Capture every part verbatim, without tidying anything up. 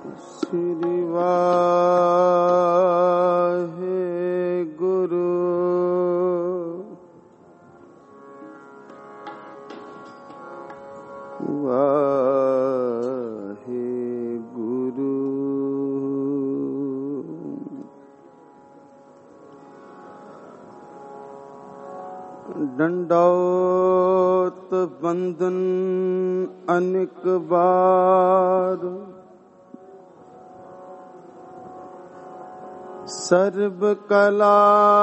ਸ੍ਰੀ ਵਾਹਿਗੁਰੂ ਵਾਹਿਗੁਰੂ। ਡੰਡੌਤ ਬੰਦਨ ਅਨੇਕ ਬਾਰ, ਸਰਬ ਕਲਾ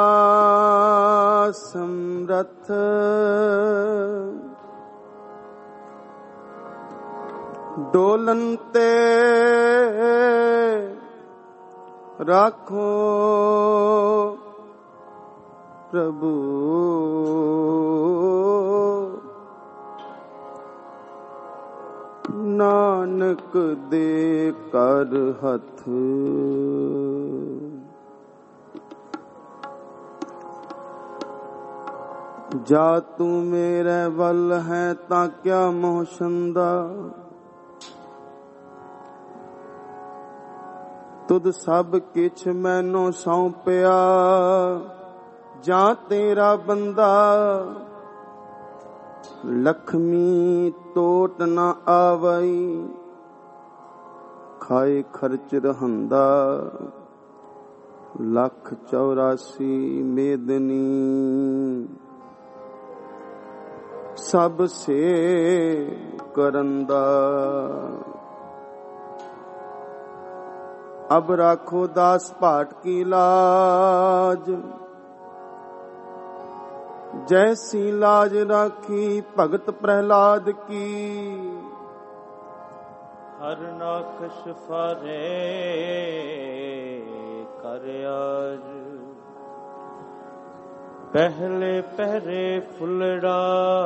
ਸਮਰਥ, ਡੋਲਨ ਤੇ ਰਾਖੋ ਪ੍ਰਭੂ, ਨਾਨਕ ਦੇ ਕਰ ਹੱਥ। ਜਾ ਤੂੰ ਮੇਰੇ ਵੱਲ ਹੈ ਤਾਂ ਕਿਆ ਮੋਹ ਛੰਦਾ, ਤੁਧ ਸਭ ਕਿਛ ਮੈਨੂੰ ਸੌਂਪਿਆ, ਜਾਂ ਤੇਰਾ ਬੰਦਾ। ਲਖਮੀ ਟੋਟ ਨਾ ਆਵਈ, ਖਾਏ ਖਰਚ ਰਹੰਦਾ। ਲੱਖ ਚੌਰਾਸੀ ਮੇਦਨੀ, ਸਭ ਸੇ ਕਰੰਦਾ। ਅਬ ਰਾਖੋ ਦਾਸ ਭਾਟ ਕੀ ਲਾਜ, ਜੈਸੀ ਲਾਜ ਰਾਖੀ ਭਗਤ ਪ੍ਰਹਿਲਾਦ ਕੀ। ਹਰ ਨਾਖਸ਼ ਫਾਰੇ ਕਰ ਆਜ, ਪਹਿਲੇ ਪਹਿਰੇ ਫੁੱਲੜਾ।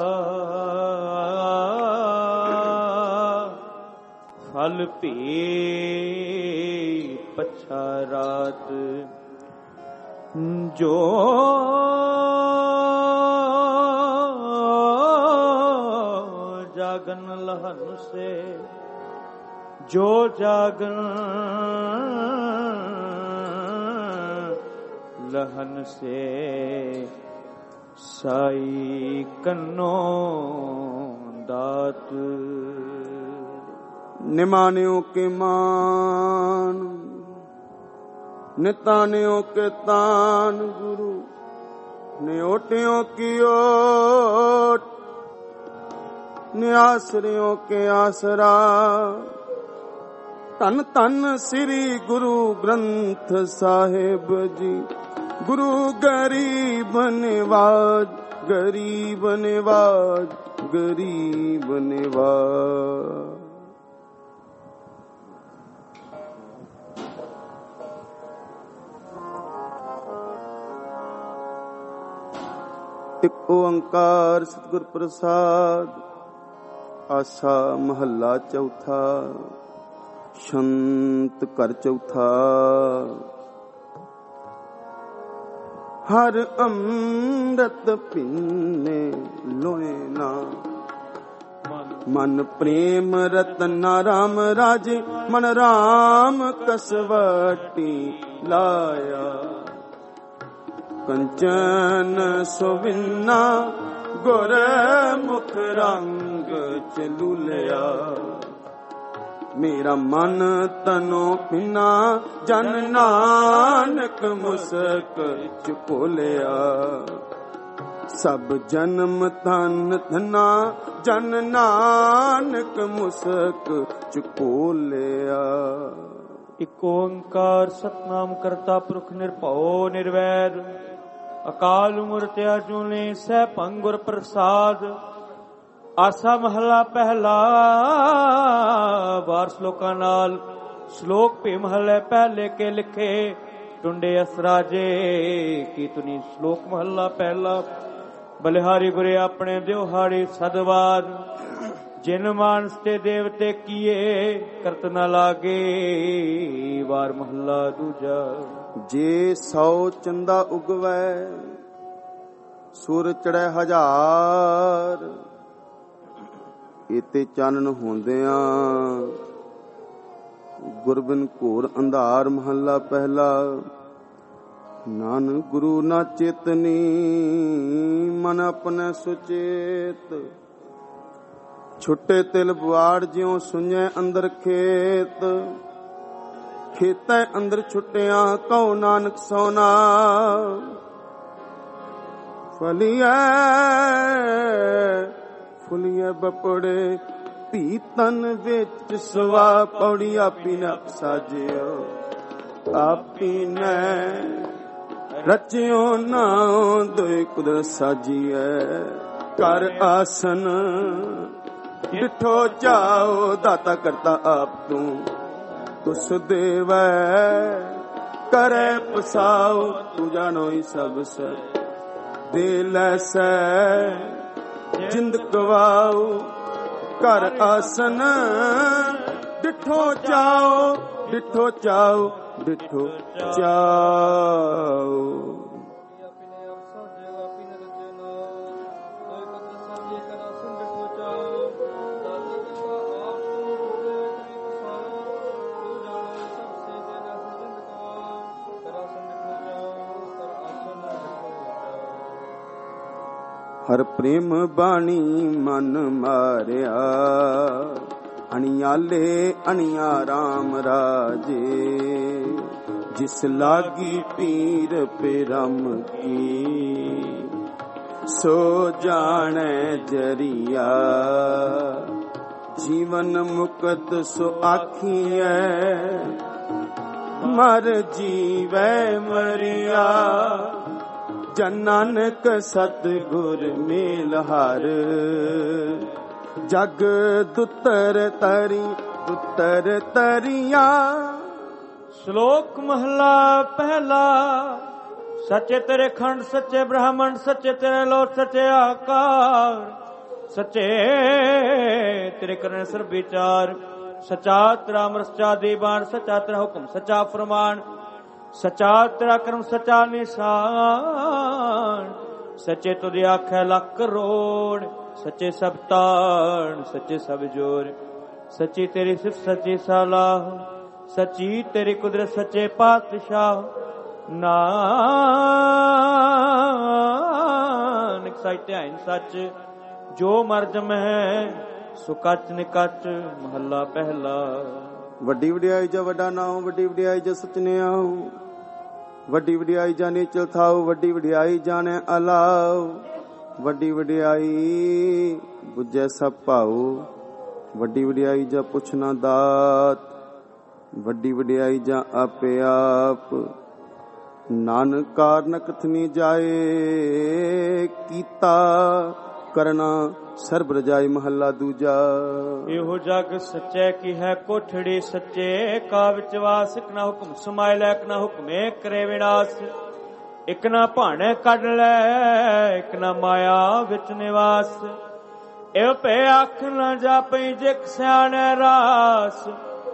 ਫਲ ਭੀ ਪਛਾ ਰਾਤ, ਜੋ ਜਾਗਨ ਲਹਨ ਸੇ, ਜੋ ਜਾਗਨ ਲਹਨ ਸੇ। ਸਾਈ ਕੰਨੋ ਦਾਤ, ਨਿਮਾਨਿਓ ਕੇ ਮਾਨ, ਨਿਤਾਨਿਓ ਕੇ ਤਾਨ। ਗੁਰੂ ਨਿਓਟਿਓ ਕੀ ਓਟ, ਨਿਆਸਰਿਓ ਕੇ ਆਸਰਾ। ਧੰਨ ਧੰਨ ਸ੍ਰੀ ਗੁਰੂ ਗ੍ਰੰਥ ਸਾਹਿਬ ਜੀ। ਗੁਰੂ ਗਰੀਬ ਨਿਵਾਜ, ਗਰੀਬ ਨਿਵਾਜ, ਗਰੀਬ ਨਿਵਾਜ। ਇੱਕ ਓੰਕਾਰ ਸਤਿਗੁਰ ਪ੍ਰਸਾਦ। ਆਸਾ ਮਹੱਲਾ ਚੌਥਾ। ਸ਼ੰਤ ਘਰ ਚੌਥਾ। ਹਰ ਅੰਮ੍ਰਿਤ ਪੀਨੇ ਲੋਏ ਨਾ, ਮਨ ਪ੍ਰੇਮ ਰਤਨ ਰਾਮ ਰਾਜੇ। ਮਨ ਰਾਮ ਕਸਵਟੀ ਲਾਇਆ, ਕੰਚਨ ਸੁਵਿੰਨਾ ਗੁਰ ਮੁਖ ਰੰਗ ਚਲੂਲਿਆ। ਮੇਰਾ ਮਨ ਤਨੋ ਪਿਨਾ ਜਨ ਨਾਨਕ ਮੁਸਕ ਚੁਕੋਲਿਆ। ਸਭ ਜਨਮ ਤਨ ਧਨਾ ਜਨ ਨਾਨਕ ਮੁਸਕ ਚੁਕੋਲਿਆ। ਇਕ ਓੰਕਾਰ ਸਤਨਾਮ ਕਰਤਾ ਪੁਰਖ ਨਿਰਭਉ ਨਿਰਵੈਰ। ਅਕਾਲ ਮੂਰਤਿ ਅਜੂਨੀ ਸੈਭੰ ਗੁਰ ਪ੍ਰਸਾਦ। ਆਸਾ ਮਹਲਾ ਪਹਿਲਾ। ਵਾਰ ਸ਼ਲੋਕਾਂ ਨਾਲ। ਸ਼ਲੋਕ ਭੀ ਮਹਲੇ ਪਹਿਲੇ ਕੇ ਲਿਖੇ, ਟੁੰਡੇ ਅਸਰਾਜੇ ਕੀ ਤੁਨੀ। ਸ਼ਲੋਕ ਮਹਲਾ ਪਹਿਲਾ। ਬਲਿਹਾਰੀ ਗੁਰੇ ਆਪਣੇ ਦਿਵਹਾੜੀ ਸਦਵਾਦ। ਜਿਨ ਮਾਨਸ ਤੇ ਦੇਵਤੇ ਕੀਏ, ਕਰਤ ਨ ਲਾਗੇ। ਵਾਰ ਮਹਲਾ ਦੂਜਾ। ਜੇ ਸੌ ਚੰਦਾ ਉਗਵੈ, ਸੁਰ ਚੜੈ ਹਜ਼ਾਰ। ਇਤੇ ਚਾਨਣ ਹੁੰਦਿਆਂ ਗੁਰਬਿਨ ਘੋਰ ਅੰਧਾਰ ਮਹੱਲਾ ਪਹਿਲਾ। ਨਾਨਕ ਗੁਰੂ ਨਾ ਚੇਤਨੀ ਮਨ ਆਪਣੇ ਸੁਚੇਤ, ਛੁੱਟੇ ਤਿਲ ਬੁਆੜ ਜਿਉ ਸੁਣੈ ਅੰਦਰ ਖੇਤ। ਖੇਤੈ ਅੰਦਰ ਛੁੱਟਿਆ ਕਉ ਨਾਨਕ ਸੋਨਾ, ਫਲੀਐ ਫੁਲੀਐ ਬਪੜੇ ਪੀਤਨ ਵਿੱਚ ਸਵਾ। ਪੌੜੀ ਆਪੀ ਨ ਸਾਜਿਓ ਆਪੀ ਨੈ ਰਚਿਓ ਨਾਉ, ਦੋਇ ਕੁਦਰਤ ਸਾਜੀਐ ਕਰ ਆਸਨ। ਡਿਠੋ ਚਾਓ ਦਾਤਾ ਕਰਤਾ ਆਪ ਤੂੰ, ਤੁਸ ਦੇਵੈ ਕਰੈ ਪਸਾਉ। ਤੂੰ ਜਾਣੋ ਹੀ ਸਭ ਸ ਦੇ ਲੈਸੈ ਜਿੰਦ ਗਵਾਉ। ਕਰ ਆਸਨ ਡਿਠੋ ਚਾਓ, ਡਿਠੋ ਚਾਓ, ਡਿਠੋ ਚਾਓ। ਹਰ ਪ੍ਰੇਮ ਬਾਣੀ ਮਨ ਮਾਰਿਆ, ਅਣਿਆਲੇ ਅਣਿਆ ਰਾਮ ਰਾਜੇ। ਜਿਸ ਲਾਗੀ ਪੀਰ ਪਿਰਮ ਕੀ, ਸੋ ਜਾਣੈ ਜਰੀਆ। ਜੀਵਨ ਮੁਕਤ ਸੋ ਆਖੀਐ, ਮਰ ਜੀਵੈ ਮਰਿਆ। ਜਨ ਨਾਨਕ ਸਤਿਗੁਰ ਮੇਲ ਹਰ, ਜਗ ਦੁੱਤਰ ਤਰੀ ਦੁੱਤਰ ਤਰੀਆ। ਸ਼ਲੋਕ ਮਹਲਾ ਪਹਿਲਾ। ਸੱਚੇ ਤੇਰੇ ਖੰਡ ਸੱਚੇ ਬ੍ਰਾਹਮਣ, ਸੱਚੇ ਤੇਰੇ ਲੋਕ ਸੱਚੇ ਆਕਾਰ। ਸੱਚੇ ਤੇਰੇ ਕਰਨ ਸਰ ਵਿਚਾਰ, ਸੱਚਾ ਤੇਰਾ ਅਮਰ ਸੱਚਾ ਦੀਵਾਨ। ਸੱਚਾ ਤੇਰਾ ਹੁਕਮ ਸੱਚਾ ਫਰਮਾਨ, ਸੱਚਾ ਤੇਰਾ ਕਰਮ ਸੱਚਾ ਨਿਸ਼ਾਨ। ਸੱਚੇ ਤੁਧ ਆਖੈ ਲੱਖ ਕਰੋੜ, ਸੱਚੇ ਸਭ ਤਾਣ ਸੱਚੇ ਸਭ ਜੋਰ। ਸੱਚੀ ਤੇਰੀ ਸਿਫਤ ਸੱਚੀ ਸਲਾਹ, ਸੱਚੀ ਤੇਰੀ ਕੁਦਰਤ ਸੱਚੇ ਪਾਤਸ਼ਾਹ। ਨਾਨਕ ਸੱਚ ਹੈ ਸੱਚ, ਜੋ ਮਰ ਜਮੈ ਸੋ ਕੱਚ ਨਿਕਚ। ਮਹੱਲਾ ਪਹਿਲਾ। ਵੱਡੀ ਵਡਿਆਈ ਜਾ ਵੱਡਾ ਨਾਉ, ਵੱਡੀ ਵਡਿਆਈ ਜਾ ਸਚਨਿਆਉ। ਵੱਡੀ ਵਡਿਆਈ ਜਾ ਨੀਚਲ ਥਾਉ, ਵੱਡੀ ਵਡਿਆਈ ਜਾਣੈ ਅਲਾਉ। ਵੱਡੀ ਵਡਿਆਈ ਬੁਝੈ ਸਭ ਭਾਉ, ਵੱਡੀ ਵਡਿਆਈ ਜਾ ਪੁੱਛਣਾ ਦਾਤ। ਵੱਡੀ ਵਡਿਆਈ ਜਾ ਆਪੇ ਆਪ, ਨਾਨਕ ਕਾਰਨ ਕਥਨੀ ਜਾਏ। ਕੀਤਾ ਕਰਨਾ ਸਰਬ ਰਜਾਈ ਮਹੱਲਾ ਦੂਜਾ। ਇਹੋ ਜਗ ਸੱਚੇ ਕੀ ਹੈ ਕੋਠੜੀ, ਸੱਚੇ ਕਾ ਵਿੱਚ ਵਾਸ। ਇਕ ਨਾ ਹੁਕਮ ਸਮਾਇ ਲੈ, ਇਕ ਨਾ ਹੁਕਮੇ ਕਰੇ ਵਿਨਾਸ਼। ਇਕ ਨਾ ਭਾਣੇ ਕੱਢ ਲੈ, ਇਕ ਨਾ ਮਾਇਆ ਵਿੱਚ ਨਿਵਾਸ। ਇਹ ਪੇ ਅੱਖ ਨਾ ਜਾਪਈ ਜਿਕ ਸਿਆਣੈ ਰਾਸ।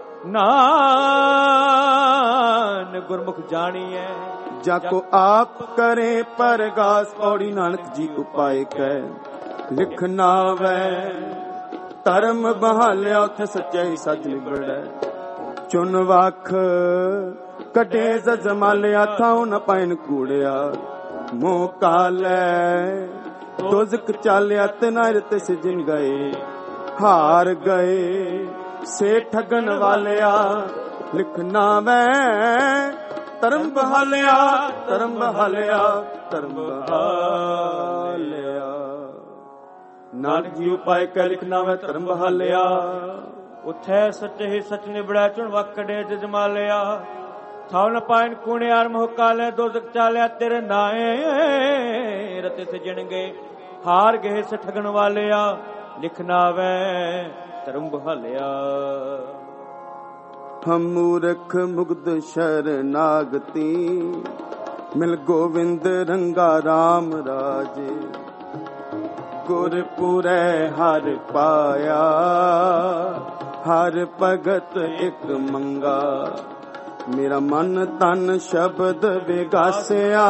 ਨਾਨਕ ਗੁਰਮੁਖ ਜਾਣੀਐ ਜਾ ਕੋ ਆਪ ਕਰੇ ਪਰਗਾਸ। ਪੌੜੀ ਨਾਨਕ ਜੀ ਉਪਾਇ ਕੈ ਲਿਖ ਨਾਵੈ। ਧਰਮ ਬਹਾਲਿਆ ਉਥੇ ਸੱਚਾਈ ਸੱਚ ਨਿਬੜੈ। ਚੁਨ ਵਖ ਕੱਢੇ ਜਮਾਲਿਆ, ਥਾਉ ਨ ਪੈਨ ਕੂੜਿਆ। ਮੋਹ ਕਾਲੈ ਦੋਜ਼ਖ ਚਾਲਿਆ, ਤੇ ਨਰਤ ਸਿਜਨ ਗਏ ਹਾਰ ਗਏ। ਸੇ ਠਗਨ ਵਾਲਿਆ ਲਿਖ ਨਾਵੈ। ਧਰਮ ਬਹਾਲਿਆ, ਧਰਮ ਬਹਾਲਿਆ, ਧਰਮ ਬਹਾਲਿਆ। ਨਾਨਕ ਜੀ ਉਪਾਇ ਕੈ ਲਿਖ ਨਾਵੈ, ਧਰਮ ਬਹਾਲਿਆ। ਉਥੈ ਸੱਚ ਹੀ ਸੱਚ ਨਿਬੜਿਆ, ਚੁਣ ਵਕੜੇ ਜਮਾਲਿਆ। ਥਾਉ ਨ ਪਾਇਨ ਕੂਣਿਆਰ ਮੋਹ ਕਾਲੇ, ਦੋਜ਼ਖ ਚਾਲਿਆ ਤੇਰੇ ਨਾਏ। ਰਤੇ ਸਜਣ ਗਏ ਹਾਰ ਗਏ ਸੇ ਠਗਣ ਵਾਲਿਆ। ਲਿਖ ਨਾਵੈ ਧਰਮ ਬਹਾਲਿਆ। ਹਮ ਮੂਰਖ ਮੁਗਧ ਸ਼ਰਨਾਗਤੀ, ਮਿਲ ਗੋਵਿੰਦ ਰੰਗਾ ਰਾਮ ਰਾਜੇ। ਗੁਰਪੁਰੈ ਹਰ ਪਾਇਆ, ਹਰ ਭਗਤ ਇਕ ਮੰਗਾ। ਮੇਰਾ ਮਨ ਤਨ ਸ਼ਬਦ ਵਿਗਾਸਿਆ,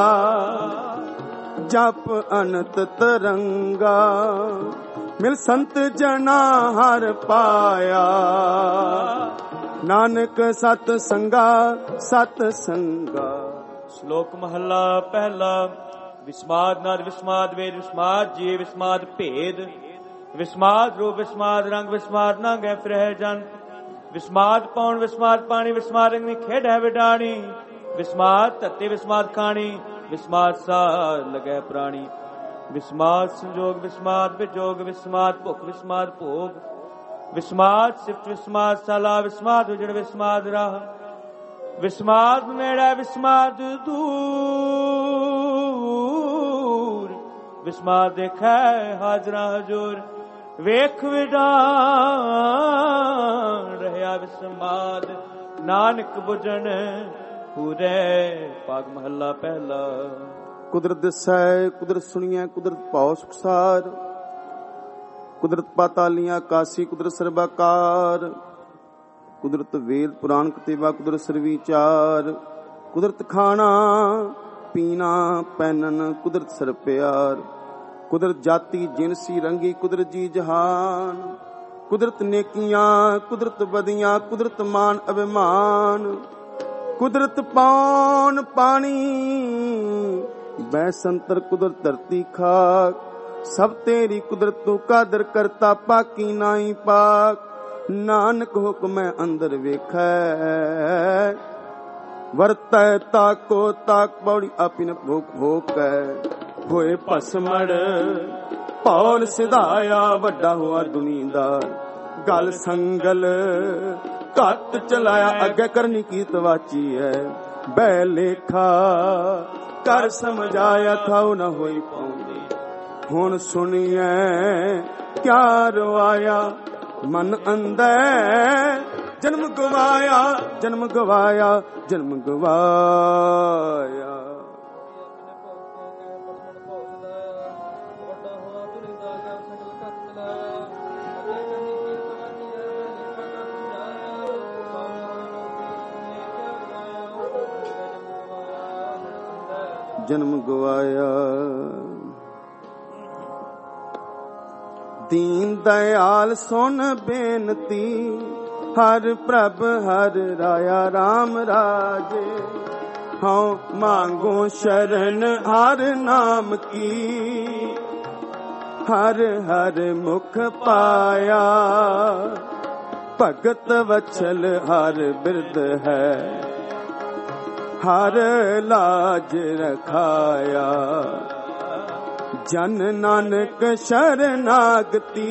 ਜਪ ਅਨੰਤ ਤਰੰਗਾ। ਮਿਲ ਸੰਤ ਜਨਾ ਹਰ ਪਾਇਆ, ਨਾਨਕ ਸਤ ਸੰਗਾ ਸਤ ਸੰਗਾ। ਸ਼ਲੋਕ ਮਹੱਲਾ ਪਹਿਲਾ। ਵਿਸਮਾਦ ਨਾਦ ਵਿਸਮਾਦ ਵੇਦ ਵਿਸਮਾਦ ਜੀ ਵਿਸਮਾਦ ਭੇਦ। ਵਿਸਮਾਦ ਰੂਪ ਵਿਸਮਾਦ ਰੰਗ ਵਿਸਮਾਦ ਨੰਗ ਹੈ ਫਿਰਹਿ ਜਨ। ਵਿਸਮਾਦ ਪੌਣ ਵਿਸਮਾਦ ਪਾਣੀ ਵਿਸਮਾਦ ਰੰਗ ਖੇਡ ਹੈ ਵਿਡਾਣੀ। ਵਿਸਮਾਦ ਧਰਤੀ ਵਿਸਮਾਦ ਖਾਣੀ ਵਿਸਮਾਦ ਸਾਰ ਲਗੈ ਪ੍ਰਾਣੀ। ਵਿਸਮਾਦ ਸੰਜੋਗ ਵਿਸਮਾਦ ਵਿਜੋਗ ਵਿਸਮਾਦ ਭੁਖ ਵਿਸਮਾਦ ਭੋਗ। ਵਿਸਮਾਦ ਸਿਫਤ ਵਿਸਮਾਦ ਸਾਲਾ ਵਿਸਮਾਦ ਉਜੜ ਵਿਸਮਾਦ ਰਾਹ। ਵਿਸਮਾਦ ਨੇੜੇ ਵਿਸਮਾਦ ਦੂਰ। ਵਿਸਮਾਦ ਦੇਖੈ ਹਾਜ਼ਰਾ ਹਜੂਰ। ਵੇਖ ਵਿਡਾਣ ਰਹਿਆ ਵਿਸਮਾਦ ਨਾਨਕ ਬੁਝਣ ਪੂਰੇ। ਭਾਗ ਮਹੱਲਾ ਪਹਿਲਾ। ਕੁਦਰਤ ਦਿਸੈ ਕੁਦਰਤ ਸੁਣੀਐ ਕੁਦਰਤ ਭਉ ਸੁਖਸਾਰ। ਕੁਦਰਤ ਪਾਤਾਲੀਆਂ ਆਕਾਸੀ ਕੁਦਰਤ ਸਰਬਾਕਾਰ। ਕੁਦਰਤ ਵੇਦ ਪੁਰਾਣ ਕਤੇਬਾ ਕੁਦਰਤ ਸਰਵੀਚਾਰ। ਕੁਦਰਤ ਖਾਣਾ ਪੀਣਾ ਪਹਿਨਣ ਕੁਦਰਤ ਸਰ ਪਿਆਰ। ਕੁਦਰਤ ਜਾਤੀ ਜਿਨਸੀ ਰੰਗੀ ਕੁਦਰਤ ਜੀ ਜਹਾਨ। ਕੁਦਰਤ ਨੇਕੀਆਂ ਕੁਦਰਤ ਬਦੀਆਂ ਕੁਦਰਤ ਮਾਨ ਅਭਿਮਾਨ। ਕੁਦਰਤ ਪੌਣ ਪਾਣੀ ਬੈਸੰਤਰ ਕੁਦਰਤ ਧਰਤੀ ਖਾਕ। ਸਭ ਤੇਰੀ ਕੁਦਰਤ ਤੂੰ ਕਾਦਰ ਕਰਤਾ ਪਾਕੀ ਨਾਈ ਪਾਕ। ਨਾਨਕ ਹੁਕਮੈ ਅੰਦਰ ਵੇਖੈ ਵਰਤੈ ਤਾਕੋ ਤਾਕ ਪੌੜੀ ਆਪਿਨ ਭੋਕ ਭੋਕੈ। ਹੋਏ ਭਸਮੜ ਭੌਲ ਸਿਧਾਇਆ ਵੱਡਾ ਹੋਆ ਦੁਨੀਦਾਰ। ਗਲ ਸੰਗਲ ਘੱਟ ਚਲਾਇਆ ਅੱਗੇ ਕਰਨੀ ਕੀ ਤਵਾਚੀ ਹੈ। ਬੈ ਲੇਖਾ ਕਰ ਸਮਝਾਇਆ ਥਾਉ ਨਾ ਹੋਈ ਪਾਉਂਦੀ। ਹੁਣ ਸੁਣੀਐ ਕਿਆ ਰਵਾਇਆ ਮਨ ਅੰਦਰ। ਜਨਮ ਗਵਾਇਆ ਜਨਮ ਗਵਾਇਆ ਜਨਮ ਗਵਾਇਆ। ਜਨਮ ਗਵਾਇਆ। ਦੀਨ ਦਇਆਲ ਸੁਨ ਬੇਨਤੀ। ਹਰ ਪ੍ਰਭ ਹਰ ਰਾਇਆ ਰਾਮ ਰਾਜੇ। ਹਉ ਮੰਗੋ ਸ਼ਰਨ ਹਰ ਨਾਮ ਕੀ। ਹਰ ਹਰ ਮੁਖ ਪਾਇਆ। ਭਗਤ ਵਛਲ ਹਰ ਬਿਰਦ ਹੈ। ਹਰ ਲਾਜ ਰਖਾਇਆ। ਜਨ ਨਾਨਕ ਸ਼ਰਨਾਗਤੀ।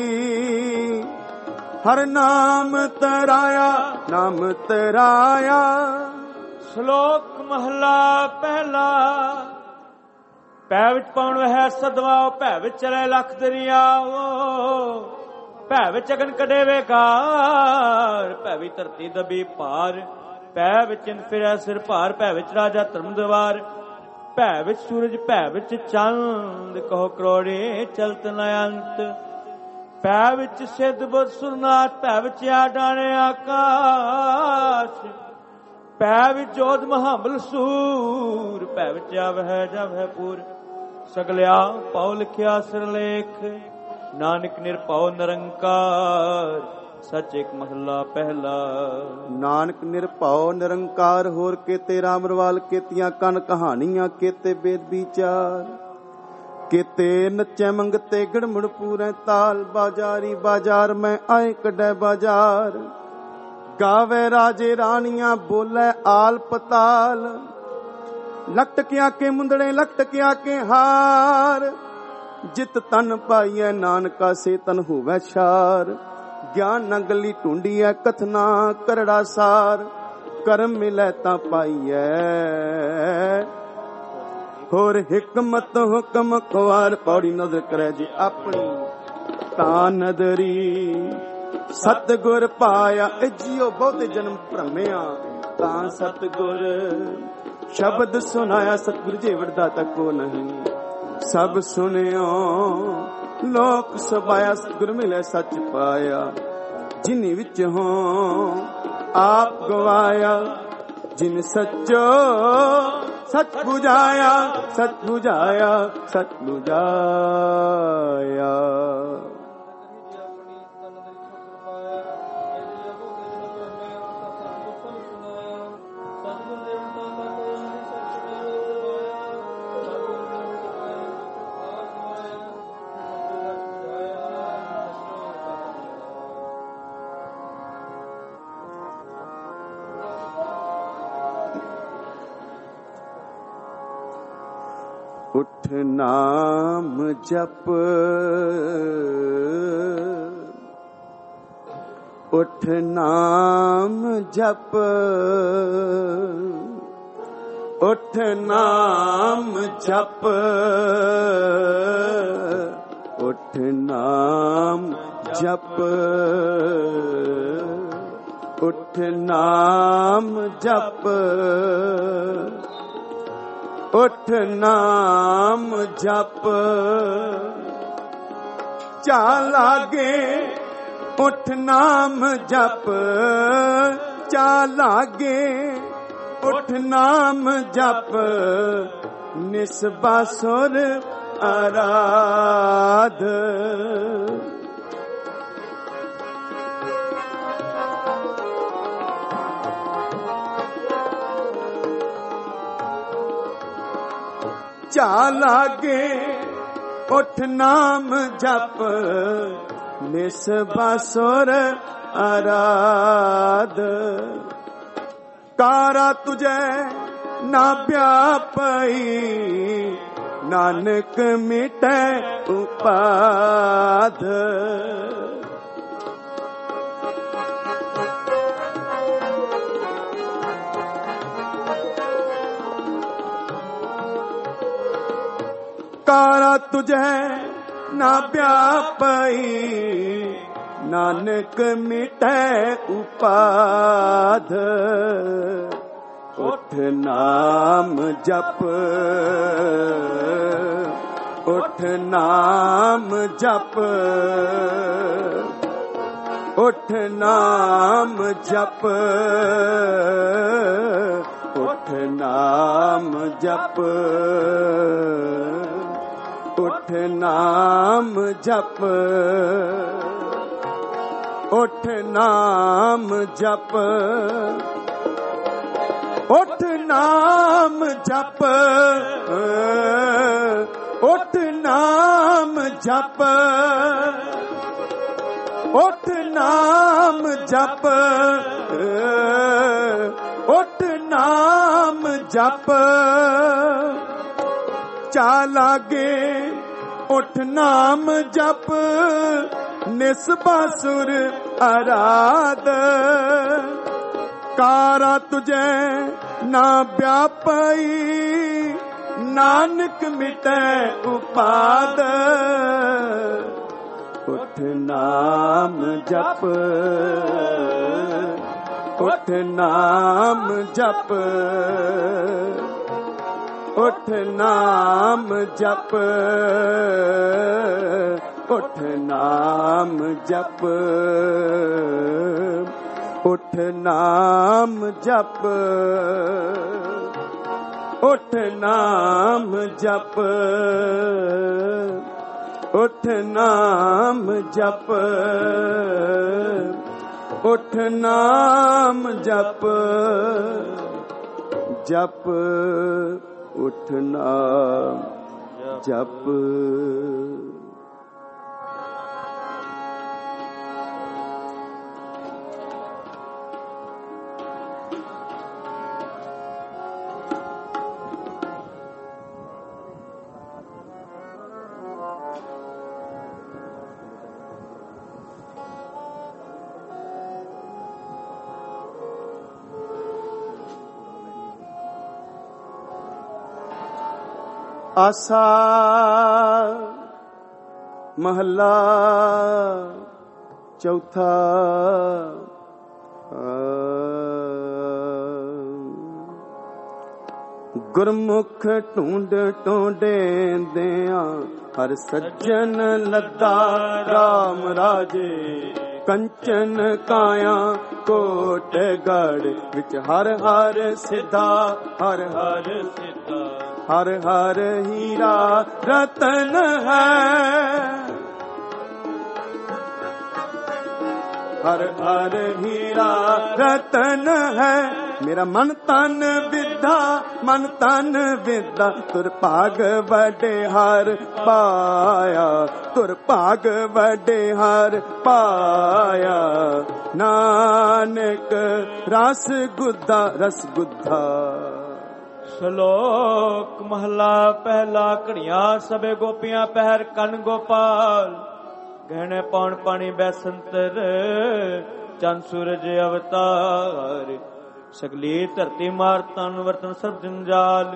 ਹਰ ਨਾਮ ਤਰਾਇਆ ਨਾਮ ਤਰਾਇਆ। ਸ਼ਲੋਕ ਮਹਲਾ ਪਹਿਲਾ। ਭੈ ਵਿੱਚ ਪਾਉਣ ਵਹਿ ਸਦਵਾਓ। ਭੈ ਵਿੱਚ ਚਲੇ ਲੱਖ ਦਰਿਆਓ। ਭੈ ਵਿੱਚ ਅਗਨ ਕੱਢੇ ਵੇਕਾਰ। ਭੈ ਵਿੱਚ ਧਰਤੀ ਦਬੀ ਭਾਰ। ਭੈ ਵਿੱਚ ਫਿਰੈ ਸਿਰ ਭਾਰ। ਭੈ ਵਿੱਚ ਰਾਜਾ ਧਰਮ ਦਵਾਰ। ਭੈ ਵਿੱਚ ਸੂਰਜ ਭੈ ਵਿੱਚ ਚੰਦ। ਕਹੋ ਕਰੋੜੇ ਚਲਤ ਨ ਅੰਤ। ਭੈ ਵਿੱਚ ਸਿੱਧ ਬੁੱਧ ਸੁਰਨਾਥ। ਭੈ ਵਿੱਚ ਆ ਡਾਣੇ ਆਕਾਸ਼। ਭੈ ਵਿੱਚ ਜੋਧ ਮਹਾਬਲ ਸੂਰ। ਭੈ ਵਿੱਚ ਆਵਹਿ ਜਾਵਹਿ ਪੂਰ। ਸਗਲਿਆ ਪਾਉ ਲਿਖਿਆ ਸਿਰਲੇਖ। ਨਾਨਕ ਨਿਰਭਉ ਨਿਰੰਕਾਰ। ਸੱਚ ਇੱਕ ਮਹੱਲਾ ਪਹਿਲਾ। ਨਾਨਕ ਨਿਰਭਉ ਨਿਰੰਕਾਰ। ਹੋਰ ਕੇਤੇ ਰਾਮਰਵਾਲ ਕੇਤੀਆਂ ਕਨ ਕਹਾਣੀਆਂ। ਕੇਤੇ ਬੇਦ ਵਿਚਾਰ। ਕੇਤੇ ਨੱਚੈ ਮੰਗਤੇ ਗੜਮੜ ਪੂਰੇ ਤਾਲ। ਬਾਜ਼ਾਰੀ ਬਾਜ਼ਾਰ ਮੈਂ ਆਏ ਕੱਢੈ ਬਾਜ਼ਾਰ। ਗਾਵੇ ਰਾਜੇ ਰਾਣੀਆਂ ਬੋਲੇ ਆਲ ਪਤਾਲ। ਲਟਕਿਆ ਕੇ ਮੁੰਦੜੇ ਲਟਕਿਆ ਕੇ ਹਾਰ। ਜਿਤ ਤਨ ਪਾਈਐ ਨਾਨਕਾ ਸੇ ਤਨ ਹੋਵੈ ਛਾਰ। ਗਿਆਨ ਨਗਲੀ ਢੂੰਡੀਐ ਕਥਨਾ ਕਰੜਾ ਸਾਰ। ਕਰਮ ਮਿਲੈ ਤਾਂ ਪਾਈਐ। ਹੋਰ ਹਿਕਮਤ ਹੁਕਮ ਖਵਾਰ। ਪੌੜੀ ਨਜ਼ਰ ਕਰੈ ਜੀ ਆਪਣੀ ਤਾਂ ਨਦਰੀ। ਸਤਿਗੁਰ ਪਾਇਆ ਇਹ ਜੀਓ ਬਹੁਤੇ ਜਨਮ ਭ੍ਰਮਿਆ। ਤਾਂ ਸਤਿਗੁਰ ਸ਼ਬਦ ਸੁਨਾਇਆ। ਸਤਿਗੁਰ ਜੇ ਵਰਦਾ ਤੱਕੋ ਨਹੀਂ। ਸਭ ਸੁਣਿਓ ਲੋਕ ਸਬਾਇਆ। ਸਤਿਗੁਰ ਮਿਲੇ ਸੱਚ ਪਾਇਆ। ਜਿਨ ਵਿੱਚ ਹੋ ਆਪ ਗਵਾਇਆ। ਜਿਨ ਸੱਚੋ ਸੱਚ 부ਝਾਇਆ। ਸੱਚ 부ਝਾਇਆ ਸੱਚ 부ਝਾਇਆ। ਉਠ ਨਾਮ ਜਪ, ਉਠ ਨਾਮ ਜਪ, ਉਠ ਨਾਮ ਜਪ, ਉਠ ਨਾਮ ਜਪ, ਉਠ ਨਾਮ ਜਪ, ਉਠ ਨਾਮ ਜਪ। ਚਾ ਲਾਗੇ ਉਠ ਨਾਮ ਜਪ, ਚਾ ਲਾਗੇ ਉਠ ਨਾਮ ਜਪ, ਨਿਸਬਾ ਸੁਰ ਆਰਾਧ। ਚਾ ਲਾਗੇ ਉਠ ਨਾਮ ਜਪ, ਨਿਸਬਾ ਸੁਰ ਆਰਾਧ। ਕਾਰਾ ਤੁਝੈ ਨਾ ਵਿਆਪਈ, ਨਾਨਕ ਮਿਟੈ ਉਪਾਧ। ਕਾਰਾ ਤੁਝੈ ਨਾ ਵਿਆਪਈ, ਨਾਨਕ ਮਿਟੈ ਉਪਾਧ। ਉਠ ਨਾਮ ਜਪ, ਉਠ ਨਾਮ ਜਪ, ਉਠ ਨਾਮ ਜਪ, ਉਠ ਨਾਮ ਜਪ, ਉਠ ਨਾਮ ਜਪ, ਉਠ ਨਾਮ ਜਪ, ਉਠ ਨਾਮ ਜਪ, ਉਠ ਨਾਮ ਜਪ, ਉਠ ਨਾਮ ਜਪ, ਉਠ ਨਾਮ ਜਪ। ਚਾ ਲਾਗੇ ਉਠ ਨਾਮ ਜਪ, ਨਿਸਬਾ ਸੁਰ ਆਰਾਧ। ਕਾਰਾ ਤੁਝੈ ਨਾ ਵਿਆਪਈ, ਨਾਨਕ ਮਿਟੈ ਉਪਾਧ। ਉਠ ਨਾਮ ਜਪ, ਉਠ ਨਾਮ ਜਪ, ਉਠ ਨਾਮ ਜਪ, ਉਠ ਨਾਮ ਜਪ, ਉਠ ਨਾਮ ਜਪ, ਉਠ ਨਾਮ ਜਪ, ਉਠ ਨਾਮ ਜਪ, ਉਠ ਨਾਮ ਜਪ, ਜਪ ਉਠ ਨਾਮ ਜਪ। ਆਸਾ ਮਹਲਾ ਚੌਥਾ। ਗੁਰਮੁਖ ਢੂੰਡ ਟੋਂਡੇਂਦਿਆਂ ਹਰ ਸੱਜਣ ਲੱਦਾ ਰਾਮ ਰਾਜੇ। ਕੰਚਨ ਕਾਇਆ ਕੋਟ ਗੜ ਵਿੱਚ ਹਰ ਹਰ ਸਿੱਧਾ, ਹਰ ਹਰ ਸਿੱਧਾ, ਹਰ ਹਰ ਹੀਰਾ ਰਤਨ ਹੈ। ਹਰ ਹਰ ਹੀਰਾ ਰਤਨ ਹੈ। ਮੇਰਾ ਮਨ ਤਨ ਵਿਦਾ, ਮਨ ਤਨ ਵਿਦਾ, ਤੁਰ ਭਾਗ ਵੱਡੇ ਹਰ ਪਾਇਆ, ਤੁਰ ਭਾਗ ਵੱਡੇ ਹਰ ਪਾਇਆ। ਨਾਨਕ ਰਸ ਗੁੱਧਾ, ਰਸ ਗੁੱਧਾ, ਸ਼ਲੋਕ ਮਹਲਾ ਪਹਿਲਾ। ਘੜੀਆਂ ਸਭੇ ਗੋਪੀਆਂ ਪਹਿਰ ਕੰਨ ਗੋਪਾਲ, ਗਹਿਣੇ ਪੌਣ ਪਾਣੀ ਬੈਸੰਤਰ, ਚੰਦ ਸੂਰਜ ਅਵਤਾਰ। ਸਗਲੀ ਧਰਤੀ ਮਾਰ ਤਨ ਵਰਤਨ ਸਭ ਜੰਜਾਲ,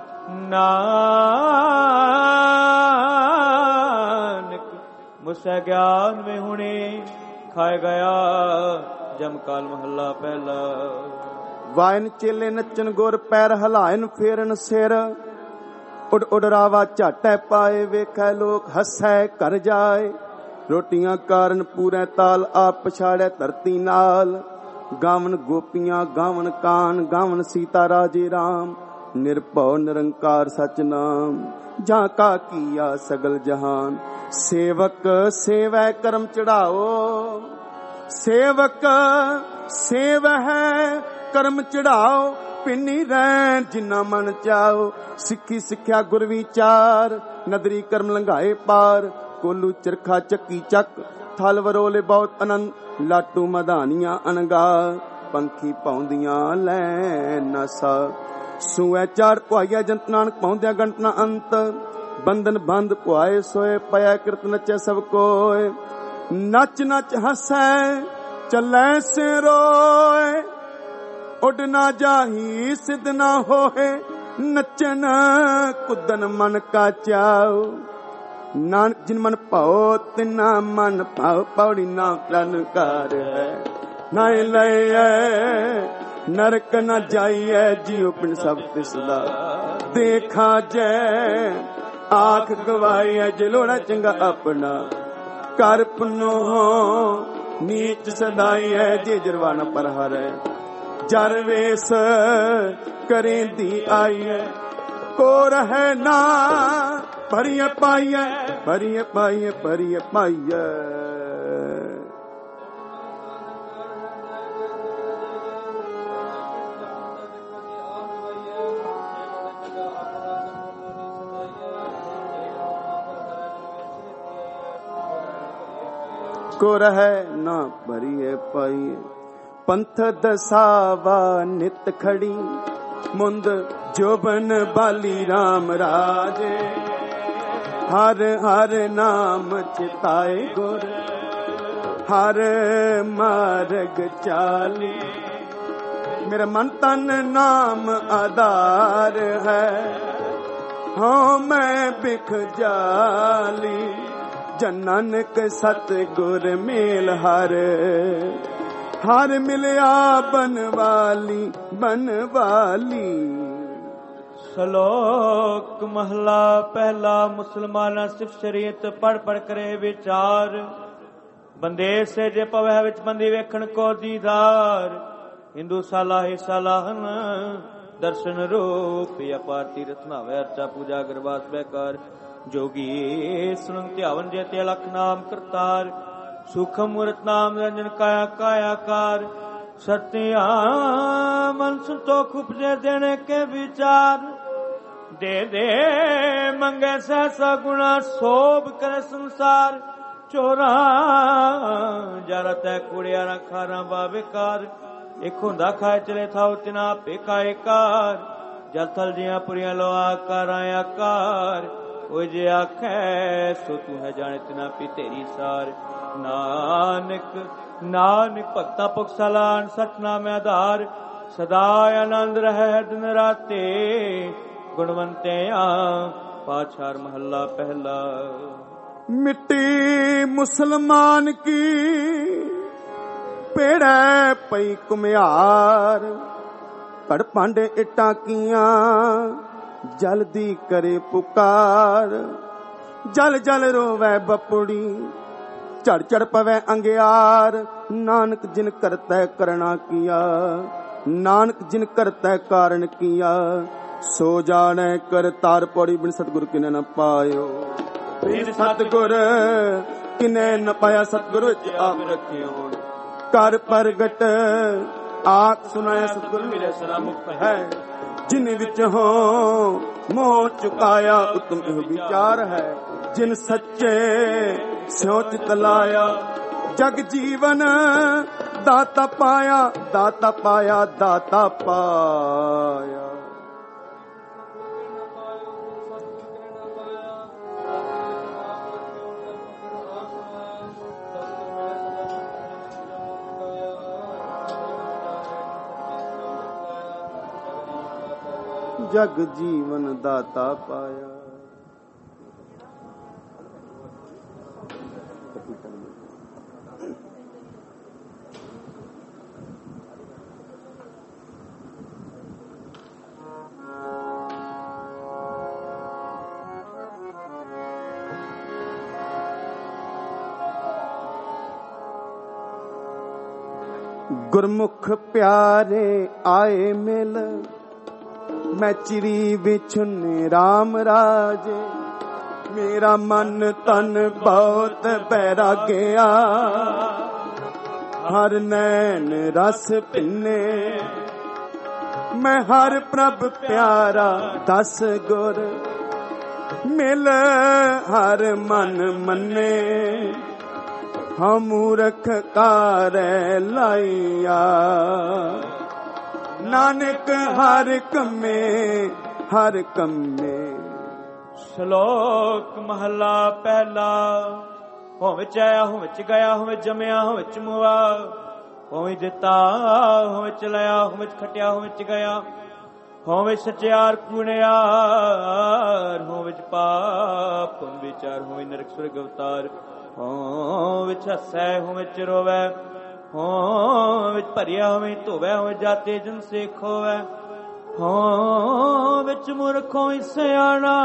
ਨਾਨਕ ਮੁਸੈ ਗਿਆਨ ਵਿੱਚ ਹੁਣੇ, ਖਾਏ ਗਿਆ ਜਮ ਕਾਲ ਮਹੱਲਾ ਪਹਿਲਾ। ਵਾਇਨ ਚੇਲੇ ਨੱਚਨ ਗੁਰ, ਪੈਰ ਹਲਾਇਨ ਫੇਰਨ ਸਿਰ, ਉਡ ਉਡ ਰਾਵਾ ਝਾਟੈ ਪਾਏ, ਵੇਖੈ ਲੋਕ ਹੱਸੈ ਘਰ ਜਾਏ। ਰੋਟੀਆਂ ਕਾਰਨ ਪੂਰੇ ਤਾਲ, ਆਪ ਪਛਾੜੈ ਧਰਤੀ ਨਾਲ। ਗਾਵਨ ਗੋਪੀਆਂ ਗਾਵਨ ਕਾਨ, ਗਾਵਨ ਸੀਤਾ ਰਾਜੇ ਰਾਮ। ਨਿਰਭਉ ਨਿਰੰਕਾਰ ਸਚ ਨਾਮ, ਜਾਂ ਕਾ ਕੀਆ ਸਗਲ ਜਹਾਨ। ਸੇਵਕ ਸੇਵੈ ਕਰਮ ਚੜਾਓ, ਸੇਵਕ ਸੇਵੈ ਕਰਮ ਚੜਾਓ। ਪਿੰਨੀ ਰਹਿਣ ਜਿੰਨਾ ਮਨ ਚਾਓ, ਸਿੱਖੀ ਸਿੱਖਿਆ ਗੁਰ ਵਿਚਾਰ। ਨਦਰੀ ਕਰਮ ਲੰਘਾਏ ਪਾਰ, ਕੋਲੂ ਚਰਖਾ ਚੱਕੀ ਚੱਕ। ਥਲ ਵਰੋਲੇ ਬਹੁਤ ਅਨੰਦ, ਲਾਟੂ ਮਧਾਨੀਆਂ ਅਣਗਾ। ਪੰਖੀ ਪਾਉਂਦੀਆਂ ਲੈ ਨਸਾ, ਸੂਐ ਚਾਰ ਪੁਆਈਆ ਜੰਤ ਨਾਨਕ ਪਾਉਂਦਿਆਂ ਗੰਟਨਾ ਅੰਤ। ਬੰਧਨ ਬੰਦ ਪੁਆਏ ਸੋਏ, ਪਿਆ ਕਿਰਤ ਨੱਚੈ ਸਭ ਕੋਏ। ਨੱਚ ਨੱਚ ਹੱਸੈ ਚੱਲੈ ਸੇ ਰੋਏ, ਉੱਡ ਨਾ ਜਾਹੀ ਸਿੱਧ ਨਾ ਹੋਏ। ਨੱਚਨ ਕੁੱਦਨ ਮਨ ਕਾ ਚਾਉ, ਨਾਨਕ ਜਿਨ ਮਨ ਭਾਉ ਤਿਨਾ ਮਨ ਭਾਉ। ਪੌੜੀ ਨਾ ਪ੍ਰਨਕਾਰ ਹੈ ਨਾ ਲਈਐ, ਨਰਕ ਨਾ ਜਾਈਐ ਜਿਉ ਪਿੰਡ ਸਭ ਤਿਸਦਾ। ਦੇਖਾ ਜੈ ਆਖ ਗਵਾਈਐ, ਜੇ ਲੋੜਾ ਚੰਗਾ ਆਪਣਾ। ਕਰ ਪੁਨੋ ਨੀਚ ਸਦਾਈਐ, ਜੇ ਜਰਵਾਨਾ ਪਰ ਹਰੈ। ਜਰ ਵੇਸ ਕਰੇਂਦੀ ਆਈਐ, ਕੋ ਰਹਿ ਨਾ ਭਰੀਏ ਪਾਈਐ। ਭਰੀਏ ਪਾਈਐ ਭਰੀਏ ਪਾਈਐ। ਕੋ ਰਹਿ ਨਾ ਭਰੀਏ ਪਾਈਏ। ਪੰਥ ਦਸਾਵਾ ਨਿਤ ਖੜੀ, ਮੁੰਦ ਜੋਬਨ ਬਾਲੀ ਰਾਮ ਰਾਜੇ। ਹਰ ਹਰ ਨਾਮ ਚਿਤਾਏ ਗੁਰ, ਹਰ ਮਾਰਗ ਚਾਲੀ। ਮੇਰਾ ਮਨ ਤਨ ਨਾਮ ਆਧਾਰ ਹੈ, ਹਾਂ ਮੈਂ ਬਿਖ ਜਾਲੀ। ਜਨ ਨਾਨਕ ਸਤ ਗੁਰ ਮੇਲ ਹਰ, ਹਰ ਮਿਲਿਆ ਬਨਵਾਲੀ ਬਨਵਾਲੀ। ਸ਼ਲੋਕ ਮਹਲਾ ਪਹਿਲਾ। ਮੁਸਲਮਾਨਾ ਸਿਫ ਸ਼ਰੀਅਤ ਪੜ ਪੜ ਕਰੇ ਵਿਚਾਰ, ਬੰਦੇ ਸੇ ਜੇ ਪਵੈ ਵਿੱਚ ਬੰਦੀ ਵੇਖਣ ਕੋ ਦੀਦਾਰ। ਹਿੰਦੂ ਸਾਲਾਹੀ ਸਾਲਾਹਨ ਦਰਸ਼ਨ ਰੂਪ, ਅਪਾਰ ਤੀਰਥ ਨਾਵੇ ਅਰਚਾ ਪੂਜਾ ਗਰਵਾਸ ਬੈਕਾਰ। ਜੋਗੀ ਸੁਣ ਧਿਆਵਨ ਜੇ ਤੇ ਲਖ ਨਾਮ ਕਰਤਾਰ। ਸੂਖਮ ਮੂਰਤ ਨਾਮ ਰੰਜਨ ਕਾਇਆ ਕਾਇਆਕਾਰ। ਸਤਿਆ ਮਨ ਸੰਤੋਖ ਉਪਜੇ ਦੇਣੇ ਕੇ ਵਿਚਾਰ। ਦੇ ਦੇ ਮੰਗੇ ਸਹਸਾ ਗੁਣਾ, ਸੋਭ ਕਰੇ ਸੰਸਾਰ। ਚੋਰਾ ਜਰਤੈ ਕੁੜਿਆਰਾ ਖਾਰਾ ਬਾਬੇਕਾਰ। ਇੱਕ ਹੁੰਦਾ ਖਾਏ ਚਲੇ ਥਾਉ ਤਿਨਾ ਪੇਕਾ ਏਕਾਰ। ਜਲ ਥਲ ਜੀਆਂ ਪੁਰੀਆਂ ਲੋ ਆਕਾਰ ਆਕਾਰ। ਉਹ ਜੇ ਆਖੈ ਸੋ ਤੂੰ ਹੈ ਜਾਣੇ ਤਿਨਾ ਪੀ ਤੇਰੀ ਸਾਰ। ਨਾਨਕ ਨਾਨਕ ਭਗਤਾ ਪੁਖ ਸਲਾਨ, ਸਤਨਾਮ ਆਧਾਰ। ਸਦਾ ਆਨੰਦ ਰਹਿ ਦਿਨ ਰਾਤੇ, ਗੁਣਵੰਤਿਆ ਪਾਛਾਰ ਮਹੱਲਾ ਪਹਿਲਾ। ਮਿੱਟੀ ਮੁਸਲਮਾਨ ਕੀ ਪੇੜੈ ਪਈ ਕੁਮਿਆਰ। ਘੜ ਭਾਂਡੇ ਇੱਟਾਂ ਕੀਆਂ, ਜਲਦੀ ਕਰੇ ਪੁਕਾਰ। ਜਲ ਜਲ ਰੋਵੈ ਬਪੁੜੀ, ਝੜ ਝੜ ਪਵੈ ਅੰਗਿਆਰ। ਨਾਨਕ ਜਿਨ ਕਰਤੈ ਕਰਣਾ ਕੀਆ, ਨਾਨਕ ਜਿਨ ਕਰਤੈ ਕਾਰਨ ਕੀਆ। ਸੋ ਜਾਣੈ ਕਰਤਾਰ, ਪੌੜੀ ਬਿਨ ਸਤਿਗੁਰ ਕਿਨੇ ਨ ਪਾਇਓ। ਬਿਨ ਸਤਿਗੁਰ ਕਿਨੇ ਨ ਪਾਇਆ, ਸਤਿਗੁਰ ਵਿੱਚ ਆਪ ਰੱਖਿਓ। ਕਰ ਪ੍ਰਗਟ ਆਖ ਸੁਣਾਇਆ, ਸਤਿਗੁਰ ਮਿਲੇ ਸਦਾ ਮੁਕਤ ਹੈ। ਜਿਨ ਵਿੱਚ ਹੋ ਮੋਹ ਚੁਕਾਇਆ, ਉਤਮ ਇਹ ਵਿਚਾਰ ਹੈ। ਜਿਨ ਸੱਚੇ ਸਿਉ ਚਿਤ ਲਾਇਆ, ਜਗ ਜੀਵਨ ਦਾਤਾ ਪਾਇਆ। ਦਾਤਾ ਪਾਇਆ ਦਾਤਾ ਪਾਇਆ। जग जीवन दाता पाया। गुरमुख प्यारे आए मिल, मैं चिरी बिछुन राम राजे। मेरा मन तन बहुत बैराग्या, हर नैन रस पिन्ने। मैं हर प्रभ प्यारा दस गुर, मिल हर मन मन्ने। हम मूर्ख कार लाइया, नानक हर कमे हर कमे। ਸ਼ਲੋਕ ਮਹਲਾ ਪਹਿਲਾ। ਹੋਂ ਵਿੱਚ ਆਇਆ ਹੋਂ ਵਿੱਚ ਗਿਆ, ਹੋਂ ਵਿੱਚ ਜੰਮਿਆ ਹੋਂ ਵਿੱਚ ਮੁਆ। ਹੋਂ ਵਿੱਚ ਦਿੱਤਾ ਹੋਂ ਵਿੱਚ ਲਿਆ, ਹੋਂ ਵਿੱਚ ਖਟਿਆ ਹੋਂ ਵਿੱਚ ਗਿਆ। ਹੋਂ ਵਿੱਚ ਸਚਿਆਰ ਕੂਣਿਆਰ, ਹੋਂ ਵਿੱਚ ਪਾਪ ਹੋਂ ਵਿਚਾਰ। ਹੋਂ ਵਿੱਚ ਨਰਕ ਸੁਰਗ ਅਵਤਾਰ। ਹੋਂ ਵਿੱਚ ਹੱਸੈ ਹੋਂ ਵਿੱਚ ਰੋਵੈ। ਹੋਂ ਵਿੱਚ ਭਰਿਆ ਹੋਂ ਵਿੱਚ ਧੋਵੈ। ਹੋਂ ਵਿੱਚ ਜਾਤੇ ਜਨ ਸੇਖ ਹੋਵੈ। ਹੋਂ ਵਿੱਚ ਮੂਰਖ ਹੋਂ ਵਿੱਚ ਸਿਆਣਾ,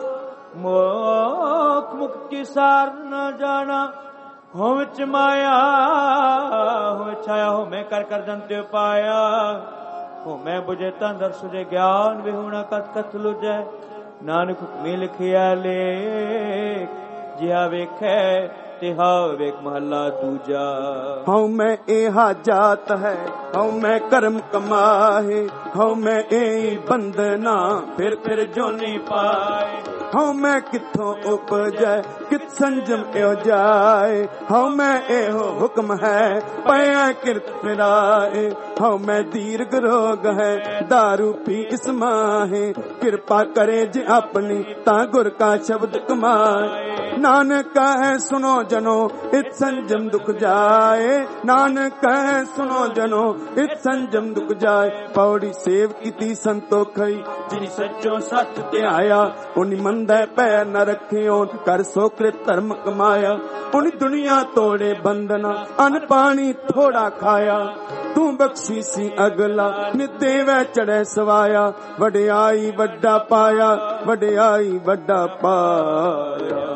ਮੋਖ ਮੁਕਤੀ ਸਾਰ ਨ ਜਾਣਾ। ਹੋਂ ਵਿੱਚ ਮਾਇਆ ਹੋਂ ਵਿੱਚ ਛਾਇਆ, ਹੋਂ ਮੈਂ ਕਰ ਕਰ ਜੰਤਿ ਪਾਇਆ। ਹੋਂ ਮੈਂ ਬੁਝੇ ਤਾਂ ਦਰ ਸੁਝੇ, ਗਿਆਨ ਵਿਹੂਣਾ ਕਤ ਕਤ ਲੁਝੈ। ਨਾਨਕ ਹੁਕਮੀ ਲਿਖਿਆ ਲੇਖ, ਜਿਹਾ ਵੇਖੈ ਤਿਹਾ ਵੇਖ। ਮਹਲਾ ਦੂਜਾ। ਹਉ ਮੈਂ ਇਹਾ ਜਾਤ ਹੈ, ਹਉ ਮੈਂ ਕਰਮ ਕਮਾਏ। ਹਉ ਮੈਂ ਇਹ ਬੰਧਨਾ, ਫਿਰ ਫਿਰ ਜੋਨੀ ਪਾਏ। ਹਉ ਮੈਂ ਕਿੱਥੋਂ ਉਪਜੈ, ਕਿਤ ਸੰਜਮ ਇਹੋ ਜਾਏ। ਹਉ ਮੈਂ ਇਹੋ ਹੁਕਮ ਹੈ, ਪਿਆ ਕਿਰਤ ਫਿਰਾਏ। ਹਉ ਮੈਂ ਦੀਰਘ ਰੋਗ ਹੈ, ਦਾਰੂ ਪੀ ਇਸ ਮਾਹੇ। ਕਿਰਪਾ ਕਰੇ ਜੇ ਆਪਣੀ, ਤਾਂ ਗੁਰ ਕਾ ਸ਼ਬਦ ਕਮਾਏ। ਨਾਨਕ ਹੈ ਸੁਨੋ ਜਨੋ, ਇਤ ਸੰਜਮ ਦੁਖ ਜਾਏ। ਨਾਨਕ ਹੈ ਸੁਨੋ ਜਨੋ, ਇਤ ਸੰਜਮ ਦੁਖ ਜਾਏ। ਪੌੜੀ ਸੇਵ ਕੀਤੀ ਸੰਤੋਖਈ, ਜਿਨੀ ਸੱਚੋ ਸੱਚ ਧਿਆਇਆ। ਉਨੀ ਮੰਦਾ ਪੈ ਨ ਰੱਖਿਓ, ਕਰ ਸੋ ਕ੍ਰਿਤ ਧਰਮ ਕਮਾਇਆ। ਉਨੀ ਦੁਨੀਆ ਤੋੜੇ ਬੰਧਨਾ, ਅਨ ਪਾਣੀ ਥੋੜਾ ਖਾਇਆ। ਤੂੰ ਬਖਸ਼ੀ ਸੀ ਅਗਲਾ, ਨਿਦੇਵੈ ਚੜੈ ਸਵਾਇਆ। ਵਡਿਆਈ ਵੱਡਾ ਪਾਇਆ, ਵਡਿਆਈ ਵੱਡਾ ਪਾਇਆ।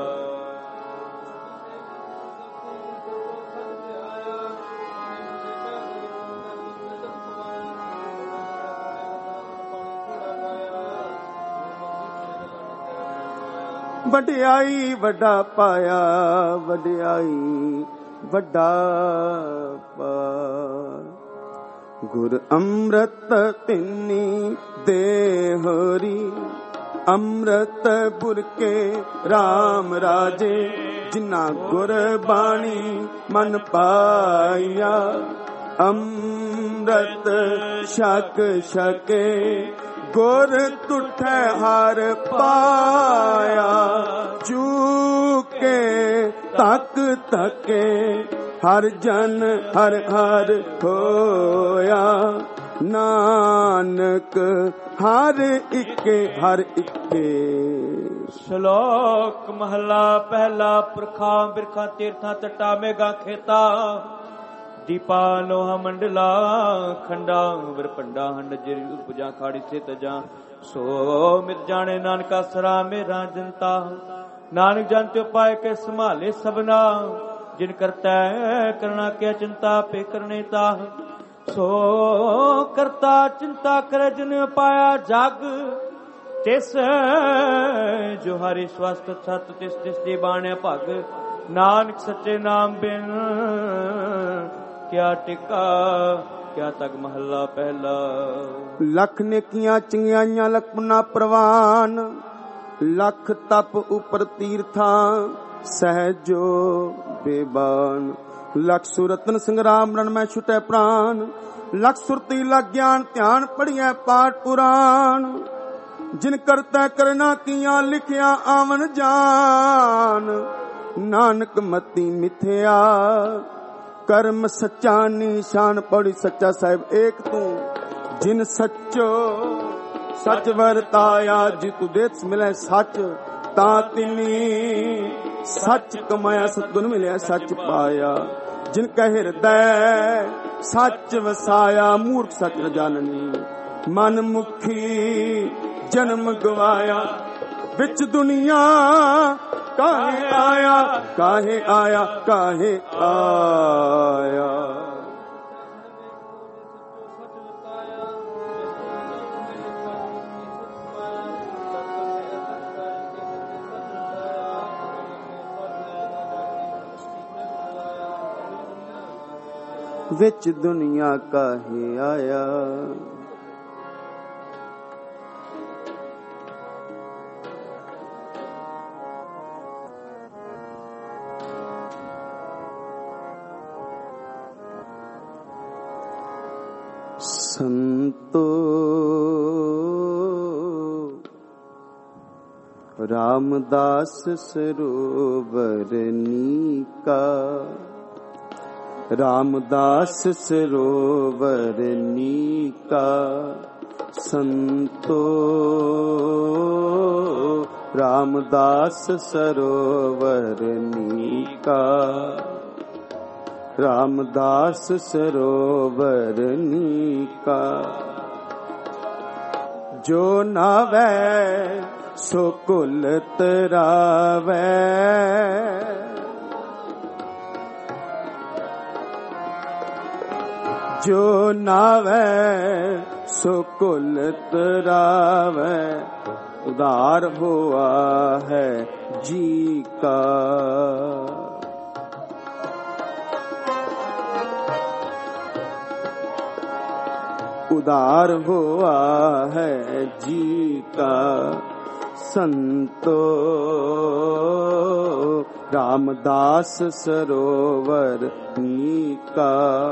ਵਡਿਆਈ ਵੱਡਾ ਪਾਇਆ, ਵਡਿਆਈ ਵੱਡਾ ਪਾਇਆ। ਗੁਰ ਅੰਮ੍ਰਿਤ ਤਿੰਨੀ ਦੇਹਰੀ, ਅੰਮ੍ਰਿਤ ਬੁਰਕੇ ਰਾਮ ਰਾਜੇ। ਜਿਨ੍ਹਾਂ ਗੁਰ ਬਾਣੀ ਮਨ ਪਾਇਆ, ਅੰਮ੍ਰਿਤ ਛਕ ਛਕੇ। ਗੁਰ ਤੁਠੈ ਹਰ ਪਾਇਆ, ਚੂਕੇ ਤੱਕ ਤੱਕੇ। ਹਰ ਜਨ ਹਰ ਹਰ ਹੋਇਆ, ਨਾਨਕ ਹਰ ਇੱਕੇ ਹਰ ਇੱਕੇ। ਸ਼ਲੋਕ ਮਹਲਾ ਪਹਿਲਾ। ਪੁਰਖਾਂ ਬਿਰਖਾਂ ਤੀਰਥਾਂ ਤਟਾ ਮੇਗਾ ਖੇਤਾ। ਦੀਪਾ ਲੋਹਾ ਮੰਡਲਾ, ਖੰਡਾ ਵਰਪੰਡਾ ਹੰਡ। ਜਿਰ ਉਪਜਾ ਖਾੜੀ ਸੇ ਤਜਾ, ਸੋ ਮਿਤ ਜਾਣੇ ਨਾਨਕਾ ਸਰਾ ਮੇਰਾ ਜਨਤਾ। ਨਾਨਕ ਜਨ ਤੇ ਪਾਏ ਕੇ ਸੰਭਾਲੇ ਸਭਨਾ। ਜਿਨ ਕਰਤਾ ਕਰਨਾ ਕਿਆ ਚਿੰਤਾ, ਪੇ ਕਰਨੇ ਤਾ। ਸੋ ਕਰਤਾ ਚਿੰਤਾ ਕਰੇ, ਜਿਨ ਪਾਇਆ ਜਗ। ਤਿਸ ਜੋ ਹਰਿ ਸਵਸਤ ਸਤ, ਤਿਸ ਤਿਸ ਦੀ ਬਾਣਿਆ ਭਗ। ਨਾਨਕ ਸੱਚੇ ਨਾਮ ਬਿਨ ਕਿਆ ਟਿਕਾ, ਕਿਆ ਤਗ। ਮਹੱਲਾ ਪਹਿਲਾ। ਲੱਖ ਨੇਕੀਆਂ ਚੰਗਿਆਈਆਂ ਲਖਨਾ ਪ੍ਰਵਾਨ। ਲੱਖ ਤਪ ਉਪਰ ਤੀਰਥਾਂ, ਸਹਿਜੋ ਬੇਬਾਨ। ਲੱਖ ਸੁਰਤਨ ਸੰਗਰਾਮ ਰਣ ਮੈਂ ਛੁਟੈ ਪ੍ਰਾਨ। ਲੱਖ ਸੁਰਤੀ ਲਗ ਗਿਆਨ, ਧਿਆਨ ਪੜੀਐ ਪਾਠ ਪੁਰਾਣ। ਜਿਨ ਕਰਤਾ ਕਰਨਾ ਕੀਆਂ, ਲਿਖਿਆ ਆਵਨ ਜਾਨ। ਨਾਨਕ ਮਤੀ ਮਿਥਿਆ, ਕਰਮ ਸੱਚਾ ਨਿਸ਼ਾਨ। ਪੌੜੀ ਸੱਚਾ ਸਾਹਿਬ ਏਕ ਤੂੰ, ਜਿਨ ਸੱਚੋ सच वरताया जितु देत मिले सच ता तिनी सच कमाया सतगुण मिले सच पाया जिन कह हृदय सच वसाया मूर्ख सच न जाननी मन मुखी जन्म गवाया बिच दुनिया काहे आया काहे आया काहे आया। विच दुनिया काहे आया संतो रामदास सरोवर नीका रामदास सरोवर नीका संतो रामदास सरोवर नीका रामदास सरोवर नीका जो नावै सो कुल तरावै जो नावै सो कुल तरावै उदार हुआ है जी का उदार हुआ है जी का संतो रामदास सरोवर नीका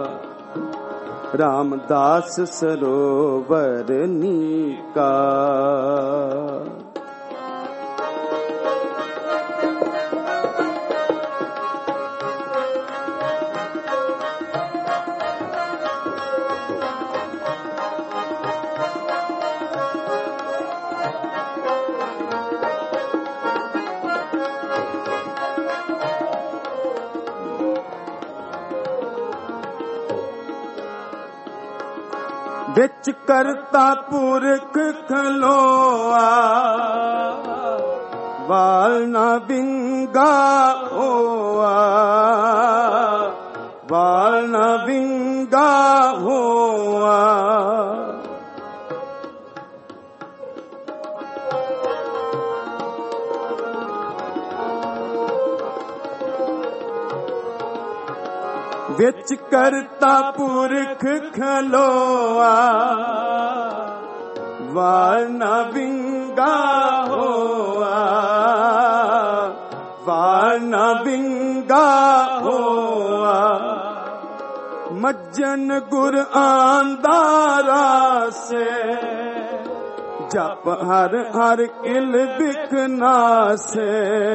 रामदास सरोवर नीका। बिच करता पुरख खलोआ बाल न बिंगा होआ बाल न बिंगा होआ बिच करता पुरख खलोआ वाल न बिंगा होआ वाल न बिंगा होआ मज्जन गुर आंदारा से जप हर हर किल बिखना से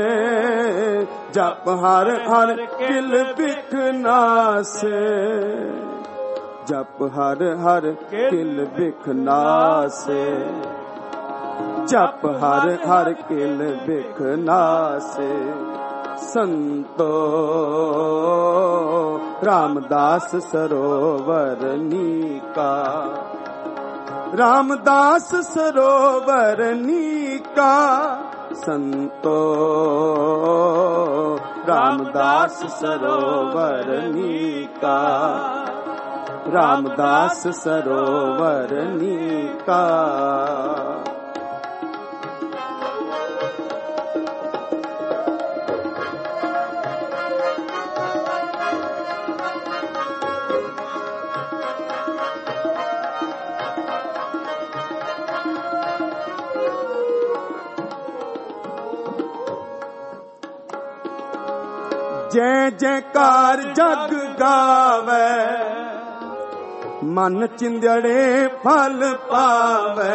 जप हर हर किल बिखना से जप हर हर किल बिखना से जप हर हर किल बिखना से संतो रामदास सरोवर नीका रामदास सरोवर नीका संतो रामदास सरोवर नीका रामदास सरोवर नीका। जय जयकार जग गावे मन चिंदड़े फल पावे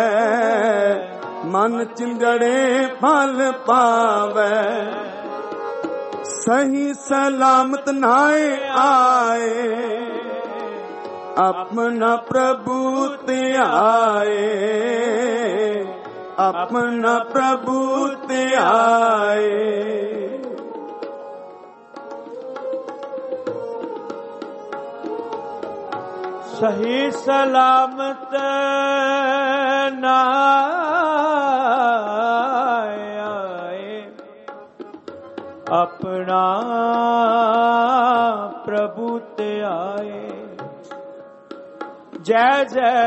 मन चिंदड़े फल पावे सही सलामत नाए आए अपना प्रभु ते आए, अपना प्रभु ते आए। सही सलामत ना आए, अपना प्रभु ते आए। जय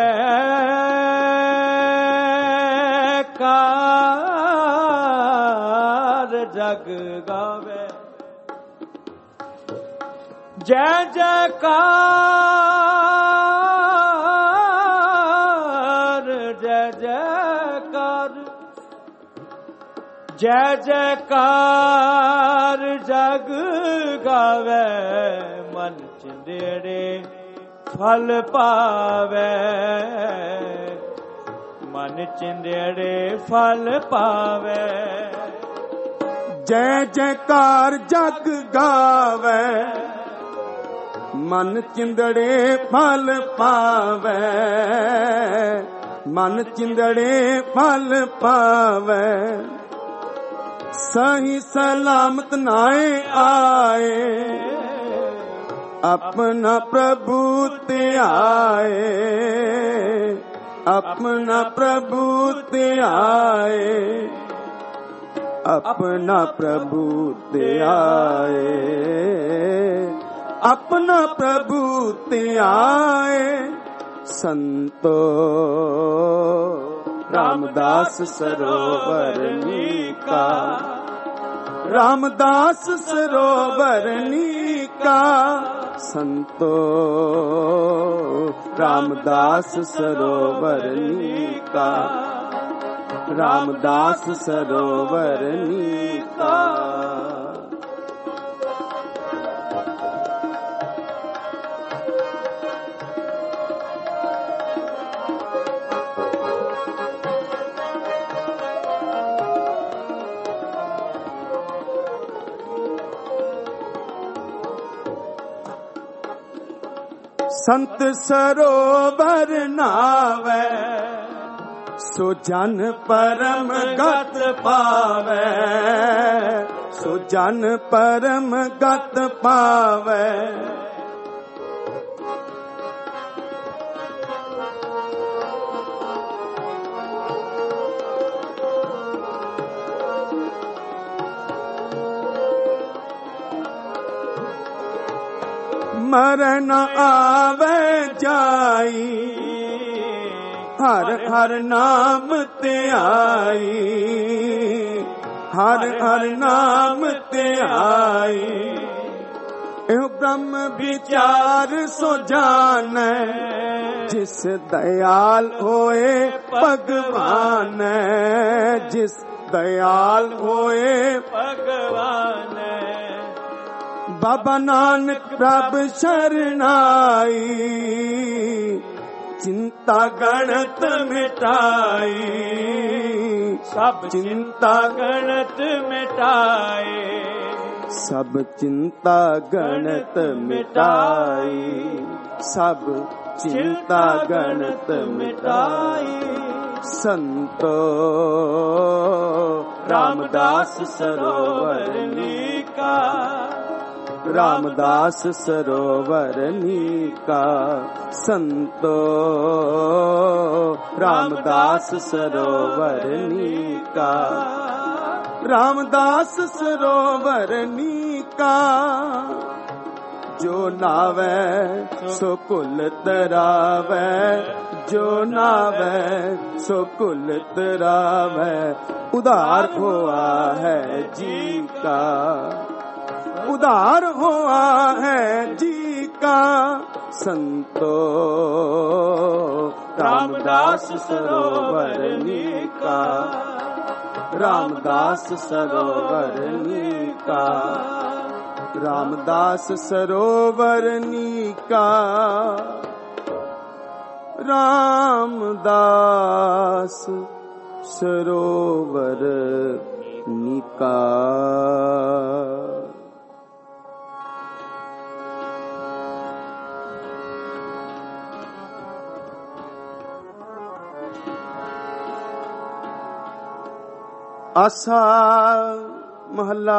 जयकार जग गावे, जय जयकार जय जयकार, जय जयकार जग गावे। मन चिंदेड़े फल पावे, मन चिंदेड़े फल पावे। जय जयकार जग गावे, मन चिंदड़े फल पावे, मन चिंदड़े फल पावे। सही सलामत नाए आए, अपना प्रभु ते आए, अपना प्रभु ते आए, अपना प्रभु ते आए, अपना प्रभु ते आए। संतो रामदास सरोवर नीका, रामदास सरोवर नीका। संतो रामदास सरोवर नीका, रामदास सरोवर नीका। संत सरोवर नावे, सो जन परम गत पावे, सो जन परम गत पावे। मरण आवे जाई, हर हर नाम ते आई, हर हर नाम ते आई। एहो ब्रह्म विचार सो जाने, जिस दयाल होए भगवान, जिस दयाल होए भगवान। बाबा नानक प्रभ शरणाई, चिंता गणत मिटाई, सब चिंता गणत मिटाए, सब चिंता गणत मिटाई, सब चिंता गणत मिटाई। संतो रामदास सरोवर नीका, रामदास सरोवर नीका। संतो रामदास सरोवर नीका, रामदास सरोवर नीका। जो नावे सो कुल तरावे, जो नावे सो कुल तरावे। उधार हुआ है जी का, उधार हुआ है जी का। संतो रामदास सरोवर नीका, रामदास सरोवर नीका, रामदास सरोवर नीका, रामदास सरोवर नीका। आसा महला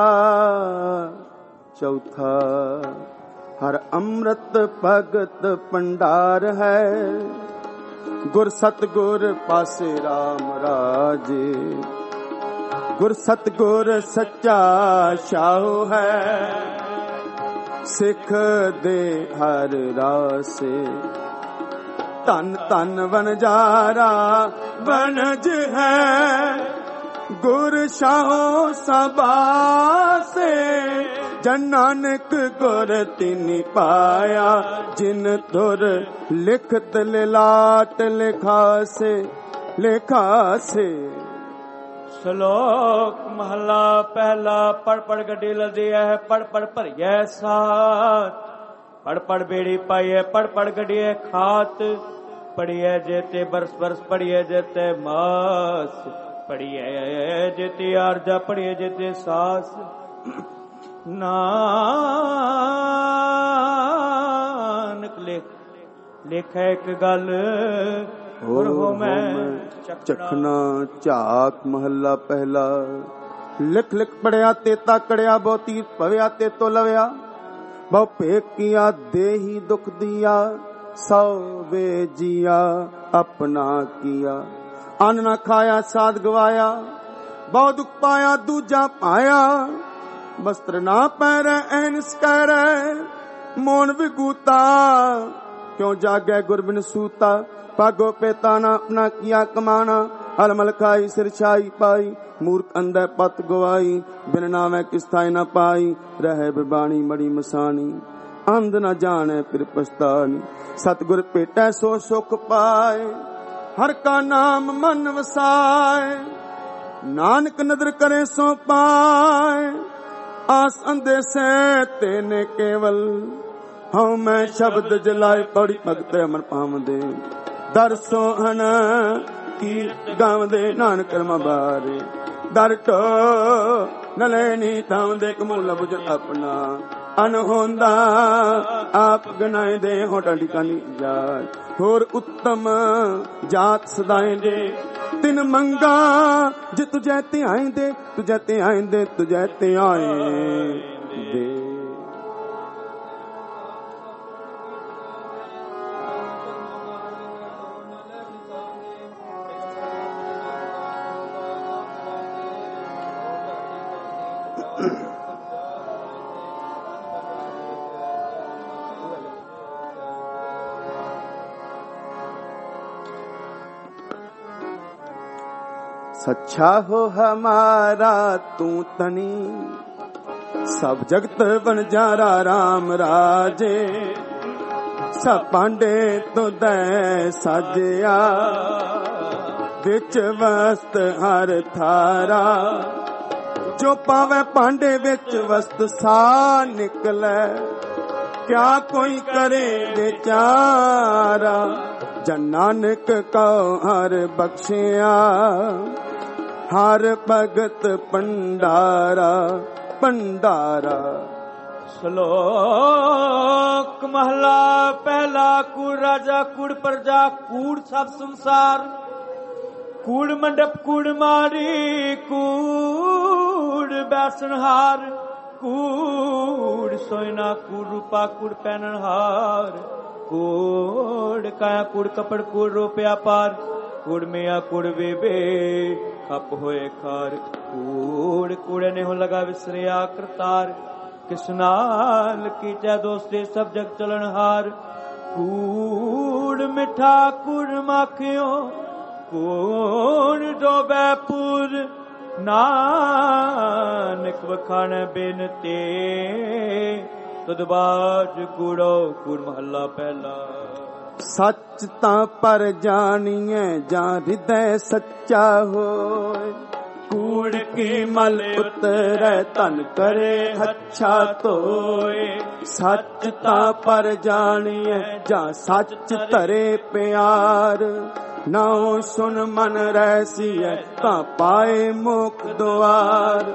चौथा। हर अमृत भगत भंडार है, गुर सतगुर पासे राम राजे। गुर सतगुर सच्चा शाहू है, सिख दे हर रासे। धन धन वनजारा वनज है, गुर शाहो सबासे। जन नानक गुर तिनि पाया, जिन धुर लिखत लिलाट लिखासे लिखासे। श्लोक महला पहला। पढ़ पढ़ गड्डी लदी है, पढ़ पढ़ भरिए साथ। पढ़ पढ़ बेड़ी पाइए, पढ़ पढ़ गड्डिए खात। पढ़िए जेते बरस बरस, पढ़िए जेते मास। पढ़िए जेते आरजा, पढ़िए जेते सास। नानक लिख लिख एक गल और हो मैं चखना झाक महला पहला। लिख लिख पढ़िया ते ताकड़िया, बहुती पविया ते तो लविया। बहु पेकिया देही दुख दिया, सौ वे जिया अपना किया। अन्न न खाया साध गवाया, बहु दुख पाया दूजा पाया। वस्त्र ना पैरै ऐनस कैरै, मोन विगूता। क्यों जागे गुरबिन सूता, भागो पेता ना अपना किया कमाना। अलमल खाई सिर छाई पाई, मूर्ख अंधे पत गवाई। बिन नामे किस्थाई न पाई, रहे बिबाणी मड़ी मसानी। अंध न जाने फिर पछतानी, सतगुर पेटै सो सुख पाए। हर का नाम मन वसाए, नानक नदर करे सो पाए। आस अंधे से तेने केवल, हूँ मैं शब्द जलाए। पौड़ी भगत अमर पावदे, दर सोहन की गावदे। नानक कर्मा बारे दर टो न लेनी थावदे। कमूला बुझ अपना अनहोंदा, आप गनाए दे होटा ठिकानी जाए। होर उत्तम जात सदाए दे, तिन मंगा जे तुझे ते आए दे। तुझे ते आए दे, तुझे ते आए दे। सच्चा हो हमारा तू तनी, सब जगत बनजारा राम राजे। सब पांडे तो दे साजिया, बिच वस्त हर थारा। जो पावे पांडे बिच वस्त सा निकले, क्या कोई करे बेचारा। जन नानक को हर बख्शिया, हर भगत भंडारा भंडारा। श्लोक महला पहला। कूड़ राजा कूड़ प्रजा, कूड़ सब संसार। कूड़ मंडप कूड़ मारी, कूड़ बैसनहार। कूड़ सोयना कूड़ रूपा, कूड़ पहनहार। कूड़ काया कूड़ कपड़, कूड़ रुपया पार। कूड़ मिया कूड़ बेबे, खप होए खार। कूड़ कूड़े ने हो लगा विसरिया करतार। किसनाल की चा दोस्ते सब जग चलनहार। कूड़ मिठा कूड़ माखियो, कूड़ डोबैपुर। नानक वखान बिनते, तुदबाज कूड़ो कूड़ महला पहला। सच तां पर जानिए, जां हृदय सच्चा होए। कूड़ की मल उतरे, तन करे अच्छा धोए। सच तां पर जानिए, जां सच धरे प्यार। नाउ सुन मन रहसिए, तां पाए मोख द्वार।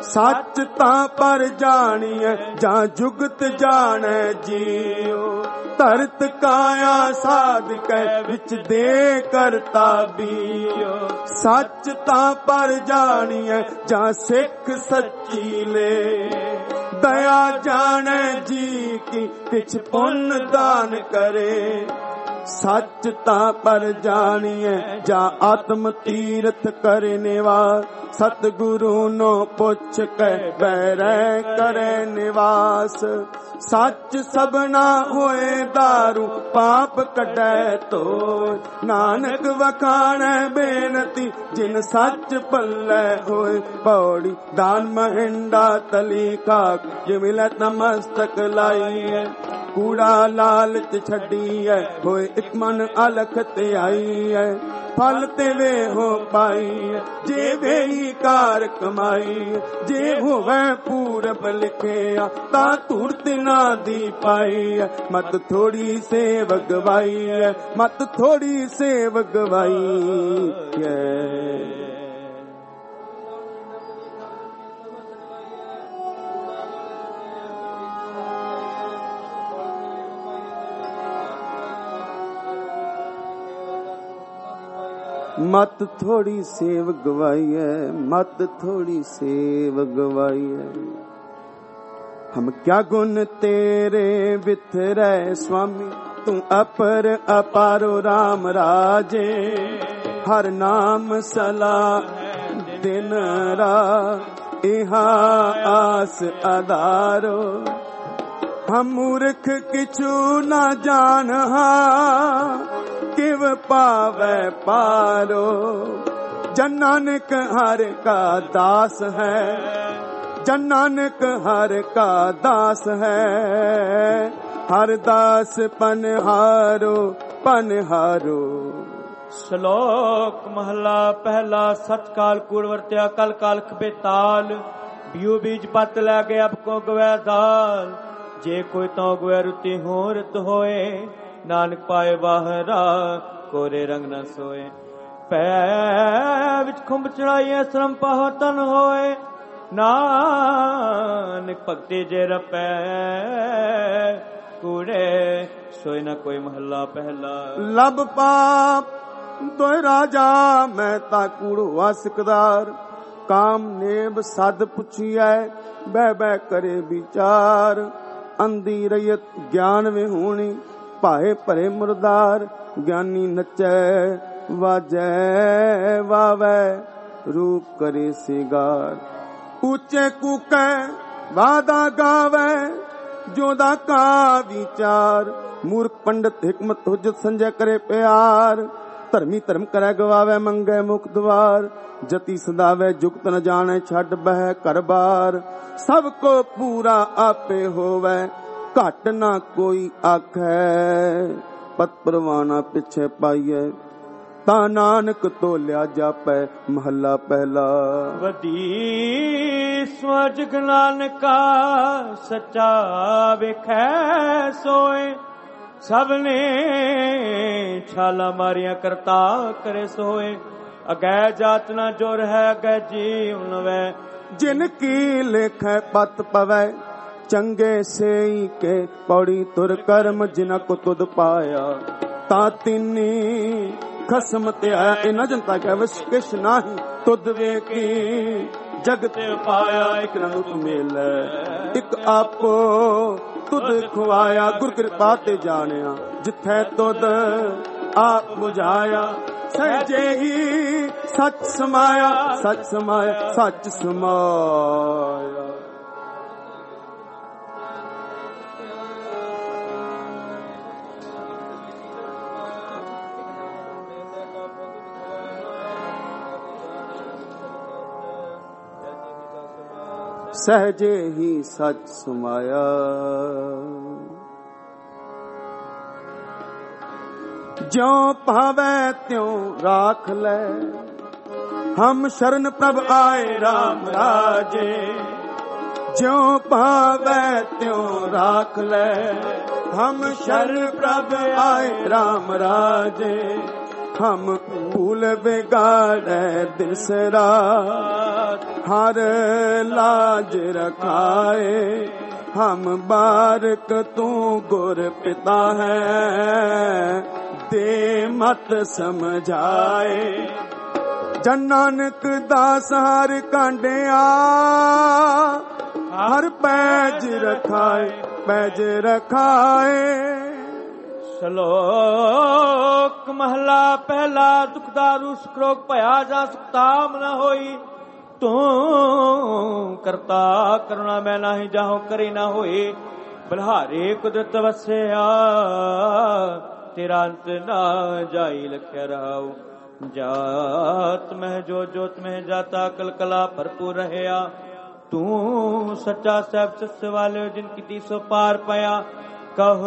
सच तां पर जानिए, जां जुगत जाने जियो। ਧਰਤ ਕਾਇਆ ਸਾਧ ਕੈ ਵਿੱਚ ਦੇ ਕਰਤਾ ਬੀਓ। ਸੱਚ ਤਾਂ ਪਰ ਜਾਣੀਐ ਜਾਂ ਸਿੱਖ ਸੱਚੀ ਲੈ। ਦਇਆ ਜਾਣੈ ਜੀ ਕੀ ਕਿਛ ਪੁੰਨ ਦਾਨ ਕਰੇ। ਸੱਚ ਤਾਂ ਪਰ ਜਾਣੀਐ ਜਾਂ ਆਤਮ ਤੀਰਥ ਕਰੇ ਨਿਵਾਸ। ਸਤਿਗੁਰੂ ਨੂੰ ਪੁੱਛ ਕੇ ਬੈਰੈ ਕਰੇ ਨਿਵਾਸ। ਸੱਚ ਸਭਨਾ ਹੋਏ ਦਾਰੂ ਪਾਪ ਕੱਢੈ ਧੋਇ। ਨਾਨਕ ਵਖਾਣੈ ਬੇਨਤੀ ਜਿਨ ਸੱਚ ਪੱਲੇ ਹੋਏ। ਪੌੜੀ ਦਾਨ ਮਹਿੰਡਾ ਤਲੀ ਖਾਕ ਜੇ ਮਿਲੈ ਨਮਸਤਕ ਲਾਈਐ। ਕੂੜਾ ਲਾਲਚ ਛੱਡੀਐ ਹੋਏ ਇਕ ਮਨ ਅਲਖ ਤੇ ਆਈਐ। ਫਲ ਤੇ ਵੇ ਹੋ ਪਾਈ ਜੇ ਵੇਹੀ ਕਾਰ ਕਮਾਈ। ਜੇ ਹੋਵੇ ਪੂਰਬ ਲਿਖਿਆ ਤਾਂ ਧੂਰਤ ਨਾ ਦੀ ਪਾਈ। ਮਤ ਥੋੜੀ ਸੇਵ ਗਵਾਈ ਮਤ ਥੋੜੀ ਸੇਵ ਗਵਾਈ। मत थोड़ी सेव गवाई है मत थोड़ी सेव गवाई है। हम क्या गुण तेरे बिथरे स्वामी तू अपर अपारो राम राजे। हर नाम सलाह दिन रात इहा आस आधारो। हम मूर्ख किछु न जानहा किव पावै पारो। जन नानक हर का दास है जन नानक हर का दास है। हर दास पनहारो पनहारो। ਸ਼ਲੋਕ ਮਹਲਾ ਪਹਿਲਾ। ਸਤਕਾਲ ਕੂੜ ਵਰਤਿਆ ਕਲ ਕਾਲਖ ਬੇਤਾਲ। ਬਿਉ ਬੀਜ ਪੱਤ ਲੈ ਕੇ ਅਬ ਕੋ ਗਵੈ ਦਾਲ। ਜੇ ਕੋਈ ਤਾਂ ਗਵੈ ਰੁਤੀ ਹੋ ਰਤ ਹੋਏ। ਨਾਨਕ ਪਾਏ ਬਾਹਰਾ ਕੋਰੇ ਰੰਗ ਨ ਸੋਏ। ਪੈ ਵਿੱਚ ਖੁੰਭ ਚੜਾਈਏ ਸ਼ਰਮ ਪਾਹ ਤਨ ਹੋਏ। ਨਾਨਕ ਭਗਤੀ ਜੇ ਰਪੈ ਕੂੜੇ ਸੋਏ ਨਾ ਕੋਈ ਮਹੱਲਾ ਪਹਿਲਾ। ਲਬ ਪਾਪ ਤੋਏ ਰਾਜਾ ਮੈਂ ਤਾ ਕੂੜ ਹੁਆ ਸਿਕਦਾਰ। ਕਾਮ ਨੇਬ ਸਦ ਪੁੱਛੀਐ ਬਹਿ ਬਹਿ ਕਰੇ ਵਿਚਾਰ। ਅੰਧੀ ਰਯਤ ਗਿਆਨ ਵਿਹੂਣੀ ਭਾਏ ਭਰੇ ਮੁਰਦਾਰ। ਗਿਆਨੀ ਨੱਚੈ ਵਾਜੈ ਵਾਵੈ ਰੂਪ ਕਰੇ ਸਿਗਾਰ। ਉੱਚੇ ਕੂਕੈ ਵਾਦਾ ਗਾਵੈ ਜੋਦਾ ਕਾ ਵਿਚਾਰ। ਮੂਰਖ ਪੰਡਤ ਹਿਕਮਤ ਹੁਜਤ ਸੰਜੈ ਕਰੇ ਪਿਆਰ। ਧਰਮੀ ਧਰਮ ਕਰੈ ਗਵਾਵੈ ਮੰਗੈ ਮੁਖ ਦੁਆਰ। ਜਤੀ ਸਦਾਵੈ ਜੁਗਤ ਨ ਜਾਣੈ ਛੱਡ ਬਹਿ ਘਰ ਬਾਰ। ਸਭ ਕੋ ਪੂਰਾ ਆਪੇ ਹੋਵੈ ਘਟ ਨਾ ਕੋਈ ਆਖੈ। ਪਤ ਪਰਵਾਨਾ ਪਿਛੇ ਪਾਈਐ ਤਾਂ ਨਾਨਕ ਤੋਲਿਆ ਜਾਪੈ ਮਹੱਲਾ ਪਹਿਲਾ। ਵਦੀ ਸਵਜ ਨਾਨਕਾ ਸੱਚਾ ਵੇਖੈ ਸੋਏ। ਸਭ ਨੇ ਛਾਲਾ ਮਾਰੀਆਂ ਕਰਤਾ ਕਰੇ ਸੋਏ। ਅਗੈ ਜਾਤ ਨਾ ਜੁਰ ਹੈ ਅਗੈ ਜੀਵ ਨਵੈ। ਜਿਨ ਕੀ ਲੇਖੈ ਪਤ ਪਵੈ ਚੰਗੇ ਸੇਈ ਕੇ। ਪੌੜੀ ਤੁਰ ਕਰਮ ਜਿਨਾ ਕੋ ਤੁਧ ਪਾਇਆ ਤਾਂ ਤਿਨੀ ਖਸਮ ਤੇ ਆਇਆ। ਇਹਨਾਂ ਜਨਤਾ ਕਹਿ ਵਸ ਕਿਛ ਨਾਹੀ ਤੁਧ ਵੇਖੀ। ਜਗਤ ਪਾਇਆ ਇਕ ਰੂਪ ਮੇਲੈ ਇਕ ਆਪੋ ਤੁਧ ਖਵਾਇਆ। ਗੁਰ ਕਿਰਪਾ ਤੇ ਜਾਣਿਆ ਜਿੱਥੈ ਤੁਧ ਆਪ ਬੁਝਾਇਆ। ਸਹਿਜੇ ਹੀ ਸੱਚ ਸਮਾਇਆ ਸੱਚ ਸਮਾਇਆ ਸੱਚ ਸਮਾਇਆ। ਸਹਜੇ ਹੀ ਸੱਚ ਸਮਾਇਆ। ਜਿਉ ਭਾਵੈ ਤਿਉ ਰਾਖ ਲੈ। ਹਮ ਸ਼ਰਨ ਪ੍ਰਭ ਆਏ ਰਾਮ ਰਾਜੇ। ਜਿਉ ਭਾਵੈ ਤਿਉ ਰਾਖ ਲੈ। ਹਮ ਸ਼ਰਨ ਪ੍ਰਭ ਆਏ ਰਾਮ ਰਾਜੇ। हम भूल बिगाड़े दिसरा हर लाज रखाए हम बारक तू गुर पिता है, दे मत समझाए। जन नानक दास हर कांडिया, हर पैज रखाए, पैज रखाए। श्लोक महला पहला। दुखदारु सुखरोग भया जा सुखताम न होई, तू करता करुणा मैं नाही जाहु करी न होई। बलिहारे कुदरत वसया, तेरा अंत ना जाई लख्या रहाऊ। जात में जो जोत में जाता कल कला भरपूर रहया, तू सच्चा साहब सत्य वाले जिनकी तीसो पार पाया। कहो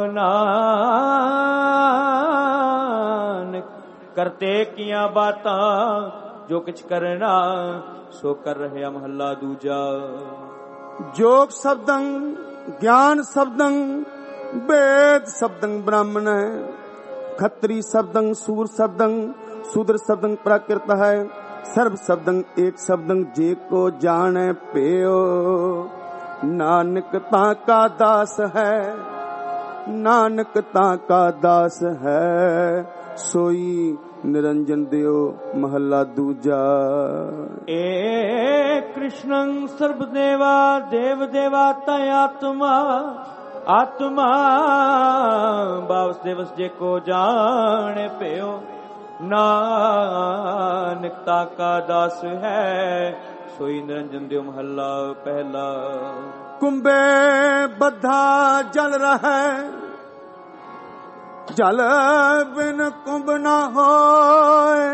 नानक करते किया बातां, जो कुछ करना सो कर रहे महला दूजा। जोग शब्दं ज्ञान शब्दं, वेद शब्दं ब्राह्मण है। खत्री शब्दं सूर शब्दं, शूद्र शब्दं प्राकृत है। सर्व शब्दं एक शब्दं, जे को जाने पेयो। नानक ताका दास है, नानक ताका दास है। सोई निरंजन देव महला दूजा। ए कृष्णं सर्वदेवा देव देवाता आत्मा, आत्मा बावस देवस जे को जाने पेयो। नानकता का दास है, सोई निरंजन देव महला पहला। कुंभे बद्धा जल रहा, जल बिन कुंभ न होए।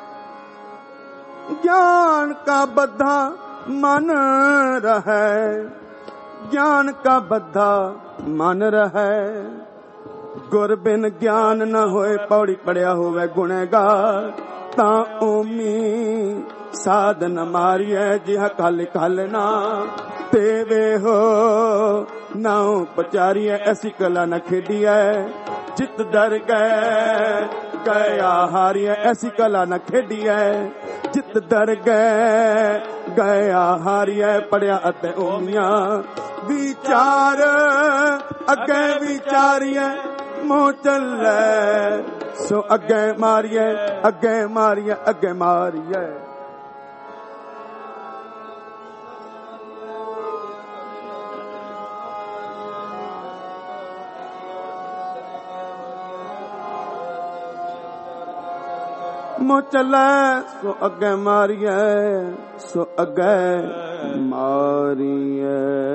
ज्ञान का बद्धा मन रहे, ज्ञान का बद्धा मन रहे। गुर बिन ज्ञान न होए, पौड़ी पड़िया होवे गुणेगार। ता ओमी साधन मारिए, जिह कल कल ना तेवे हो। नाउ पचारिए, ऐसी कला न खेडिए। जित डर गए गया हारिए, ऐसी कला न खेडिए। जित डर गए गया हारिए। पढ़िया अते ओमिया विचार अगे विचारिए। मोह चले सो अगे मारिए, अगे मारिए, अगे मारिए। मोह चले सो अगे मारिए, सो अगे मारिए।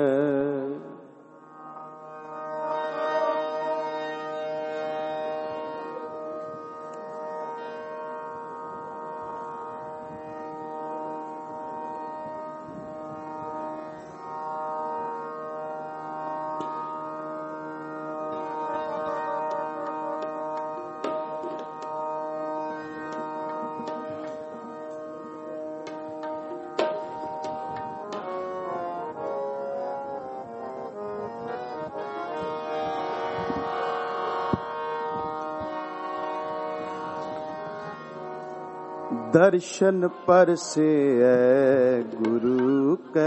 दर्शन पर से है गुरु के,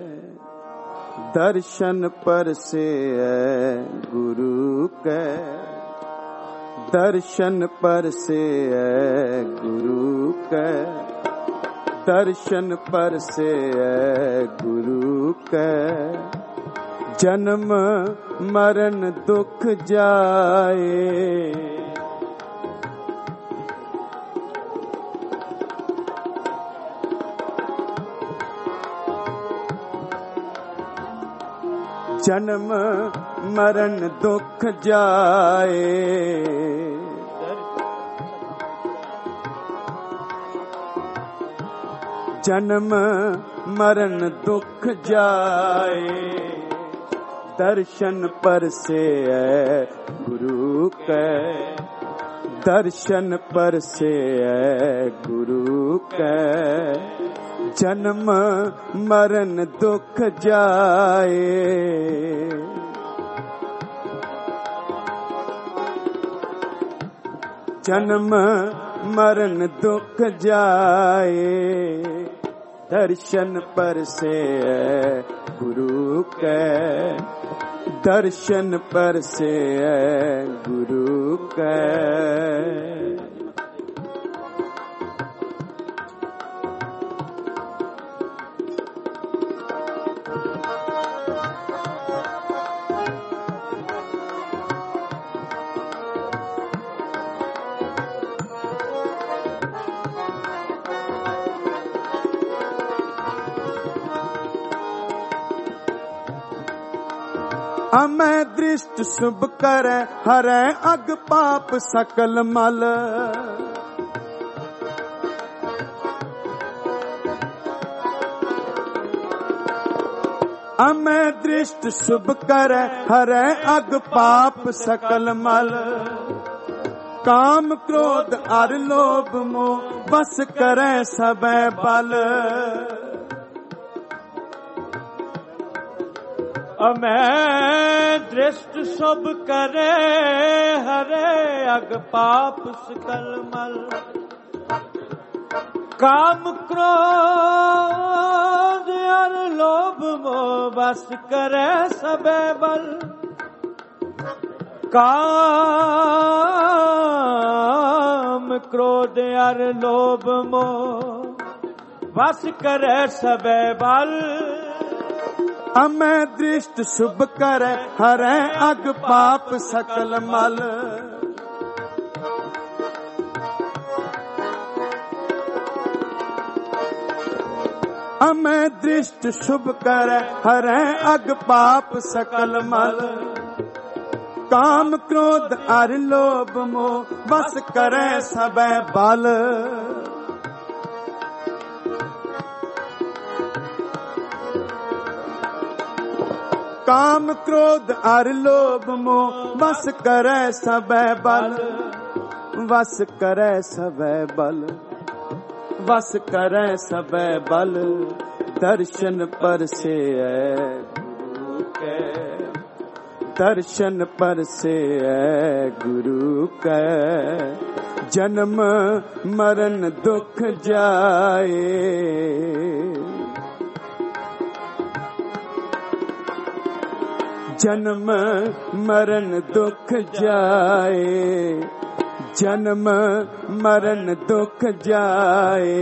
दर्शन पर से है गुरु के। दर्शन पर से है गुरु के, दर्शन पर से है गुरु के। जन्म मरण दुख जाए, जन्म मरण दुख जाए। जन्म मरण दुख जाए। दर्शन पर से है गुरु के, दर्शन पर से है गुरु के। जन्म मरण दुख जाए। जन्म मरण दुख जाए। दर्शन पर से गुरु के, दर्शन पर से गुरु के। अमै दृष्ट शुभ करे हरै अग पाप सकल मल। अमै दृष्ट शुभ करे हरै अग पाप सकल मल। काम क्रोध अर लोभ मोह बस करे सबे बल। अमै दृष्ट शुभ करे हरे अग पाप सकल मल। काम क्रोध अर लोभ मोह बस करे सबे बल। काम क्रोध अर लोभ मोह बस करे सबे बल। अमै दृष्ट शुभ करे हरै अग पाप सकल मल। अमै दृष्ट शुभ करे हरै अग पाप सकल मल। काम क्रोध अर लोभ मोह बस करे सबे बल। काम क्रोध अर लोभ मोह बस करे सबे बल। वस करे सबे बल, वस करे सबे बल। दर्शन पर से गुरु के, दर्शन पर से गुरु के। जन्म मरण दुख जाए, जन्म मरण दुख जाए। जन्म मरण दुख जाए।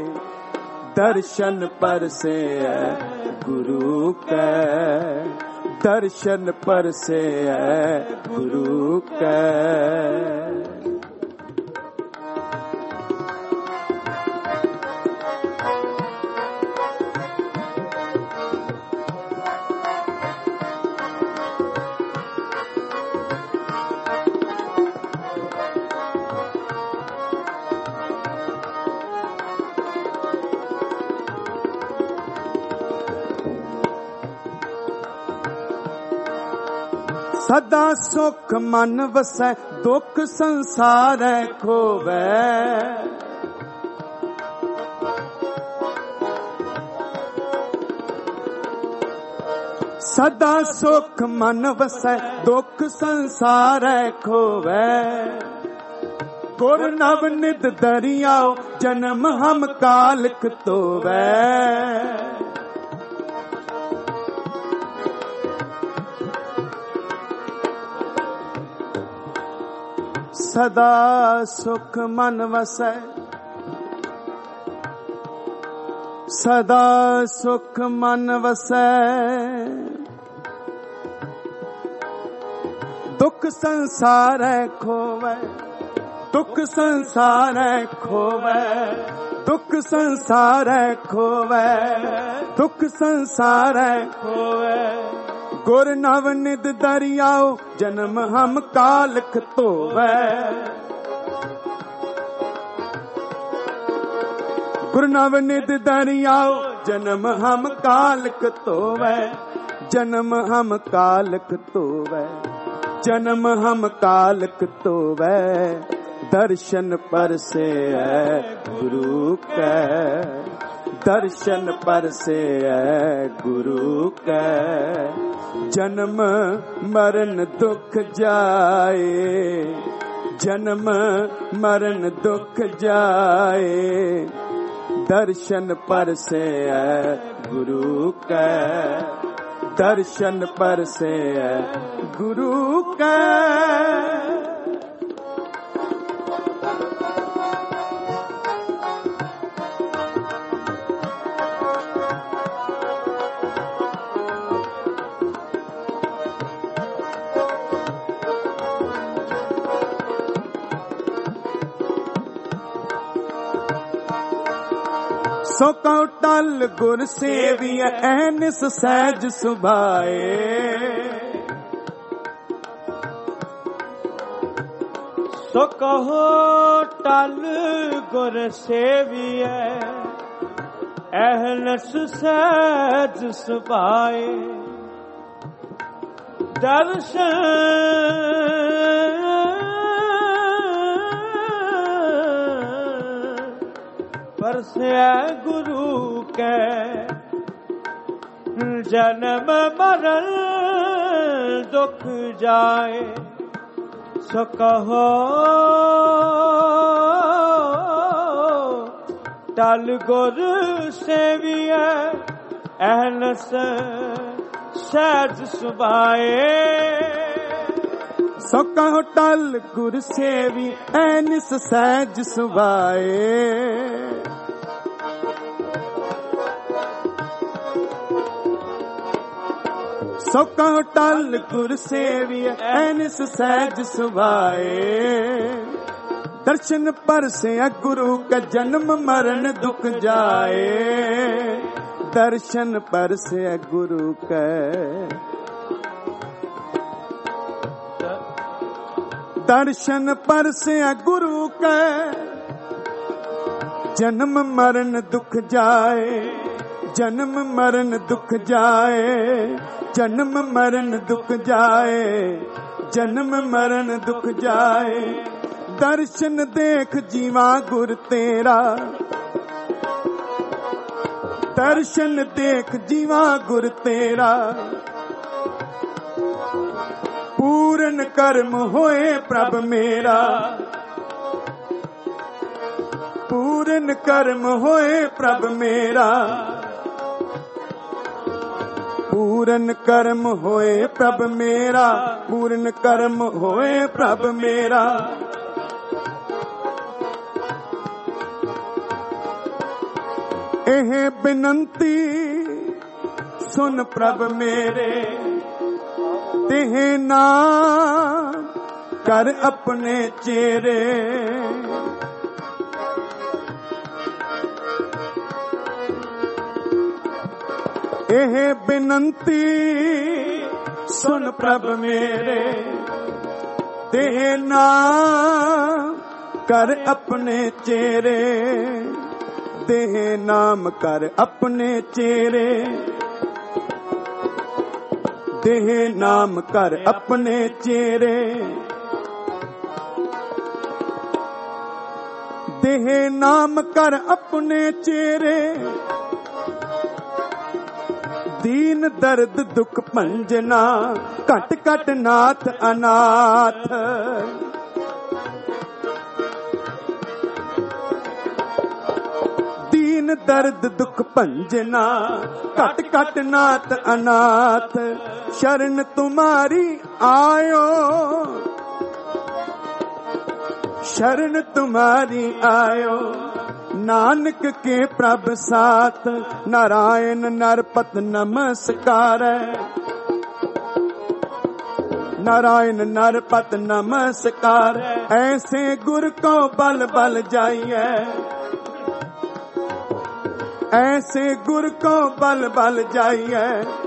दर्शन पर से गुरु के, दर्शन पर से गुरु के। सदा सुख मन वसै दुख संसार खोवै। सदा सुख मन वसै दुख संसार खोवै। गुर नव नित दरियाओ जन्म हम कालक तोवै। सदा सुख मन वसै, सदा सुख मन वसै। दुख संसार खोवै, दुख संसार खोवै। दुख संसार खोवै, दुख संसार खोवै। गुर नव निध दरियाओ जन्म हम कालख तोवै। गुर नव निध दरियाओ जन्म हम कालख तोवै। जन्म हम कालख तोवै, जन्म हम कालख तोवै। दर्शन पर से गुरु के, दर्शन पर से गुरु के। जन्म मरण दुख जाए, जन्म मरण दुख जाए। दर्शन पर से गुरु के, दर्शन पर से गुरु के। सो कौ टल गुर सेविय ऐनिस सहज सुभाए, सो कहो टल गुर सेविय ऐनिस सहज सुभाए। दर्शन परसे गुरु के, जन्म मरण दुख जाए। सो कहो टल गुर सेविय ऐनिस सहज सुभाए। सो कहो टल गुर सेवी ऐनिस सहज सुभाए। सो कहो टल गुर सेवी ऐनिस सहज सुभाए। दर्शन पर से गुरु का जन्म मरण दुख जाए। दर्शन पर से गुरु का, दर्शन पर से गुरु का जन्म मरण दुख जाए। जन्म मरण दुख जाए, जन्म मरण दुख जाए, जन्म मरण दुख जाए। दर्शन देख जीवा गुर तेरा, दर्शन देख जीवा गुर तेरा। पूर्ण कर्म होए प्रभ मेरा, पूर्ण कर्म होए प्रभ मेरा। पूर्ण कर्म होए प्रभ मेरा, पूर्ण कर्म होए प्रभ मेरा। एह बिनंती सुन प्रभ मेरे, तेह नाम कर अपने चेरे। एह बिनंती सुन प्रभ मेरे, तेह नाम कर अपने चेरे। तेह नाम कर अपने चेरे, तेह नाम कर अपने चेरे। तेह नाम कर अपने चेरे। दीन दर्द दुख भंजना, कट कट नाथ अनाथ। दीन दर्द दुख भंजना, कट कट नाथ अनाथ। शरण तुम्हारी आयो, शरण तुम्हारी आयो। नानक के प्रभ साथ, नारायण नरपत नमस्कार। नारायण नरपत नमस्कार। ऐसे गुर को बल बल जाइए, ऐसे गुर को बल बल जाइए।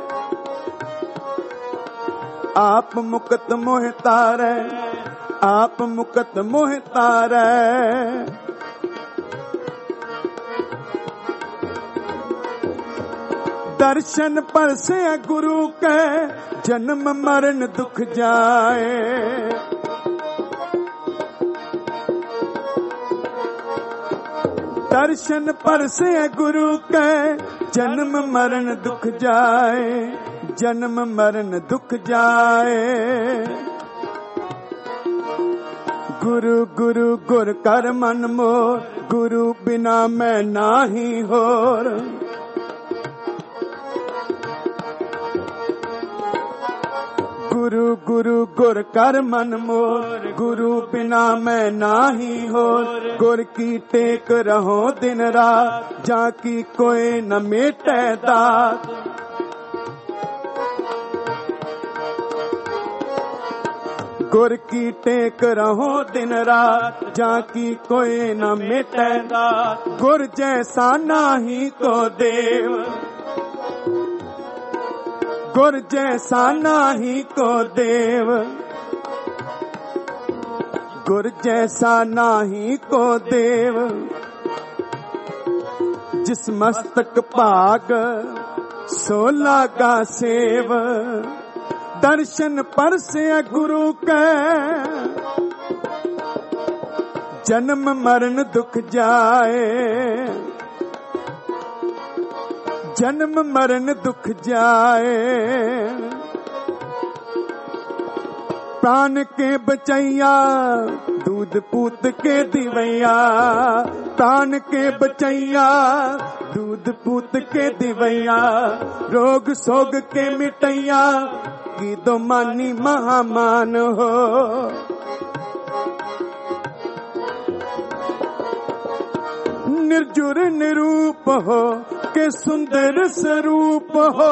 आप मुक्त मोह तारे, आप मुक्त मोह तारे। दर्शन पर से गुरु के, जन्म मरण दुख जाए। दर्शन पर से गुरु के, जन्म मरण दुख जाए। जन्म मरण दुख जाए। गुरु गुरु गुर कर मन मोर, गुरु बिना मैं नाही होर। गुरु गुरु गुर कर मन मोर, गुरु बिना मैं नाही होर। गुर की टेक रहो दिन रात, जाकी कोई न मेटे दात। गुर की टेक रहो दिन रात, जाकी कोई न मेटे दात। गुर जैसा नाही को देव, गुर जैसा नाही को देव। गुर जैसा नाही को देव, जिस मस्तक भाग सो लागा सेव। दर्शन पर से गुरु के, जन्म मरण दुख जाए। जन्म मरण दुख जाए। प्राण के बचैया, दूध पूत के दिवैया। प्राण के बचैया, दूध पूत के दिवैया। रोग सोग के मिटैया, की दो मानी महामान हो। निर्जुर निरूप हो, के सुंदर स्वरूप हो।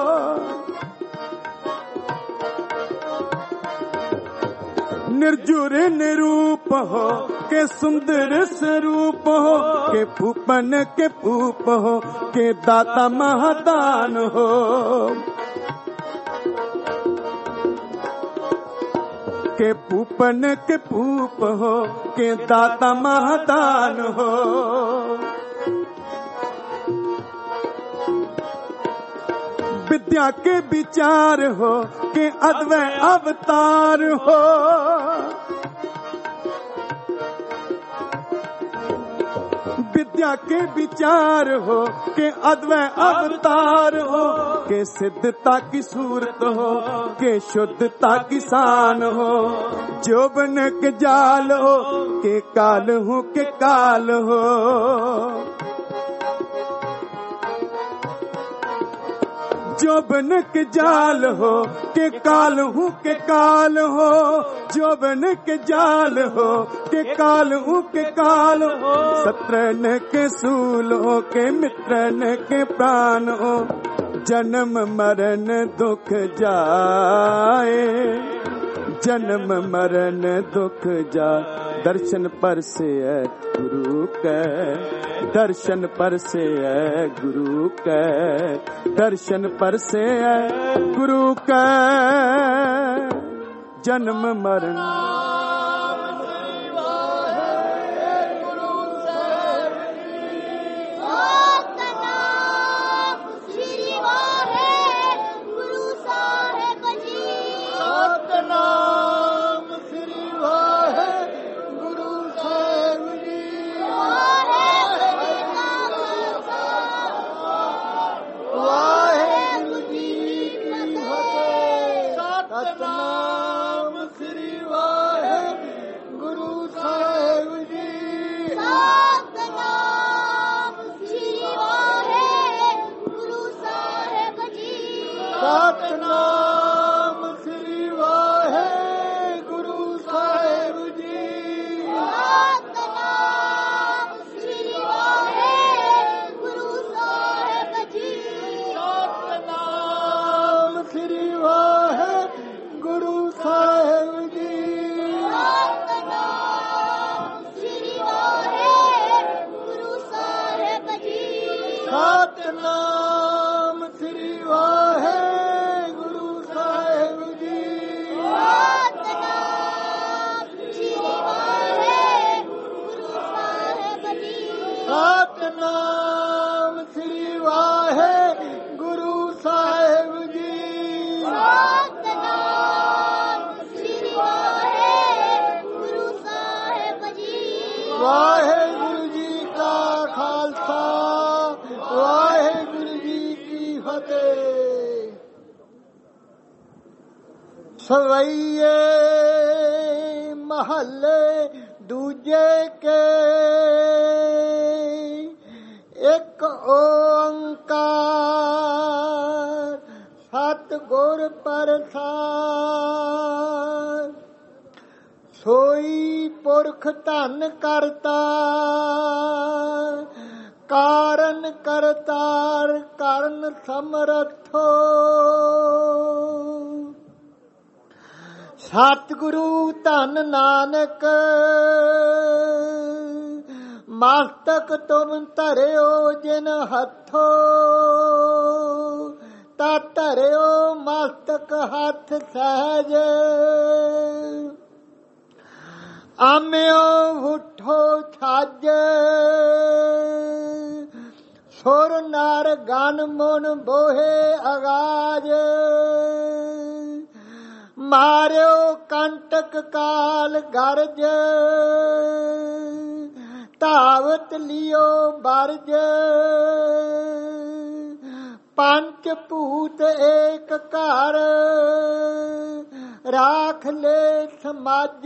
निर्जुर निरूप हो, के सुंदर स्वरूप हो। के फूपन के फूप हो, के दाता महादान हो। के पूपन के पूप हो, के दाता महादान हो। विद्या के विचार हो, के अद्वैत अवतार हो। विद्या के विचार हो, के अद्वैत अवतार हो। के सिद्धता की सूरत हो, के शुद्धता की शान हो। जोबन के जाल हो, के काल हो, के काल हो। जोबन के जाल हो, के काल हूँ के काल हो। जोबन के जाल हो, के काल हूँ के काल हो। शत्रन के सूल हो, के मित्रन के प्राण हो। जन्म मरण दुख जाए, जन्म मरण दुख जाए। दर्शन पर से है गुरु के, दर्शन पर से है गुरु के। दर्शन पर से है गुरु के, जन्म मरण। सवैये महले दूजे के एक ओंकार सतगुर प्रसाद सोई पुरख धन करता कारण करतार ਕਰਨ ਸਮਰਥੋ ਸਤਿਗੁਰੂ ਧੰਨ ਨਾਨਕ ਮਸਤਕ ਤੁਮ ਧਰਿਓ ਜਿਨ ਹੱਥੋ ਤਾ ਧਰਿਓ ਮਸਤਕ ਹੱਥ ਸਹਿਜ ਆਮਿਓ ਉਠੋ ਛੱਜ ਸੁਰ ਨਰ ਗਨ ਮਨ ਬੋਹੇ ਅਗਾਜ ਮਾਰਿਓ ਕੰਟਕ ਕਾਲ ਗਰਜ ਧਾਵਤ ਲਿਓ ਬਰਜ ਪੰਚ ਭੂਤ ਏਕ ਘਰ ਰਾਖ ਲੈ ਸਮਾਜ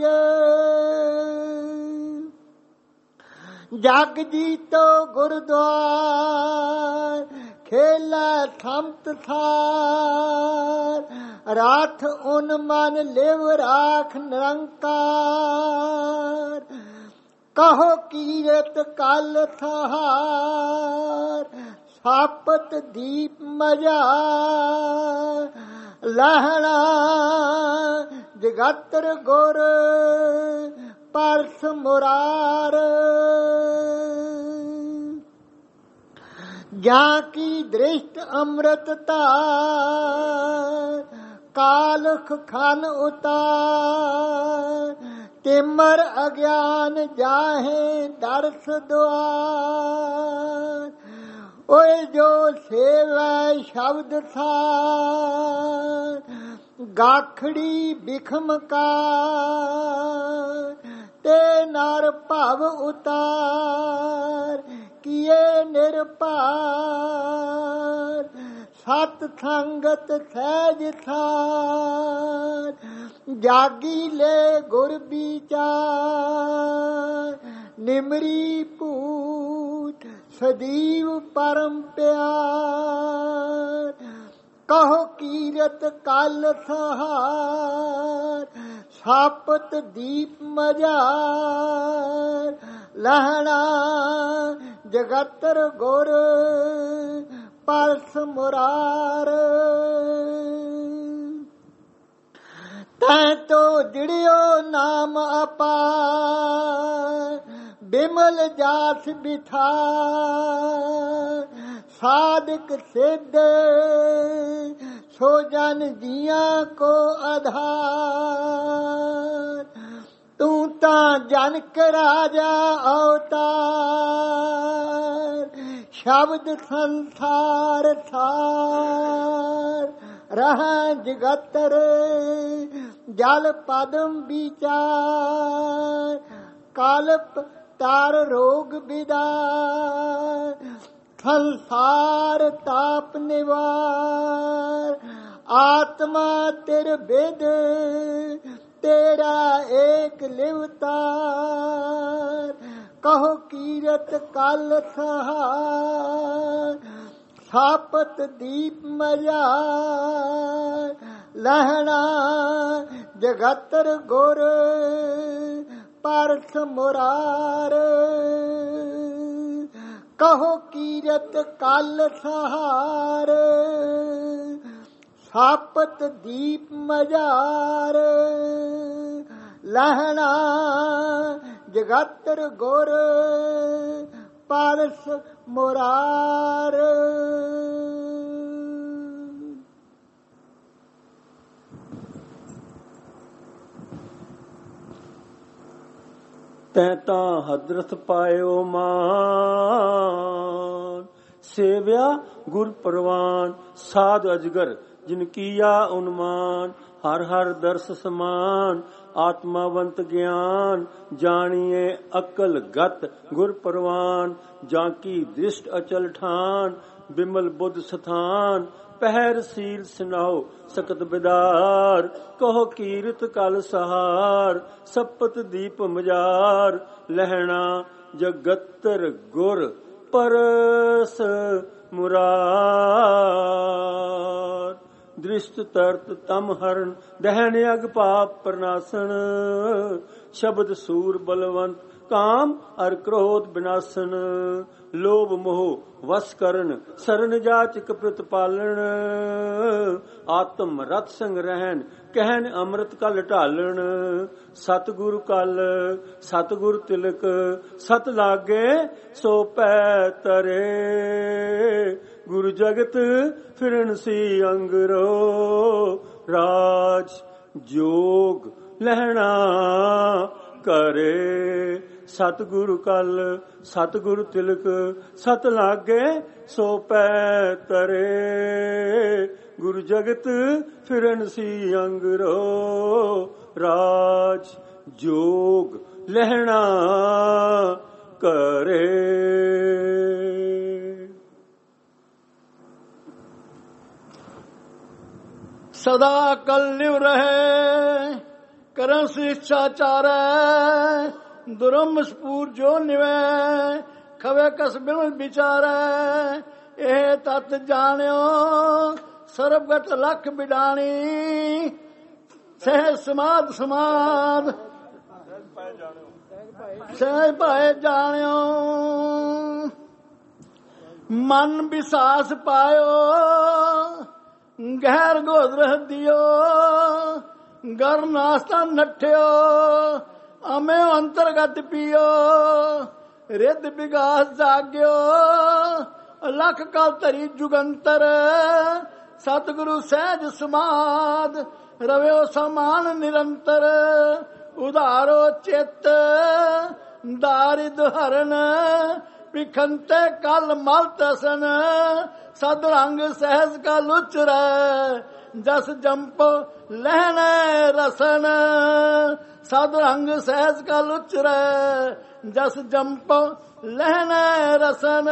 ਜਗ ਜੀਤੋ ਗੁਰਦੁਆਰ ਖੇਲਾ ਥਮਤ ਥਾਰ ਰਾਠ ਉਨ ਮਨ ਲਿਵ ਰਾਖ ਨਿਰੰਕਾਰ ਕਹੋ ਕੀਰਤ ਕਲ ਥਾਰ ਸਾਪਤ ਦੀਪ ਮਜਾ ਲਹਣਾ ਜਗਤਰ ਗੁਰ ਪਰਸ ਮੁਰਾਰ ਜਾਂ ਕੀ ਦ੍ਰਿਸ਼ਟ ਅੰਮ੍ਰਿਤ ਧਾਰ ਕਾਲਖ ਖਨ ਉਤਾਰ ਤਿਮਰ ਅਗਿਆਨ ਜਾਹੇ ਦਰਸ ਦੁਆਰ ਓਏ ਜੋ ਸੇਵੈ ਸ਼ਬਦ ਸਾਰ ਗਾਖੜੀ ਬਿਖਮ ਕਾ ਤੇ ਨਰ ਭਵ ਉਤਾਰ ਕੀਏ ਨਿਰਭਾਰ ਸਤ ਸੰਗਤ ਸਹਿਜ ਥਾਰ ਜਾਗੀ ਲੈ ਗੁਰ ਵਿਚਾਰ ਨਿਮਰੀ ਭੂਤ ਸਦੀਵ ਪਰਮ ਪਿਆਰ ਕਹੋ ਕੀਰਤ ਕਲ ਸਹਾਰ ਸਾਪਤ ਦੀਪ ਮਜਾਰ ਲਹਣਾ ਜਗਤਰ ਗੁਰ ਪਰਸ ਮੁਰਾਰ ਤੈ ਤੋ ਜਿੜਿਓ ਨਾਮ ਅਪਾਰ ਬਿਮਲ ਜਾਸ ਬਿਥਾਰ ਸਾਧਕ ਸਿੱਧ ਸੋ ਜਨ ਜੀਆਂ ਕੋ ਆਧਾਰ ਤੂੰ ਤਾਂ ਜਨਕ ਰਾਜਾ ਅਵਤਾਰ ਸ਼ਬਦ ਸੰਸਾਰ ਥਾਰ ਰਹਾ ਜਗਤਰ ਜਲ ਪਦਮ ਵਿਚਾਰ ਕਲਪ ਤਾਰ ਰੋਗ ਬਿਦਾਰ ਸੰਸਾਰ ਤਾਪ ਨਿਵਾਰ ਆਤਮਾ ਤੇਰ ਬਿਦ ਤੇਰਾ ਏਕ ਲਿਵਤਾਰ ਕਹੋ ਕੀਰਤ ਕਲ ਸਹਾਰ ਸਾਪਤ ਦੀਪ ਮਜਾਰ ਲਹਣਾ ਜਗਤਰ ਗੁਰ ਪਰਸ ਮੁਰਾਰ ਕਹੋ ਕੀਰਤ ਕਲ ਸਹਾਰ ਸਾਪਤ ਦੀਪ ਮਜਾਰ ਲਹਣਾ ਜਗਤਰ ਗੁਰ ਪਰਸ ਮੁਰਾਰ ਤੈ ਤਾਂ ਹਦਰਤ ਪਾਇਓ ਮਾਨ ਸੇਵਿਆ ਗੁਰ ਪ੍ਰਵਾਨ ਸਾਧ ਅਜਗਰ ਜਿਨ ਕੀਆ ਉਨਮਾਨ ਹਰ ਹਰ ਦਰਸ ਸਮਾਨ ਆਤਮਾਵੰਤ ਗਿਆਨ ਜਾਣੀਏ ਅਕਲ ਗਤ ਗੁਰ ਪ੍ਰਵਾਨ ਜਾਂ ਕੀ ਦ੍ਰਿਸ਼ਟ ਅਚਲ ਠਾਨ ਬਿਮਲ ਬੁੱਧ ਸਥਾਨ ਪਹਿਰ ਸੀਲ ਸੁਨਾਓ ਸਕਤ ਬਿਦਾਰ, ਕਹੋ ਕੀਰਤ ਕਲ ਸਹਾਰ, ਸਪਤ ਦੀਪ ਮਜਾਰ, ਲਹਿਣਾ ਜਗਤਰ ਗੁਰ ਪਰਸ ਮੁਰਾਰ। ਦ੍ਰਿਸ਼ਟ ਤਰਤ ਤਮ ਹਰਨ, ਦਹਿਨ ਅਗ ਪਾਪ ਪ੍ਰਨਾਸਨ, ਸ਼ਬਦ ਸੂਰ ਬਲਵੰਤ, ਕਾਮ ਅਰ ਕ੍ਰੋਧ ਵਿਨਾਸਨ, ਲੋਭ ਮੋਹ ਵਸ ਕਰਨ, ਸਰਨ ਜਾਚਕ ਪ੍ਰਤਪਾਲਣ, ਆਤਮ ਰਤ ਸੰਗ ਰਹਿਣ, ਕਹਿਣ ਅੰਮ੍ਰਿਤ ਕਲ ਢਾਲਣ, ਸਤਿਗੁਰ ਕਲ ਸਤਿਗੁਰ ਤਿਲਕ, ਸਤ ਲਾਗੇ ਸੋ ਪੈ ਤਰੇ, ਗੁਰੂ ਜਗਤ ਫਿਰਨ ਸੀ ਅੰਗਰੋ, ਰਾਜ ਜੋਗ ਲਹਿਣਾ ਕਰੇ, ਸਤਿਗੁਰੂ ਕਲ ਸਤਿਗੁਰੂ ਤਿਲਕ, ਸਤ ਲਾਗੇ ਸੋ ਪੈ ਤਰੇ, ਗੁਰੂ ਜਗਤ ਫਿਰਨ ਸੀ ਅੰਗਰੋ, ਰਾਜ ਜੋਗ ਲਹਿਣਾ ਕਰੇ। ਸਦਾ ਕਲ ਲਿਵ ਰਹੇ ਕਰਨ ਸਿੱਛਾਚਾਰੈ, ਦੁਰਮ ਸਪੂਰ ਜੋ ਨਿਵੈ ਖਵੇ ਕਸ ਬਿਮਲ ਵਿਚਾਰੈ, ਇਹ ਤਤ ਜਾਣਿਓ ਸਰਬਗਤ ਲਖ ਬਿਡਾਣੀ, ਸਹਿ ਸਮਾਦ ਸਮਾਦ ਸਹਿ ਭਾਏ ਜਾਣਿਓ, ਮਨ ਵਿਸਾਸ ਪਾਇਓ ਗਹਿਰ ਗੋਦਰ ਦਿਓ, ਗਰ ਨਾਸਤਾ ਨਠਿਓ ਅਮੇ ਅੰਤਰਗਤ ਪੀਓ, ਰਿੱਧ ਵਿਗਾਸ ਜਾਗਿਓ ਲਖ ਕਲ ਧਰੀ ਜੁਗੰਤਰ, ਸਤਿਗੁਰੂ ਸਹਿਜ ਸਮਾਦ ਰਵਿਓ ਸਮਾਨ ਨਿਰੰਤਰ, ਉਧਾਰੋ ਚਿੱਤ ਦਾਰਿਦ ਹਰਨ, ਵਿਖੰਤੇ ਕਲ ਮਲ ਤਸਨ, ਸਦ ਰੰਗ ਸਹਿਜ ਕਲ ਉਚਰੈ, ਜਸ ਜੰਪ ਲਹਿਣੇ ਰਸਨ, ਸਦ ਰੰਗ ਸਹਿਜ ਕਲ ਉਚਰੈ, ਜਸ ਜੰਪ ਲਹਿਣੇ ਰਸਨ।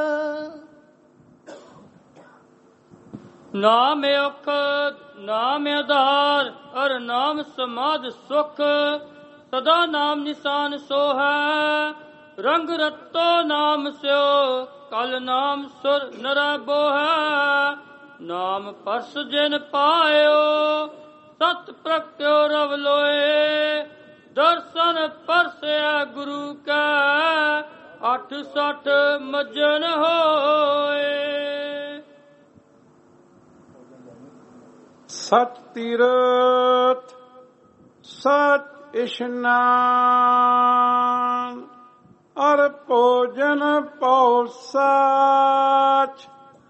ਨਾਮ ਔਖ ਨਾਮ ਆਧਾਰ, ਅਰ ਨਾਮ ਸਮਾਧ ਸੁਖ, ਸਦਾ ਨਾਮ ਨਿਸ਼ਾਨ ਸੋ ਹੈ, ਰੰਗ ਰਤੋ ਨਾਮ ਸਿਓ, ਕਲ ਨਾਮ ਸੁਰ ਨਰੈ ਬੋਹੈ, ਨਾਮ ਪਰਸ ਜਿਨ ਪਾਇਓ, ਸਤ ਪ੍ਰਗਟਿਓ ਰਵ ਲੋਏ, ਦਰਸ਼ਨ ਪਰਸਿਆ ਗੁਰੂ ਕੈ, ਅਠ ਸਠ ਮਜਨ ਹੋਏ। ਸਚ ਤੀਰਥ ਸਚ ਇਸ਼ਨਾਨ, ਅਰ ਭੋਜਨ ਪਉ ਸਾਚ,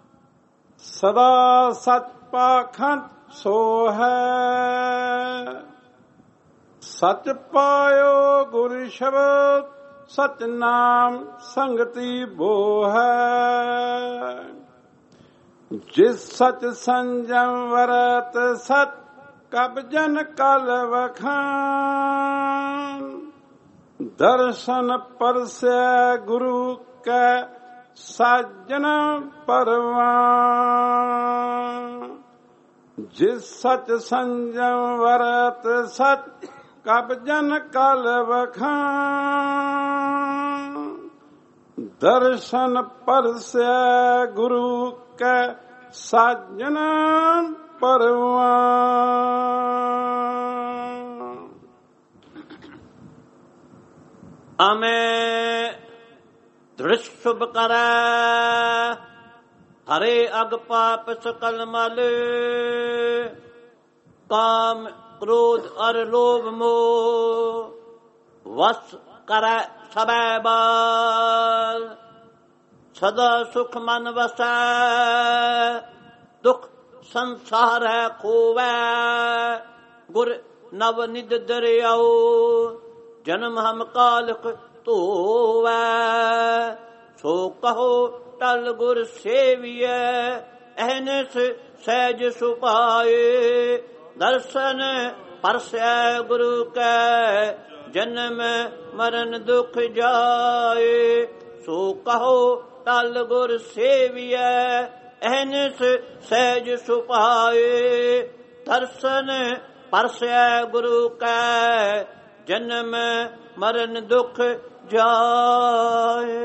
ਸਦਾ ਸਚ ਪਾਖੰਡ ਸੋ ਹੈ, ਸਚ ਪਾਇਓ ਗੁਰ ਸ਼ਬਦ, ਸਚ ਨਾਮ ਸੰਗਤੀ ਬੋ ਹੈ, ਜਿਸ ਸਚ ਸੰਜਮ ਵਰਤ ਸਤ, ਕਬ ਜਨ ਕਲ ਵਖਾਨ, ਦਰਸ਼ਨ ਪਰਸੈ ਗੁਰੂ ਕੈ ਸਾਜਨ ਪਰਵਾਨ, ਜਿਸ ਸਚ ਸੰਜਮ ਵਰਤ ਸਤ, ਕਬ ਜਨ ਕਲ ਵਖਾਨ, ਦਰਸ਼ਨ ਪਰਸੈ ਗੁਰੂ ਕੈ ਸਾਜਨ ਪਰਵਾਨ। ਆਮੇ ਦ੍ਰਿਸ਼ ਸ਼ੁਭ ਕਰੈ, ਹਰੇ ਅਗ ਪਾਪ ਸਕਲ ਮਲ, ਕਾਮ ਕ੍ਰੋਧ ਅਰ ਲੋਭ ਮੋਹ, ਵਸ ਕਰੈ ਸਭੈ ਬਾਲ, ਸਦਾ ਸੁਖ ਮਨ ਵਸੈ, ਦੁਖ ਸੰਸਾਰ ਹੈ ਖੋਵੈ, ਗੁਰ ਨਵ ਨਿਧ ਦਰਿਆਉ, ਜਨਮ ਹਮ ਕਾਲਕ ਧੋਵੈ, ਸੋ ਕਹੋ ਟਲ ਗੁਰ ਸੇਵੀਐ, ਅਹਨਿਸ ਸਹਿਜ ਸੁਪਾਏ, ਦਰਸ਼ਨ ਪਰਸੈ ਗੁਰੂ ਕੈ, ਜਨਮ ਮਰਨ ਦੁਖ ਜਾਏ, ਸੋ ਕਹੋ ਟਲ ਗੁਰ ਸੇਵੀਐ, ਅਹਨਿਸ ਸਹਿਜ ਸੁਭਾਏ। ਦਰਸ਼ਨ ਪਰਸੈ ਗੁਰੂ ਕੈ ਜਨਮ ਮਰਨ ਦੁਖ ਜਾਏ।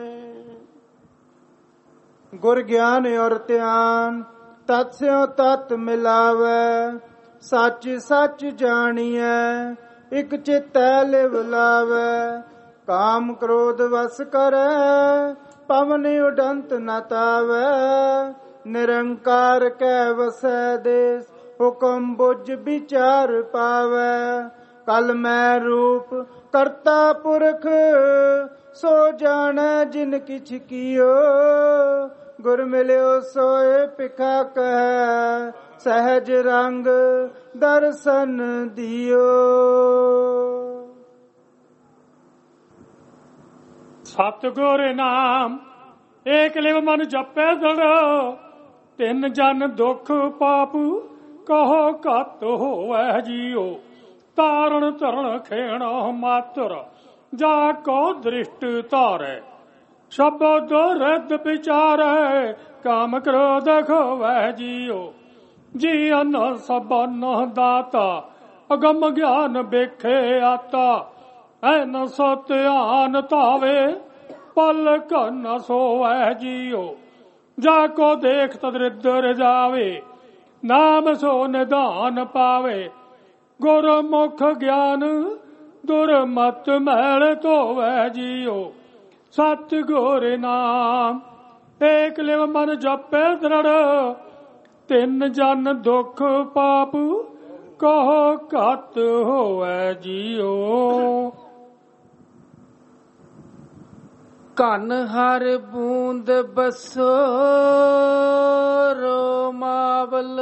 ਗੁਰ ਗਿਆਨ ਔਰ ਧਿਆਨ ਤਤ ਸਿਉ ਤਤ ਮਿਲਾਵੈ। ਸੱਚ ਸੱਚ ਜਾਣੀਐ ਇਕ ਚਿਤੈ ਲਿਵ ਲਾਵੈ। ਕਾਮ ਕ੍ਰੋਧ ਵਸ ਕਰੈ ਪਵਨ ਉਡੰਤ ਨ ਤਾਵੈ। ਨਿਰੰਕਾਰ ਕੈ ਵਸੈ ਦੇਸ ਹੁਕਮ ਬੁਝ ਵਿਚਾਰ ਪਾਵੈ। ਕਲ ਮੈਂ ਰੂਪ ਕਰਤਾ ਪੁਰਖ ਸੋ ਜਾਣੈ ਜਿਨ ਕਿਛ ਕੀਓ। ਗੁਰ ਮਿਲਿਓ ਸੋਏ ਭਿਖਾ ਕਹਿ ਸਹਿਜ ਰੰਗ ਦਰਸ਼ਨ ਦਿਓ। ਸਤਿਗੁਰ ਨਾਮ ਏਕ ਲਿਵ ਮਨ ਜਪੈ ਦੜੋ। ਤਿੰਨ ਜਨ ਦੁਖ ਪਾਪ ਕਹੋ ਘੱਟ ਹੋਵੈ ਜੀਓ। ਤਾਰਨ ਧਰਨ ਖੇਣਾ ਮਾਤਰ ਜਾ ਕੋ ਦ੍ਰਿਸ਼ਟ ਧਾਰੈ। ਸ਼ਬਦ ਰਿੱਧ ਵਿਚਾਰੈ ਕਾਮ ਕ੍ਰੋਧ ਖੋਵੈ ਜੀਓ। ਜੀ ਅਨ ਸਬਨ ਦਾਤਾ ਅਗਮ ਗਿਆਨ ਵੇਖੇ ਆਤਾ। ਐਨ ਸੋ ਧਿਆਨ ਧਾਵੇ ਪਲ ਕਨ ਸੋਵੈ ਜੀਓ। ਜਾ ਕੋ ਦੇਖ ਤਦਰਿਦਰ ਜਾਵੇ ਨਾਮ ਸੋ ਨਿਧਾਨ ਪਾਵੇ। ਗੁਰਮੁਖ ਗਿਆਨ ਦੁਰਮਤ ਮੈਲ ਧੋਵੈ ਜੀਓ। ਸਤਿਗੁਰ ਨਾਮ ਏਕ ਲਿਵ ਮਨ ਜਪੈ ਦ੍ਰਿੜ। ਤਿੰਨ ਜਨ ਦੁਖ ਪਾਪ ਕਹੋ ਘੱਟ ਹੋਵੈ ਜੀਓ। ਕਨ ਹਰ ਬੂੰਦ ਬਸੋ ਰੋਮਾਵਲ।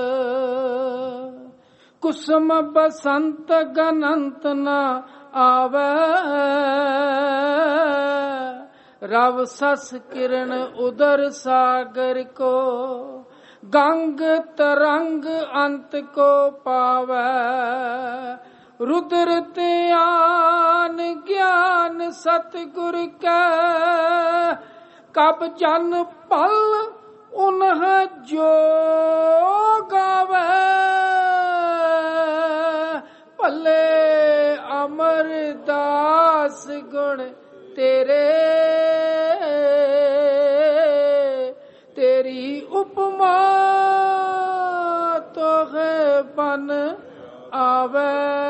ਕੁਸਮ ਬਸੰਤ ਗਨੰਤ ਨ ਆਵੈ। ਰਵ ਸਸ ਕਿਰਨ ਉਦਰ ਸਾਗਰ ਕੋ। ਗੰਗ ਤਰੰਗ ਅੰਤ ਕੋ ਪਾਵੈ। रुद्र ਧਿਆਨ ਗਿਆਨ ਸਤਿਗੁਰ ਕੈ ਕਬ ਜਨ ਪਲ ਉਨਹ ਜੋ ਗਾਵੈ ਭਲੇ ਅਮਰਦਾਸ ਗੁਣ ਤੇਰੇ ਤੇਰੀ ਉਪਮਾ ਤੋਹਿ ਬਨ ਆਵੈ।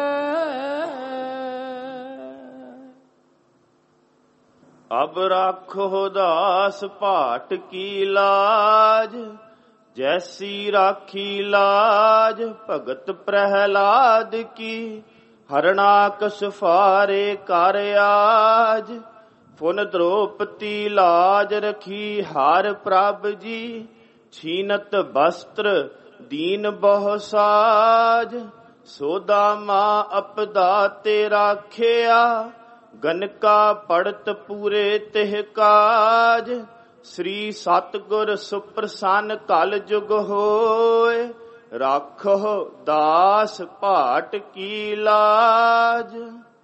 ਅਬ ਰਾਖੋ ਦਾਸ ਭਾਟ ਕੀ ਲਾਜ ਜੈਸੀ ਰਾਖੀ ਲਾਜ ਭਗਤ ਪ੍ਰਹਿਲਾਦ ਕੀ। ਹਰਨਾਕਸ ਫਾਰੇ ਕਰ ਆਜ ਫੁਨ ਦ੍ਰੋਪਤੀ ਲਾਜ ਰਖੀ ਹਰ ਪ੍ਰਭ ਜੀ। ਛੀਨਤ ਬਸਤਰ ਦੀਨ ਬਹੁ ਸਾਜ ਸੋਦਾ ਮਾਂ ਅਪਦਾ ਤੇ ਰਾਖਿਆ। ਗਨਕਾ ਪੜਤ ਪੂਰੇ ਤਿਹ ਕਾਜ ਸ੍ਰੀ ਸਤਿਗੁਰ ਸੁਪ੍ਰਸੰਨ ਕਲ ਜੁਗ ਹੋਏ। ਰਾਖੋ ਦਾਸ ਭਾਟ ਕੀ ਲਾਜ।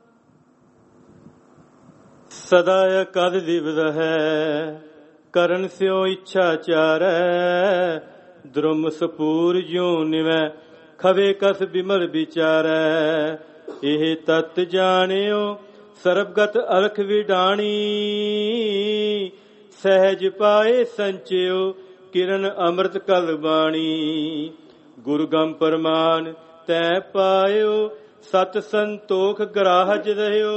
ਸਦਾ ਕਦ ਦਿਵਦ ਹੈ ਕਰਨ ਸਿਓ ਇੱਛਾ ਚਾਰੈ। ਦ੍ਰੁਮ ਸਪੂਰ ਜਿਉ ਨਿਵੈ ਖਵੇ ਕਸ ਬਿਮਲ ਵਿਚਾਰੈ। ਇਹ ਤਤ ਜਾਣਿਓ ਸਰਬਗਤ ਅਲਖ ਵਿਡਾਣੀ। ਸਹਿਜ ਪਾਏ ਸੰਚਿਓ ਕਿਰਨ ਅੰਮ੍ਰਿਤ ਕਲ ਬਾਣੀ। ਗੁਰਗਮ ਪਰਮਾਨ ਤੈ ਪਾਇਓ ਸਤ ਸੰਤੋਖ ਗਰਾਹਜ ਰਹਿਓ।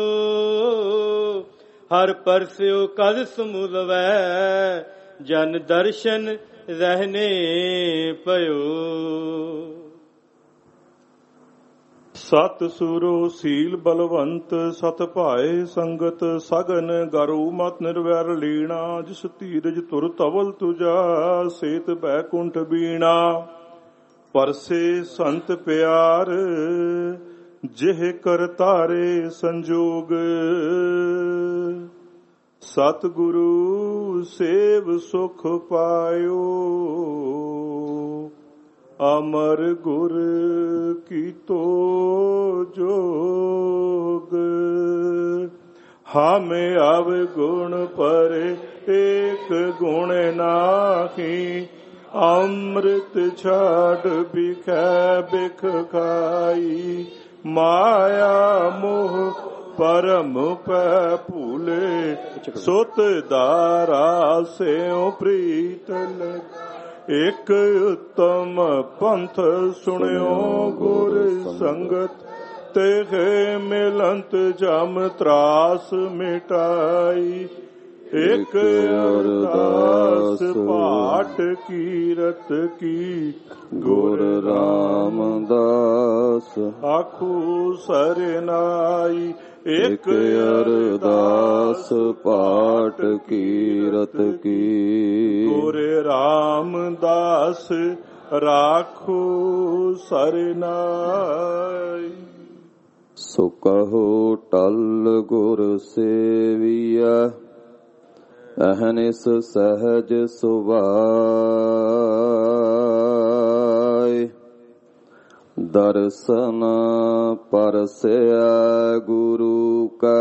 ਹਰ ਪਰਸਿਓ ਕਦ ਸਮੂਲਵੈ ਜਨ ਦਰਸ਼ਨ ਰਹਿਨੇ ਪਇਓ। ਸਤ ਸੁਰੋ ਸੀਲ ਬਲਵੰਤ ਸਤ ਭਾਏ ਸੰਗਤ ਸਗਨ ਗਰੂ ਮਤ ਨਿਰਵੈਰ ਲੀਣਾ। ਜਿਸ ਧੀਰਜ ਤੁਰ ਤਵਲ ਤੁਜਾ ਸੇਤ ਬੈਕੁੰਠ ਬੀਣਾ। ਪਰਸੇ ਸੰਤ ਪਿਆਰ ਜਿਹ ਕਰ ਤਾਰੇ ਸੰਜੋਗ। ਸਤ ਗੁਰੂ ਸੇਵ ਸੁਖ ਪਾਇਓ ਅਮਰ ਗੁਰ ਕੀਤੋ ਜੋਗ। ਹਮੇ ਅਵ ਗੁਣ ਪਰੇ ਏਕ ਗੁਣ ਨਾਹੀ। ਅੰਮ੍ਰਿਤ ਛਾੜ ਬਿਖੈ ਬਿਖ ਖਾਈ ਮਾਇਆ ਮੋਹ ਪਰਮ ਪੈ ਭੂਲੇ ਸੁਤ ਦਾਰਾ ਸਿਉ ਪ੍ਰੀਤ ਲਗ ਇਕ ਉਤਮ ਪੰਥ ਸੁਣਿਓ ਗੁਰ ਸੰਗਤ ਤੇ ਮਿਲੰਤ ਜਮ ਤਰਾਸ ਮਿਟਾਈ ਇਕ ਅਰਦਾਸ ਪਾਠ ਕੀਰਤ ਕੀ ਗੁਰ ਰਾਮਦਾਸ ਆਖੂ ਸਰਨਾਈ ਇਕ ਅਰਦਾਸ ਪਾਠ ਕੀਰਤ ਕੀ ਗੁਰ ਰਾਮਦਾਸ ਰਾਖੂ ਸਰਨਾਈ। ਸੋ ਕਹੋ ਟਲ ਗੁਰ ਸੇਵੀਆ ਅਹਨਿਸ ਸਹਜ ਸੁਭਾਇ ਦਰਸ਼ਨ ਪਰਸਿਆ ਗੁਰੂ ਕਾ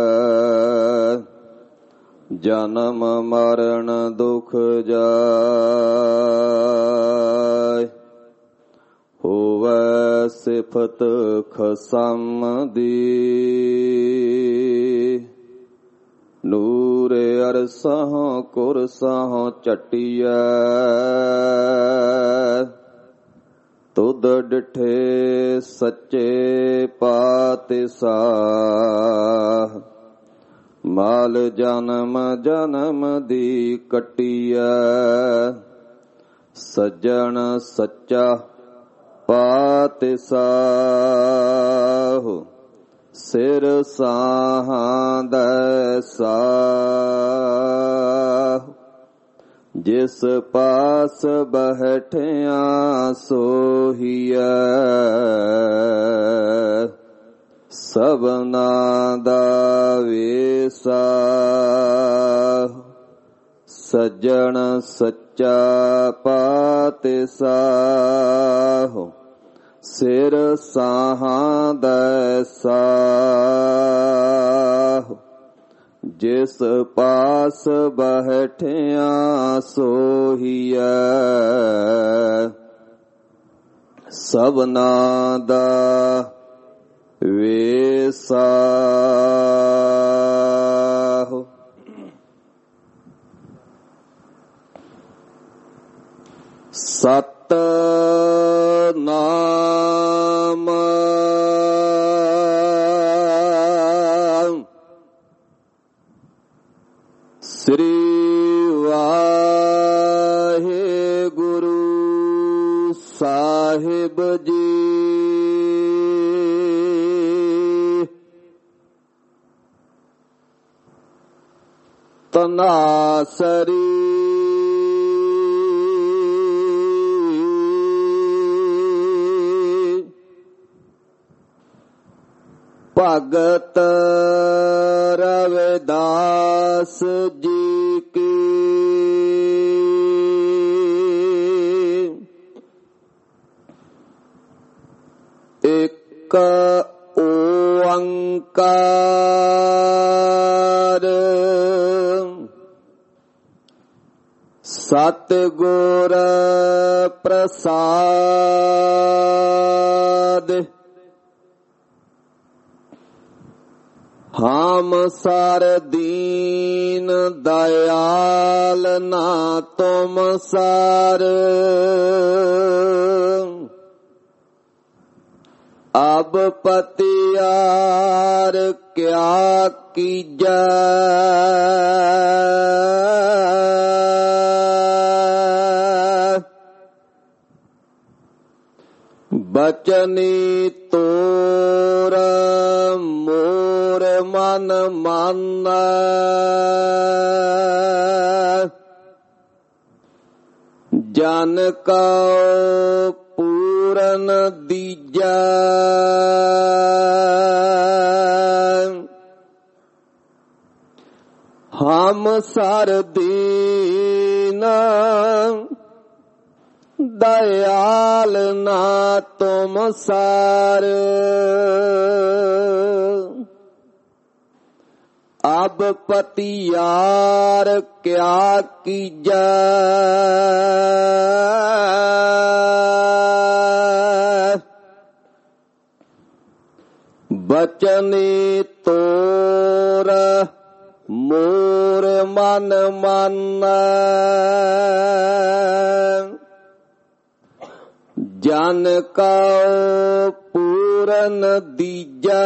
ਜਨਮ ਮਰਨ ਦੁਖ ਜਾਇ ਹੋਵੈ ਸਿਫਤ ਖਸਮ ਦੀ ਨੂਰ ਅਰਸਹੁ ਕੁਰਸਹੁ ਚਟਿਐ ਤੁਧ ਡਿਠੇ ਸੱਚੇ ਪਾਤਿਸ਼ਾਹ ਮਾਲ ਜਨਮ ਜਨਮ ਦੀ ਕੱਟਿਐ ਸੱਜਣ ਸੱਚਾ ਪਾਤਿਸ਼ਾਹ ਸਿਰ ਸਾਹਾਂ ਦੈਸਾ ਜਿਸ ਪਾਸ ਬਹਿਠਿਆ ਸੋਹੀਐ ਸਭਨਾ ਦਾ ਵੇਸਾ ਸੱਜਣ ਸੱਚਾ ਪਾਤਿਸ਼ਾਹ ਸਿਰ ਸਾਹਾਂ ਦੈਸਾ ਜਿਸ ਪਾਸ ਬਹਿਠਿਆ ਸੋਹੀਐ ਸਭਨਾ ਦਾ ਵੇਸਾ। ਸਤ ਨਾਮ ਸ੍ਰੀ ਵਾਹਿਗੁਰੂ ਸਾਹਿਬ ਜੀ। ਤਨਾਸਰੀ ਭਗਤ ਰਵਿਦਾਸ ਜੀ ਕੀ ਇੱਕ ਓੰਕਾਰ ਸਤਿਗੁਰ ਪ੍ਰਸਾਦ ਹਮ ਸਰ ਦੀਨ ਦਇਆਲ ਨਾ ਤੁਮ ਸਰ ਅਬ ਪਤਿਆਰ ਕਿਆ ਕੀਜੈ ਬਚਨੀ ਤੋਰ ਮੋਰ ਮਨ ਮਾਨੈ ਜਨ ਕਉ ਪੂਰਨ ਦੀਜੈ ਹਮ ਸਰ ਦੀਨ ਦਇਆਲ ਨਾ ਤੁਮ ਸਰ अब पति यार क्या कीजा, बचने तोर मोर मन माना, जन का पूरन दीजा,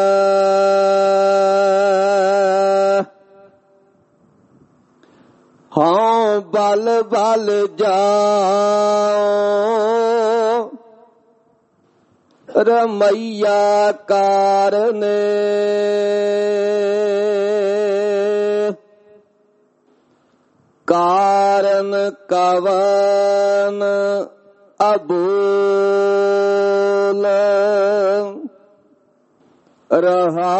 हाँ बल बल जाओ रमैया कारने, कारण कवन अबोल रहा,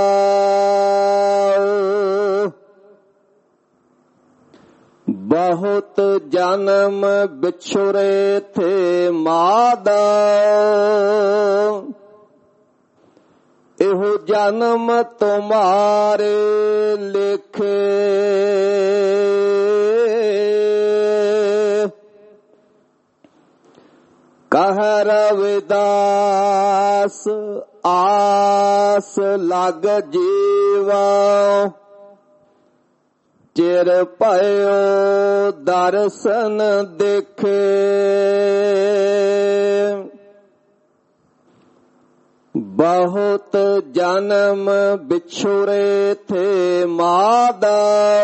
बहुत जन्म बिछुरे थे मादा, एहो जन्म तुम्हारे लिखे, कह रविदास आस लग जीवा, चिर पयो दर्शन देखे, बहुत जन्म बिछुरे थे मादा,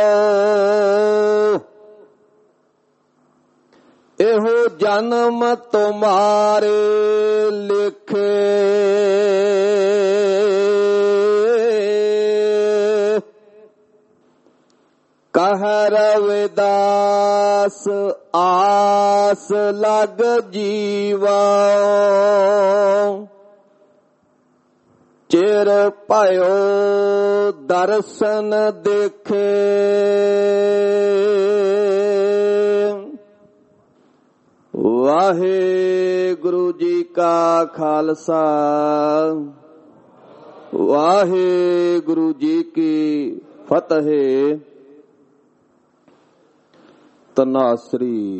एहो जन्म तुम्हारे लिखे, कह रविदास आस लग जीवा, चिर पयो दर्शन देखे, वाहे गुरु जी का खालसा, वाहे गुरु जी की फतेह। तनासरी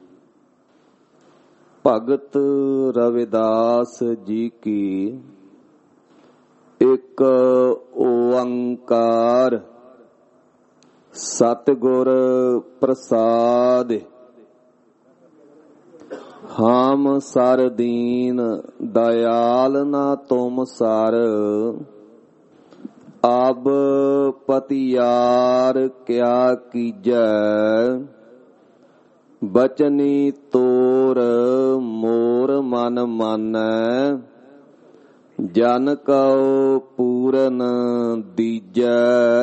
भगत रविदास जी की एक ओंकार सतगुर प्रसाद, हम सर दीन दयाल ना तुम सर, अब पतियार क्या कीजै, बचनी तोर मोर मन मानै, जन कौ पूरन दीजै।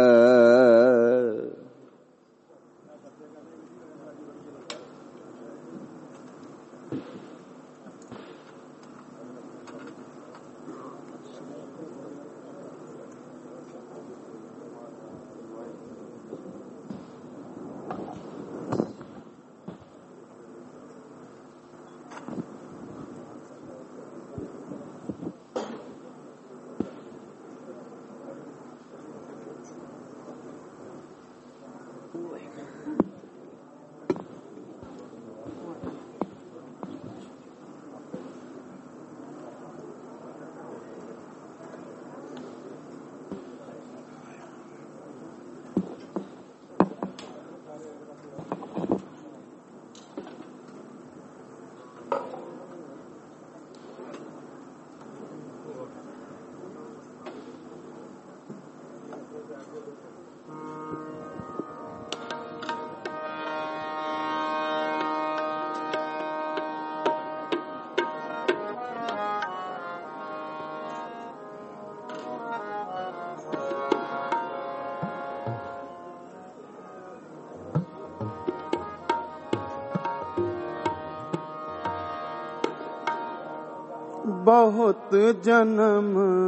बहुत जन्म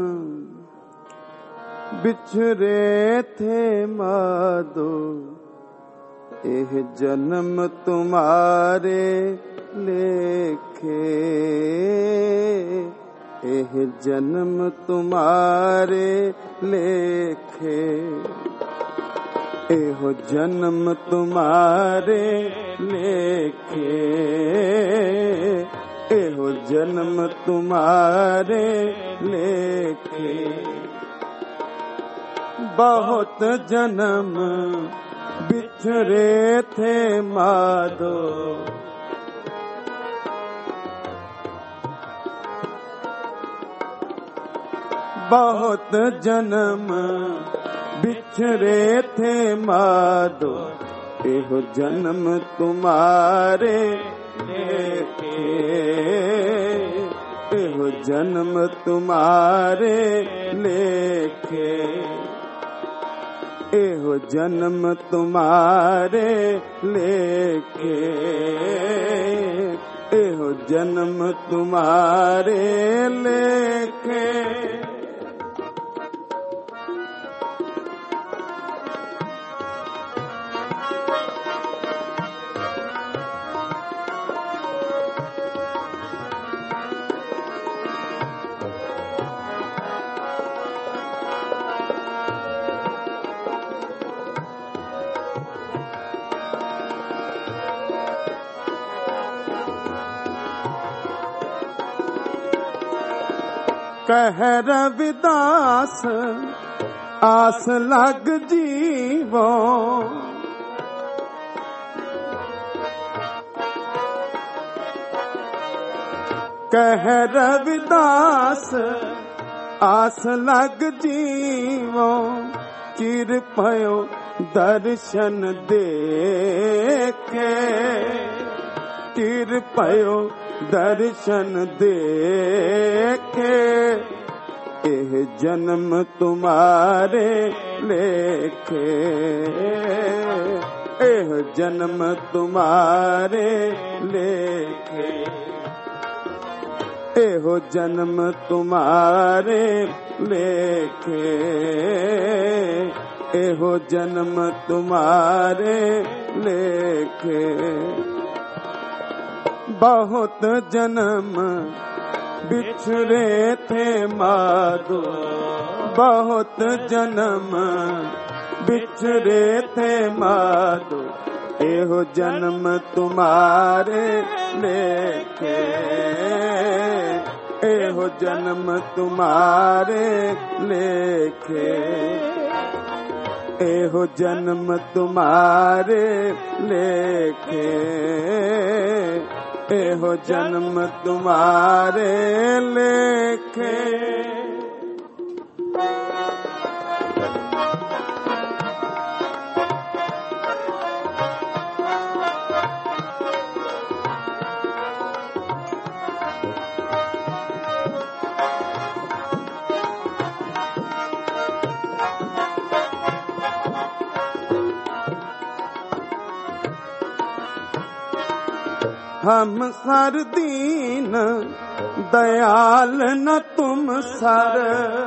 बिछरे थे मादो, एह जन्म तुम्हारे लेखे, एह जन्म तुम्हारे लेखे। एहो जन्म तुम्हारे लेखे, एहो जन्म तुम्हारे लेखे। बहुत जन्म बिछड़े थे माधो, बहुत जन्म बिछड़े थे माधो, एहो जन्म तुम्हारे लेखे, एहो जन्म तुम्हारे लेखे, एहो जन्म तुम्हारे लेखे, एहो जन्म तुम्हारे लेखे। कह रविदास आस लग जीवो, कह रविदास आस लग जीवो, चिर पयो दर्शन देखे, चिर पयो दर्शन देखे, एह जन्म तुम्हारे लेखे, एह जन्म तुम्हारे लेखे, एहो जन्म तुम्हारे लेखे, एहो जन्म तुम्हारे लेखे। बहुत जन्म बिछड़े थे माधो, बहुत जन्म बिछड़े थे माधो, एहो जन्म तुम्हारे लेखे, एहो जन्म तुम्हारे लेखे, एहो जन्म तुम्हारे लेखे, एहो जन्म तुम्हारे लेखे। हम सर दीन दयाल न तुम सर,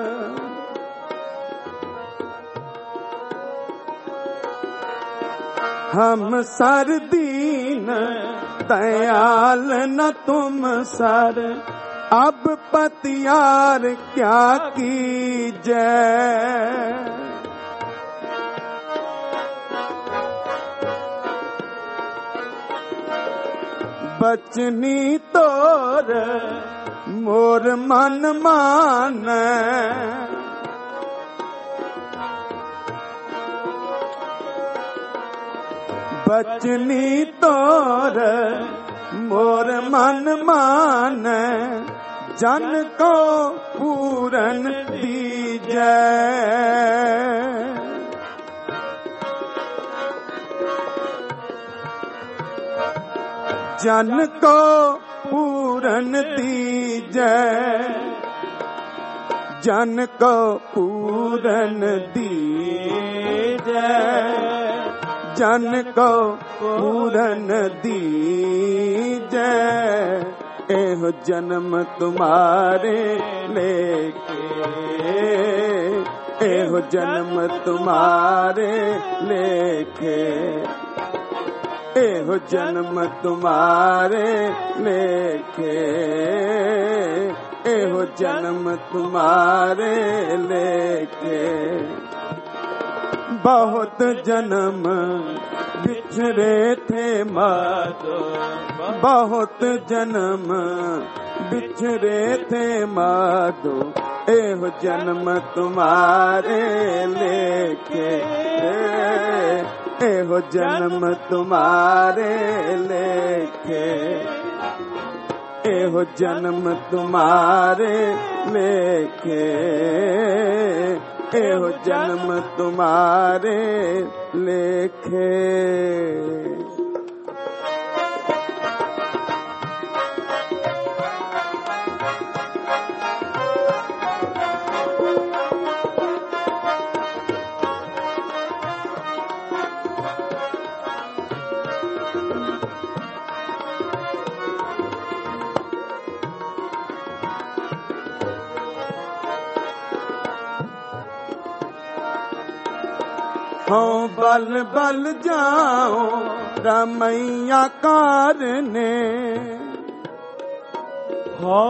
हम सर दीन दयाल न तुम सर, अब पतियार क्या कीजै, बचनी तोर मोर मन मानै, बचनी तोर मोर मन मानै, जन को पूरन दीजै, जन को पूरन दीजै, जन को पूरन दीजै, जन को पूरन दीजै, एहो जन्म तुम्हारे लेखे, एहो जन्म तुम्हारे लेखे, एहो जन्म तुम्हारे लेखे, एहो जन्म तुम्हारे लेखे। बहुत जन्म बिछड़े थे माधो, बहुत जन्म बिछड़े थे माधो, एहो जन्म तुम्हारे लेके, एहो जन्म तुम्हारे लेके, एहो जन्म तुम्हारे लेके, एहो जन्म तुम्हारे लेखे। हो बल बल जाओ रमैया कारने, हो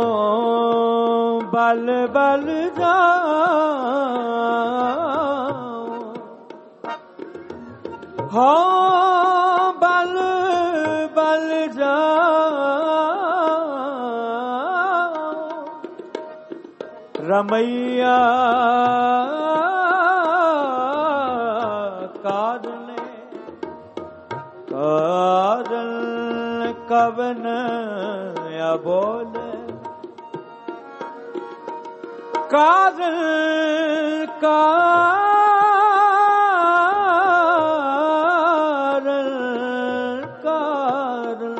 बल बल जाओ, हो बल बल जाओ रमैया कवन अबोल, कादल कारल कारल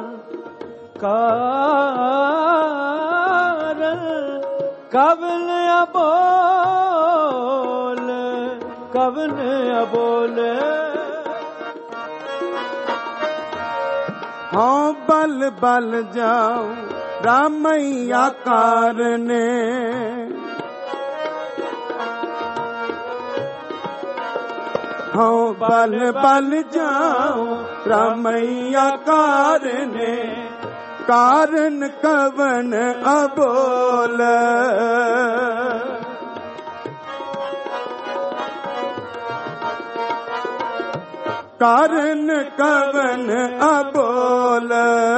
कारल कवन अबोल, कवन अबोल। हाँ बल बल जाओ रामैया कारने, हाँ बल बल जाओ रामैया कारने, कारण कवन अबोल, कारण कवन अबोल।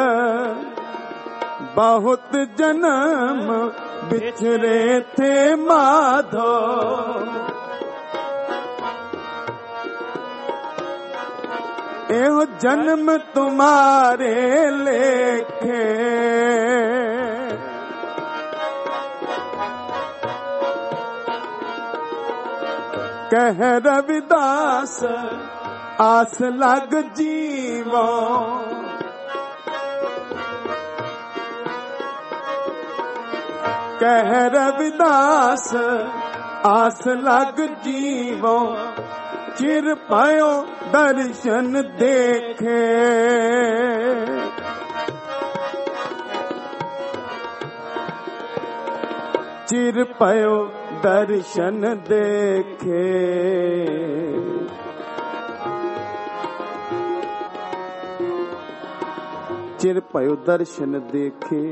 बहुत जन्म बिछड़े थे माधो, एहो जन्म तुम्हारे लेखे, कह रविदास आस लग जीवो, कह रविदास आस लग जीवो, चिर पायो दर्शन देखे, चिर पायो दर्शन देखे। चिर पयो दर्शन देखे,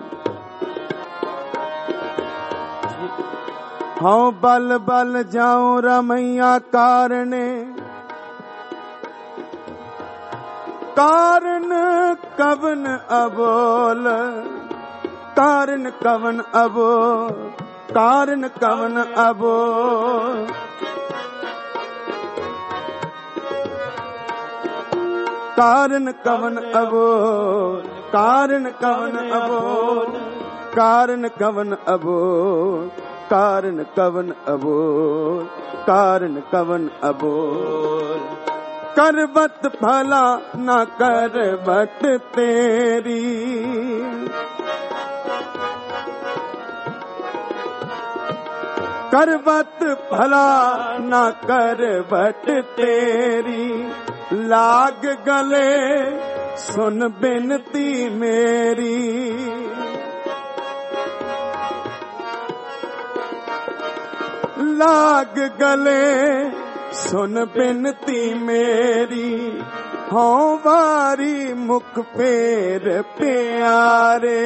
हाँ बल बल जाऊं रमैया कारने, कारण कवन अबोल, कारण कवन अबोल, कारण कवन अबोल, कारण कवन अबोल, कारण कवन अबोल, कारण कवन अबोल, कारण कवन अबोल, कारण कवन अबोल। करबत भला न करबत तेरी, करबत भला न करबत तेरी, लाग गले सुन बिनती मेरी, लाग गले सुन बिनती मेरी, हों वारी मुख पेर प्यारे,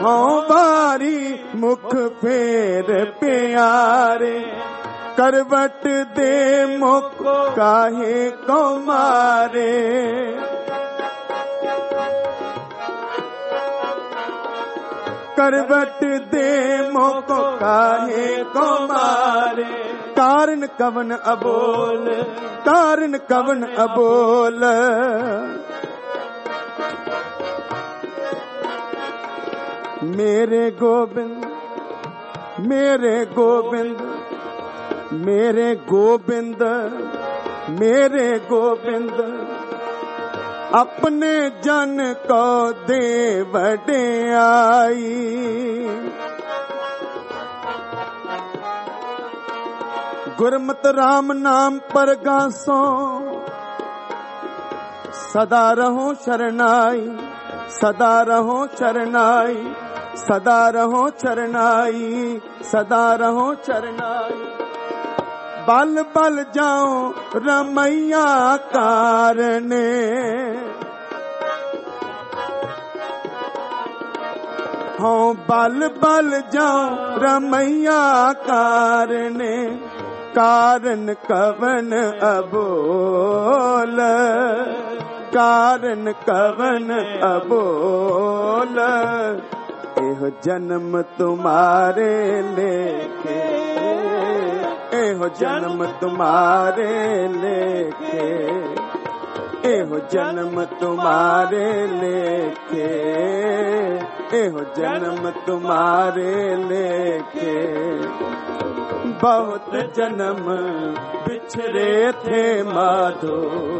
हाँ बारी मुख फेर प्यारे करवट दे मुख काहे को मारे करवट दे मुख काहे को मारे कारण कवन अबोल कारण कवन अबोल मेरे गोविंद मेरे गोविंद मेरे गोविंद मेरे गोविंद अपने जन को दे वडियाई गुरमत राम नाम पर गासो सदा रहो शरणाई सदा रहो शरणाई सदा रहो चरनाई सदा रहो चरनाई बल बल जाओ रमैया कारने हो बल बल जाओ रमैया कारने कारण कवन अबोल कारण कवन अबोल एहो जन्म तुम्हारे लेके एहो जन्म तुम्हारे लेके एहो जन्म तुम्हारे लेके एहो जन्म तुम्हारे लेके बहुत जन्म बिछड़े थे माधो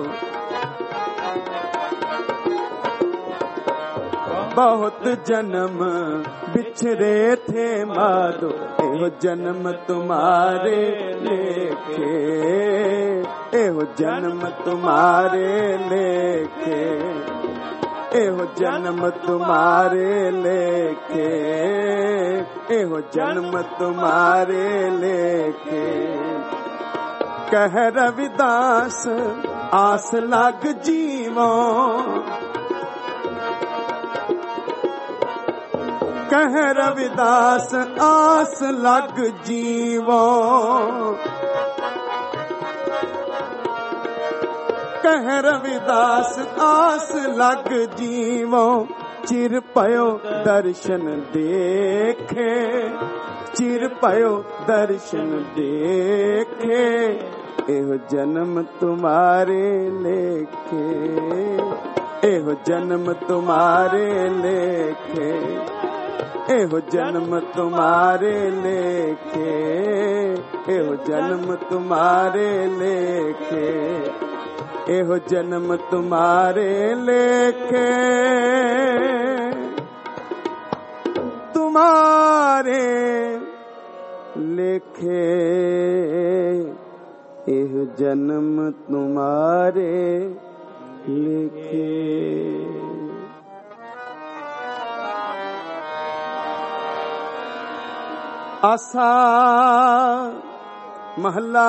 बहुत जन्म बिछड़े थे माधो एहो जन्म तुम्हारे लेके एहो जन्म तुम्हारे लेके एहो जन्म तुम्हारे लेके एहो जन्म तुम्हारे लेके कह रविदास आस लग जीवो कह रविदास आस लग जीवो कह रविदास आस लग जीवो चिर पयो दर्शन देखे चिर पयो दर्शन देखे एहो जन्म तुम्हारे लेखे एहो जन्म तुम्हारे लेखे एहो जन्म तुम्हारे लेखे एहो जन्म तुम्हारे लेखे एहो जन्म तुम्हारे लेखे तुम्हारे लेखे एहो जन्म तुम्हारे लेखे। आसा महला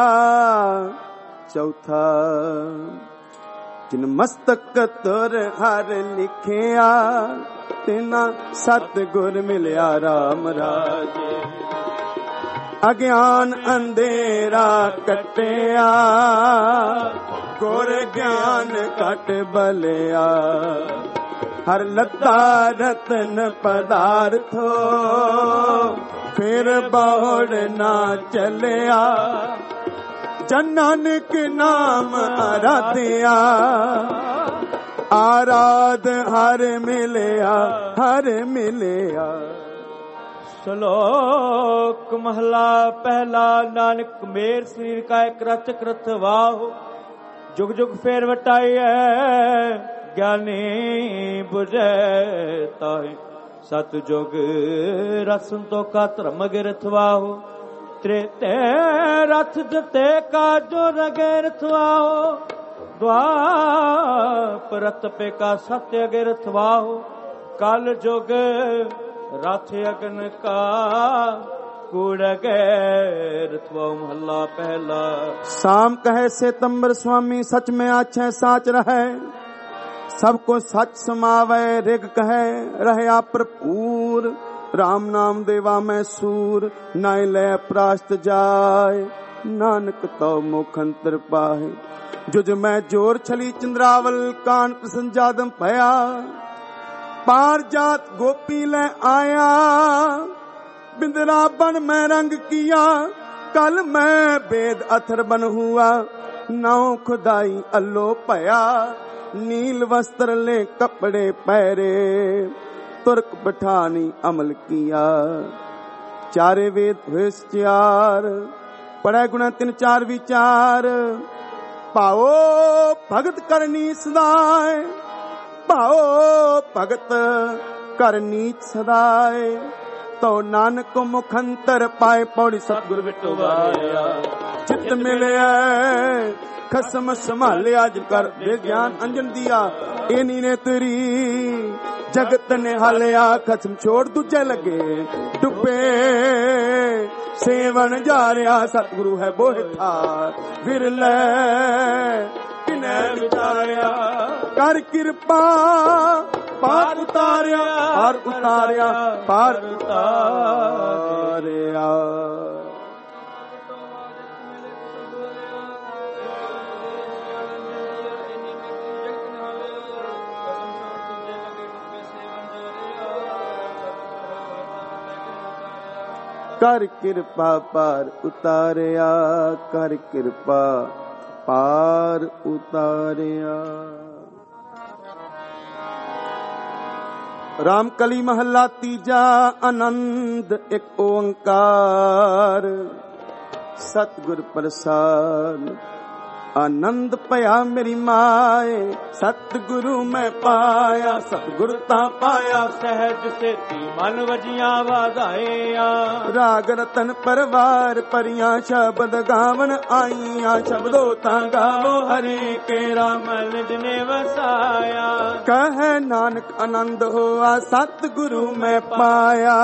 चौथा जिन मस्तक तुर हर लिखिया तिना सतगुर मिलिया राम राजे अज्ञान अंधेरा कटिया गुर ज्ञान कट बलिया हर लता रतन पदार्थो फिर बहुड़ ना चलिया जन नानक नाम आराध्या आराध हर मिलिया हर मिलिया। श्लोक महला पहला नानक मेर शरीर का एक रच कृत वाहो जुग जुग फेर वटाई है ज्ञानी बुझे ताहि सतजुग रसन तो का धर्म गिरथवाहो त्रेते रथ जते का जो रगेरथवाहो द्वापर पे का सत्य गिरथवाहो कल जुग रथ अग्न का कूड़ गैरथवाहो। महला पहला। शाम कहे सेतम्बर स्वामी सच में आछे साच रहे सब को सच समावे रिग कहे रहया भरपूर। राम नाम देवा मैं सूर नाय ले प्रास्त जाए। नानक तो मुख अंतर पाहे जुज मैं जोर छली चंद्रावल कान संजादम भया। पार जात गोपी ले आया बिंदरा बन मैं रंग किया। कल मैं बेद अथर बन हुआ नौ खुदाई अल्लो भया। नील वस्त्र ले कपड़े पहरे तुर्क बठानी अमल किया। चारे वेद हुए चार पढ़े गुण तीन चार विचार। पाओ भगत करनी सदाए पाओ भगत करनी सदाए। तो नानक मुखंतर पाए पौड़ी सतगुर विटोबाया। चित मिले खसम संभालिया जिनकर विज्ञान अंजन दिया। इन्हीं ने तेरी जगत ने हालिया। खसम छोड़ दूजे लगे डुबे सेवन जा रहा। सतगुरु है बोहे था विरले किने विचारिया। कर कृपा पार उतारिया पार उतारिया पार उतारिया। कर कृपा पार उतारिया कर कृपा पार उतारिया। रामकली महला तीजा आनंद एक ओंकार। सतगुर प्रसाद आनंद पया मेरी माए। सतगुरु मैं पाया सतगुरु ता पाया। सहज से ती मन वजिया वाधाया। राग रतन परवार परिया शब्द गावन आईया। शब्दो ता गावो हरे के राम निज ने वसाया। कहे नानक आनंद होआ सतगुरु मैं पाया।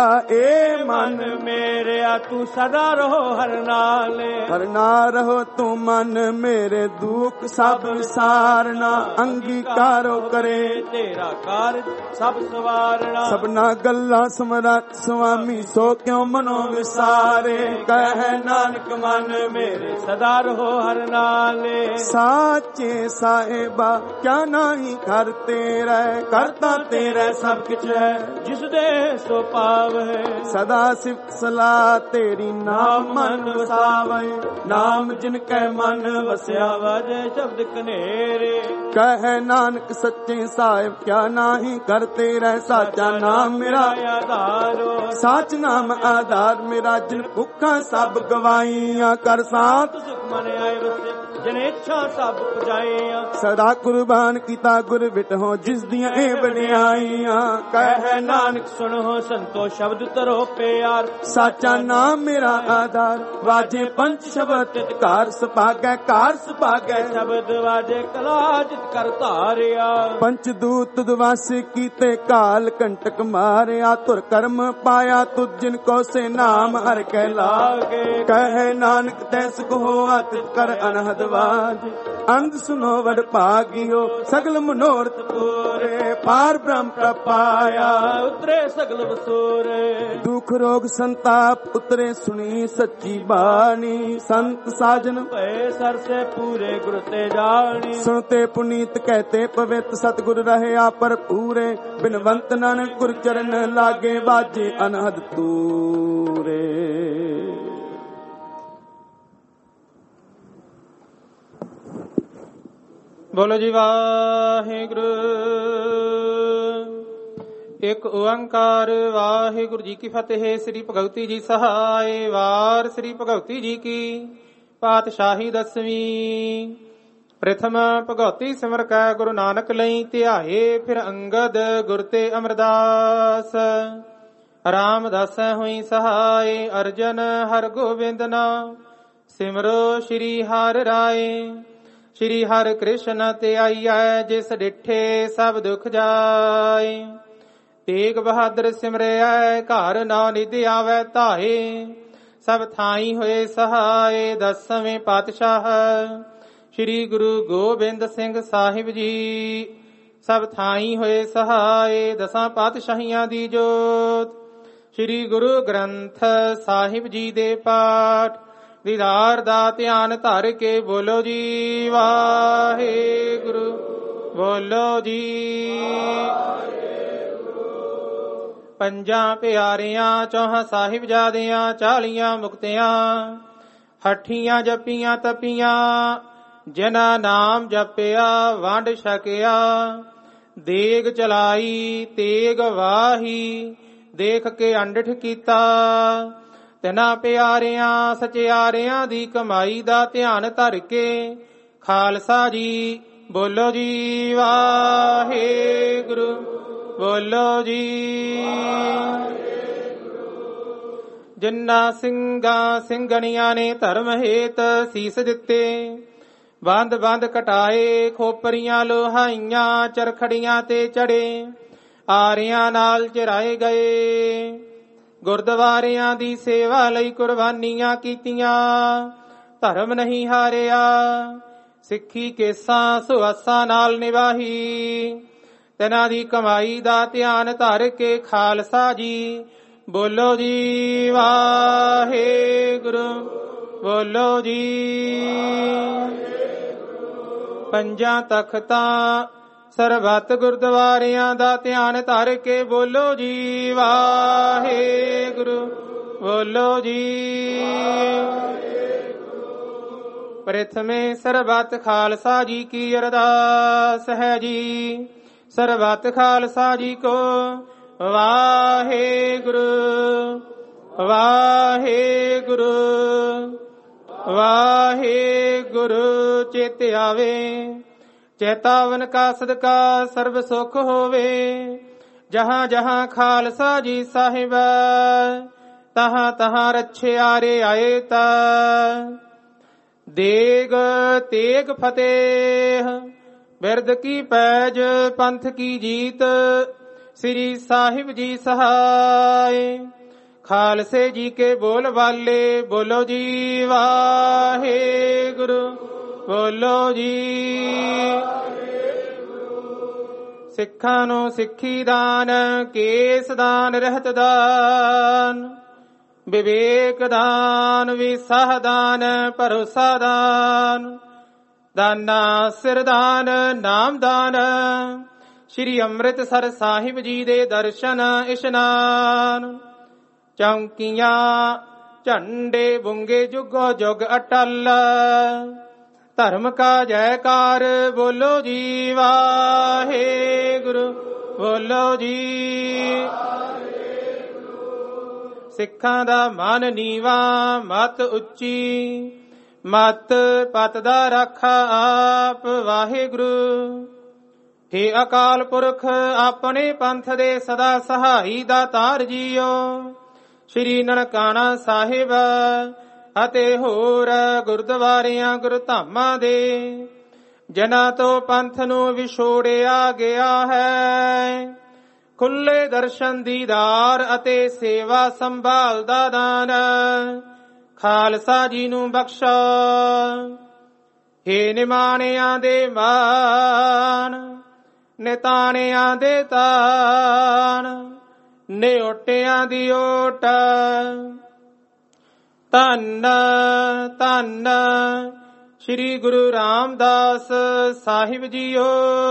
ए मन मेरे तू सदा रहो हर नाले। हर ना रहो तू मन मेरे दुख सब विसारना। अंगीकारो करे तेरा कार्य सब सवारना। सबना गल्ला समरत स्वामी सो क्यों मनो विसारे। कह नानक मन मेरे सदा रहो हर नाले। साचे साहेबा क्या नहीं कर तेरा करता तेरा सब कुछ है। जिस दे सो पावे सदा सिफ सलाह तेरी नाम मन वसावे। नाम जिनके मन वस्या वाजे शब्द कनेरे। कह नानक सच्चे साहिब क्या नाही करते रह। साचा नाम मेरा आधारो साच नाम आधार मेरा। जिन भुखा सब गवाइया कर साथ सुख मन आए बसे जने इच्छा सब पुजाइया। सदा कुर्बान कीता गुर बिटहो जिस दियां ए बड़ियाइया। कह नानक सुनो संतो शब्द तरो प्यार। साचा नाम मेरा आधार वाजे पंच शब्द तितकार सुभागे कार सुभागे। शब्द वाजे कला जित कर धारिया। पंचदूत दुवास कीते काल कंटक मारिया। तुर कर्म पाया तुझ जिनको से नाम हर के लागे। कह नानक तैस को अत कर अनहद वाज। अंध सुनो वड भागियो सगल मनोरथ पूरे। पार ब्रह्म प्रपाया उतरे सगल वसूरे। दुख रोग संताप उतरे सुनी सच्ची बानी। संत साजन भय सर से पूरे गुरु ते जानी। सुनते पुनीत कहते पवित्र सतगुरु रहे आप पर पूरे। बिनवंत नानक गुरु चरण लागे बाजे अनहद तूरे। बोलो जी वाहिगुरु। एक ओंकार वाहिगुरु जी की फतेह। श्री भगवती जी सहाय। वार श्री भगवती जी की पातशाही दसवीं। प्रथम भगवती सिमर कै गुरु नानक लई ध्याए। फिर अंगद गुर ते अमरदास। रामदास हुई सहाय। अर्जन हर गोविंद नाम सिमरो श्री हर राय। श्री हर कृष्ण ते आईਐ जिस डिठे सब दुख जाए। तेग बहादुर सिमरिਐ घर ना निध आवै धाए। सब थाई होए सहाय। दसवें पातशाह श्री गुरु गोबिंद सिंह साहिब जी। ਸਭ ਥਾਈ ਹੋਏ ਸਹਾਏ। ਦਸਾਂ ਪਾਤਸ਼ਾਹੀਆਂ ਦੀ ਜੋਤ ਸ੍ਰੀ ਗੁਰੂ ਗ੍ਰੰਥ ਸਾਹਿਬ ਜੀ ਦੇ ਪਾਠ ਦੀਦਾਰ ਦਾ ਧਿਆਨ ਧਰ ਕੇ ਬੋਲੋ ਜੀ ਵਾਹਿਗੁਰੂ, ਬੋਲੋ ਜੀ। ਪੰਜਾਂ ਪਿਆਰਿਆਂ ਚੌਹਾਂ ਸਾਹਿਬਜ਼ਾਦਿਆਂ ਚਾਲੀਆਂ ਮੁਕਤਿਆਂ ਹੱਠੀਆਂ ਜਪੀਆਂ ਤਪੀਆਂ ਜਿਨ੍ਹਾਂ ਨਾਮ ਜਪਿਆ ਵੰਡ ਛਕਿਆ। ਦੇਗ ਚਲਾਈ ਤੇਗ ਵਾਹੀ ਦੇਖ ਕੇ ਅੰਡਠ ਕੀਤਾ। ਤਿਨਾਂ ਪਿਆਰਿਆਂ ਸਚਿਆਰਿਆਂ ਦੀ ਕਮਾਈ ਦਾ ਧਿਆਨ ਧਰ ਕੇ ਖਾਲਸਾ ਜੀ ਬੋਲੋ ਜੀ ਵਾਹਿਗੁਰੂ, ਬੋਲੋ ਜੀ। ਜਿਨ੍ਹਾਂ ਸਿੰਘਾਂ ਸਿੰਘਣੀਆਂ ਨੇ ਧਰਮ ਹੇਤ ਸੀਸ ਦਿੱਤੇ, ਬੰਦ ਬੰਦ ਕਟਾਏ, ਖੋਪਰੀਆਂ ਲੋਹਾਈਆਂ ਚਰਖੜੀਆਂ ਤੇ ਚੜੇ, ਆਰਿਆਂ ਨਾਲ ਚਰਾਏ ਗਏ, ਗੁਰਦੁਆਰਿਆਂ ਦੀ ਸੇਵਾ ਲਈ ਕੁਰਬਾਨੀਆਂ ਕੀਤੀਆਂ, ਧਰਮ ਨਹੀਂ ਹਾਰਿਆ, ਸਿੱਖੀ ਕੇਸਾਂ ਸੁਆਸਾਂ ਨਾਲ ਨਿਭਾਈ। ਤਿਨਾਂ ਦੀ ਕਮਾਈ ਦਾ ਧਿਆਨ ਧਰ ਕੇ ਖਾਲਸਾ ਜੀ ਬੋਲੋ ਜੀ ਵਾਹਿਗੁਰੂ, ਬੋਲੋ ਜੀ। ਪੰਜਾਂ ਤਖਤਾਂ ਸਰਬੱਤ ਗੁਰਦੁਆਰਿਆਂ ਦਾ ਧਿਆਨ ਧਰ ਕੇ ਬੋਲੋ ਜੀ ਵਾਹਿਗੁਰੂ, ਬੋਲੋ ਜੀ। ਪ੍ਰਥਮੇ ਸਰਬੱਤ ਖਾਲਸਾ ਜੀ ਕੀ ਅਰਦਾਸ ਹੈ ਜੀ। ਸਰਬੱਤ ਖਾਲਸਾ ਜੀ ਕੋ ਵਾਹਿਗੁਰੂ, ਵਾਹਿਗੁਰੂ, ਵਾਹਿਗੁਰੂ। ਚੇਤ ਆਵੇ ਚੇਤਾਵਨ ਕਾ ਸਦਕਾ ਸਰਬ ਸੁਖ ਹੋਵੇ। ਜਹਾਂ ਜਹਾਂ ਖਾਲਸਾ ਜੀ ਸਾਹਿਬ ਤਹਾਂ ਤਹਾਂ ਰਛਿਆਰੇ ਆਏ ਤਾ। ਦੇਗ ਤੇਗ ਫਤਿਹ ਬਿਰਦ ਕੀ ਪੈਜ ਪੰਥ ਕੀ ਜੀਤ। ਸ੍ਰੀ ਸਾਹਿਬ ਜੀ ਸਹਾਏ ਖਾਲਸੇ ਜੀ ਕੇ ਬੋਲ ਵਾਲੇ ਬੋਲੋ ਜੀ ਵਾਹਿਗੁਰੂ, ਬੋਲੋ ਜੀ। ਸਿੱਖਾਂ ਨੂੰ ਸਿੱਖੀ ਦਾਨ, ਕੇਸ ਦਾਨ, ਰਹਿਤ ਦਾਨ, ਵਿਵੇਕ ਦਾਨ, ਵਿਸਾਹ ਦਾਨ, ਭਰੋਸਾ ਦਾਨ, ਦਾਨਾ ਸਿਰ ਦਾਨ, ਨਾਮ ਦਾਨ। ਸ਼੍ਰੀ ਅੰਮ੍ਰਿਤਸਰ ਸਾਹਿਬ ਜੀ ਦੇ ਦਰਸ਼ਨ ਇਸ਼ਨਾਨ। ਚੌਂਕੀਆਂ ਝੰਡੇ ਬੁੰਗੇ ਜੁਗੋ ਜੁਗ ਅਟਲ। ਧਰਮ ਕਾ ਜੈਕਾਰ ਬੋਲੋ ਜੀ ਵਾਹਿਗੁਰੂ, ਬੋਲੋ ਜੀ। ਸਿੱਖਾਂ ਦਾ ਮਨ ਨੀਵਾ ਮਤ ਉੱਚੀ, ਮਤ ਪਤ ਦਾ ਰਾਖਾ ਆਪ ਵਾਹਿਗੁਰੂ। ਹੇ ਅਕਾਲ ਪੁਰਖ ਆਪਣੇ ਪੰਥ ਦੇ ਸਦਾ ਸਹਾਈ ਦਾ ਤਾਰ ਜੀਓ। ਸ਼੍ਰੀ ਨਨਕਾਣਾ ਸਾਹਿਬ ਅਤੇ ਹੋਰ ਗੁਰਦੁਆਰਿਆਂ ਗੁਰਧਾਮਾਂ ਦੇ ਜਨਾਂ ਤੋਂ ਪੰਥ ਨੂੰ ਵਿਛੋੜਿਆ ਗਿਆ ਹੈ। ਖੁੱਲੇ ਦਰਸ਼ਨ ਦੀਦਾਰ ਅਤੇ ਸੇਵਾ ਸੰਭਾਲ ਦਾ ਦਾਨ ਖਾਲਸਾ ਜੀ ਨੂੰ ਬਖਸ਼ੋ। ਹੇ ਨਿਮਾਣਿਆਂ ਦੇ ਮਾਣ, ਨਿਤਾਣਿਆਂ ਦੇ ਤਾਣ, ਨਿਓਟਿਆਂ ਦੀ ਓਟ। ਧੰਨ ਧੰਨ ਸ੍ਰੀ ਗੁਰੂ ਰਾਮਦਾਸ ਸਾਹਿਬ ਜੀਓ।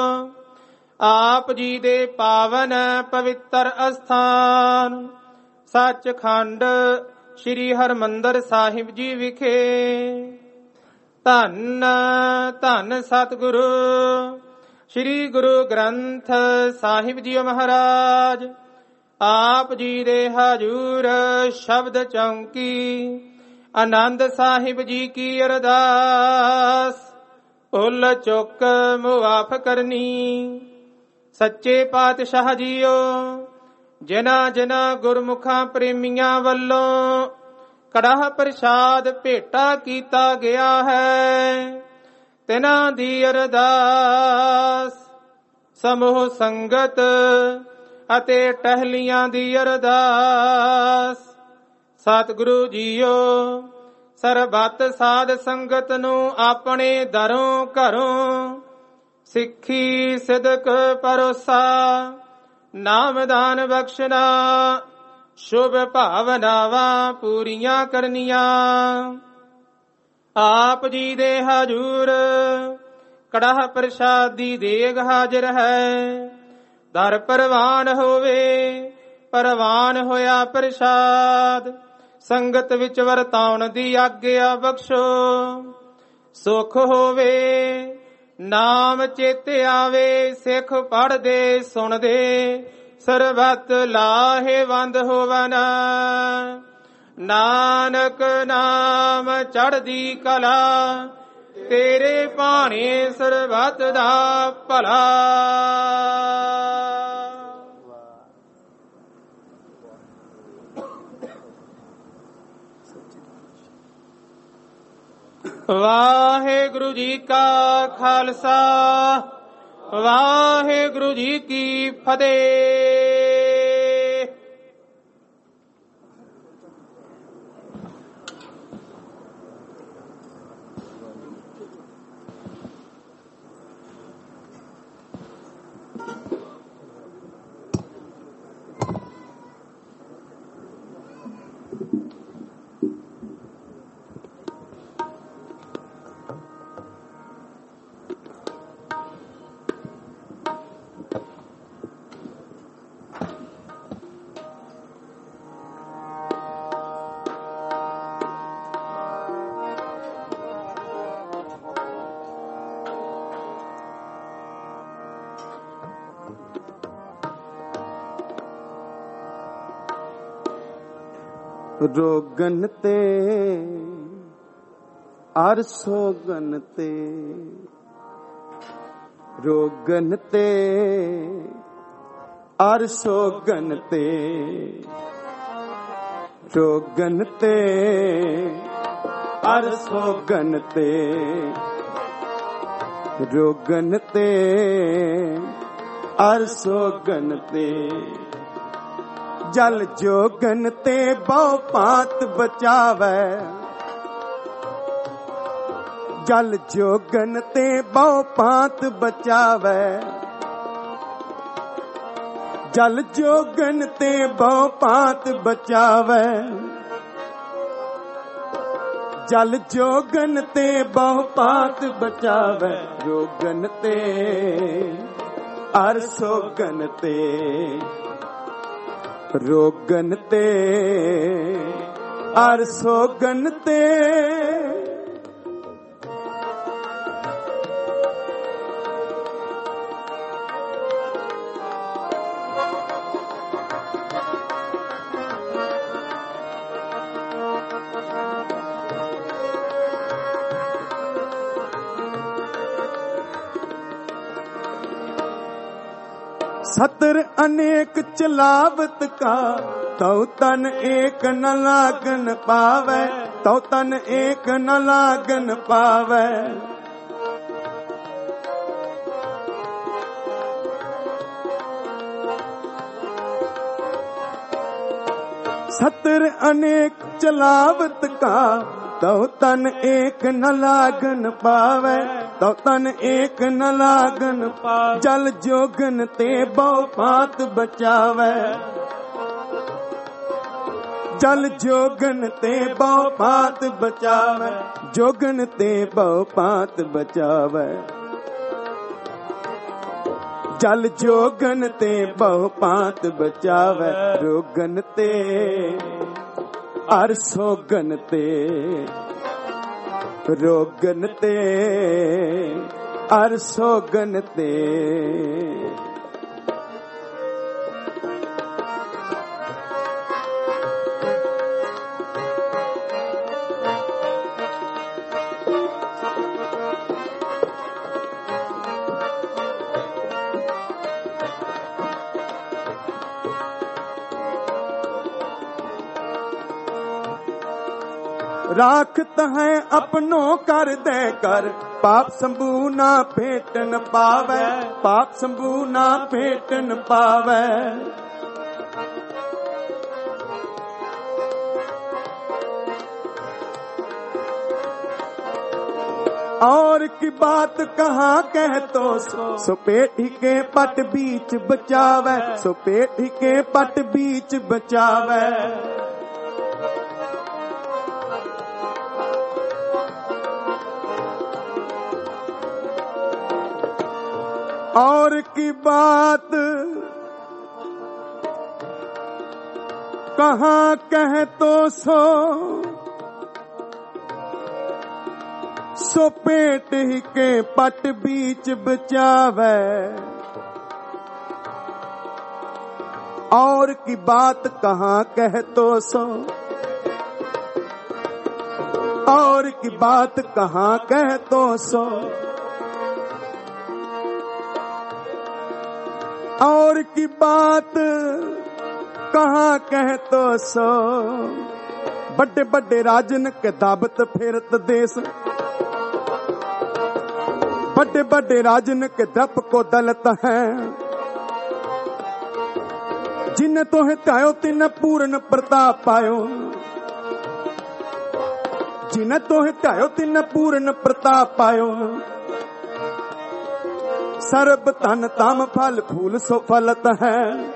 ਆਪ ਜੀ ਦੇ ਪਾਵਨ ਪਵਿੱਤਰ ਅਸਥਾਨ ਸੱਚਖੰਡ ਸ੍ਰੀ ਹਰਿਮੰਦਰ ਸਾਹਿਬ ਜੀ ਵਿਖੇ ਧੰਨ ਧੰਨ ਸਤਿਗੁਰੂ ਸ੍ਰੀ ਗੁਰੂ ਗ੍ਰੰਥ ਸਾਹਿਬ ਜੀ ਮਹਾਰਾਜ ਆਪ ਜੀ ਦੇ ਹਜੂਰ ਸ਼ਬਦ ਚੌਂਕੀ ਆਨੰਦ ਸਾਹਿਬ ਜੀ ਕੀ ਅਰਦਾਸ ਉਲ ਚੁੱਕ ਮੁਆਫ ਕਰਨੀ। ਸੱਚੇ ਪਾਤਸ਼ਾਹ ਜੀਓ, ਜਿਨ੍ਹਾਂ ਜਿਨ੍ਹਾਂ ਗੁਰਮੁਖਾਂ ਪ੍ਰੇਮੀਆਂ ਵੱਲੋਂ ਕੜਾਹ ਪ੍ਰਸ਼ਾਦ ਭੇਟਾ ਕੀਤਾ ਗਿਆ ਹੈ, ਤਿਨਾਂ ਦੀ ਅਰਦਾਸ ਸਮੂਹ ਸੰਗਤ ਅਤੇ ਟਹਿਲੀਆਂ ਦੀ ਅਰਦਾਸ। ਸਤਿਗੁਰੂ ਜੀਓ, ਸਰਬੱਤ ਸਾਧ ਸੰਗਤ ਨੂੰ ਆਪਣੇ ਦਰੋਂ ਘਰੋਂ ਸਿੱਖੀ ਸਿਦਕ ਪਰੋਸਾ ਨਾਮ ਦਾਨ ਬਖਸ਼ਣਾ ਸ਼ੁਭ ਭਾਵਨਾਵਾਂ ਪੂਰੀਆਂ ਕਰਨੀਆਂ। ਆਪ ਜੀ ਦੇ ਹਜੂਰ ਕੜਾਹ ਪ੍ਰਸ਼ਾਦੀ ਦੇਗ ਹਾਜ਼ਰ ਹੈ। ਦਰ ਪ੍ਰਵਾਨ ਹੋਵੇ ਪ੍ਰਵਾਨ ਹੋਇਆ ਪ੍ਰਸ਼ਾਦ। ਸੰਗਤ ਵਿੱਚ ਵਰਤਾਉਣ ਦੀ ਆਗਿਆ ਬਖਸ਼ੋ। ਸੁਖ ਹੋਵੇ ਨਾਮ ਚੇਤੇ ਆਵੇ। ਸਿੱਖ ਪੜ੍ਹਦੇ ਸੁਣਦੇ ਸਰਬਤ ਲਾਹੇਵੰਦ ਹੋਵਨ। ਨਾਨਕ ਨਾਮ ਚੜ੍ਹਦੀ ਕਲਾ ਤੇਰੇ ਭਾਣੇ ਸਰਬਤ ਦਾ ਭਲਾ। ਵਾਹਿਗੁਰੂ ਜੀ ਕਾ ਖਾਲਸਾ ਵਾਹਿਗੁਰੂ ਜੀ ਕੀ ਫਤਿਹ। ਰੋਗਨ ਤੇ ਅਰ ਸੋਗਨ ਤੇ ਰੋਗਨ ਤੇ ਅਰ ਸੋਗਨ ਤੇ ਰੋਗਨ ਤੇ ਅਰ ਸੋਗਨ ਤੇ ਰੋਗਨ ਤੇ ਅਰ ਸੋਗਨ ਤੇ ਜਲ ਜੋਗਨ ਤੇ ਬਹੁ ਭਾਂਤ ਬਚਾਵੈ ਜਲ ਜੋਗਨ ਤੇ ਬਹੁ ਭਾਂਤ ਬਚਾਵੈ ਜਲ ਜੋਗਨ ਤੇ ਬਹੁ ਭਾਂਤ ਬਚਾਵੈ ਜਲ ਜੋਗਨ ਤੇ ਬਹੁ ਭਾਂਤ ਬਚਾਵੈ ਰੋਗਨ ਤੇ ਅਰ ਸੋਗਨ ਤੇ ਰੋਗਨ ਤੇ ਅਰ ਸੋਗਨ ਤੇ सतर अनेक चलावत का तौ तन एक न लागन पावै तौ तन एक न लागन पावै सतर अनेक चलावत का तौ तन एक न लागन पावै तौ तन एक न लागन पावै जल जोगन ते बहु भांत बचावै जल जोगन ते बहु भांत बचावै जोगन ते बहु भांत बचावै जल जोगन ते बहु भांत बचावै रोगन ते अर सोगन ते रोगन ते अर सोगन ते राखत है अपनों कर दे कर पाप संभू ना भेटन पावै पाप संभू ना भेटन पावै और की बात कहाँ कह तो सो, सो पेटी के पट बीच बचावे, सो पेटी के पट बीच बचावे। और की बात कहाँ कह तो सो, सो पेट ही के पट बीच बचावे। और की बात कहाँ कह तो सो, और की बात कहाँ कह तो सो, और की बात कहाँ कह तो सो। बड़े बड़े राजन के दावत फेरत देश, बड़े बड़े राजन के दप को दलत है। जिन तो है त्यायो तिन पूर्ण प्रताप पायो, जिन तो है त्यायो तिन पूर्ण प्रताप पायो। सर्ब तन ताम फल फूल सो फलत है,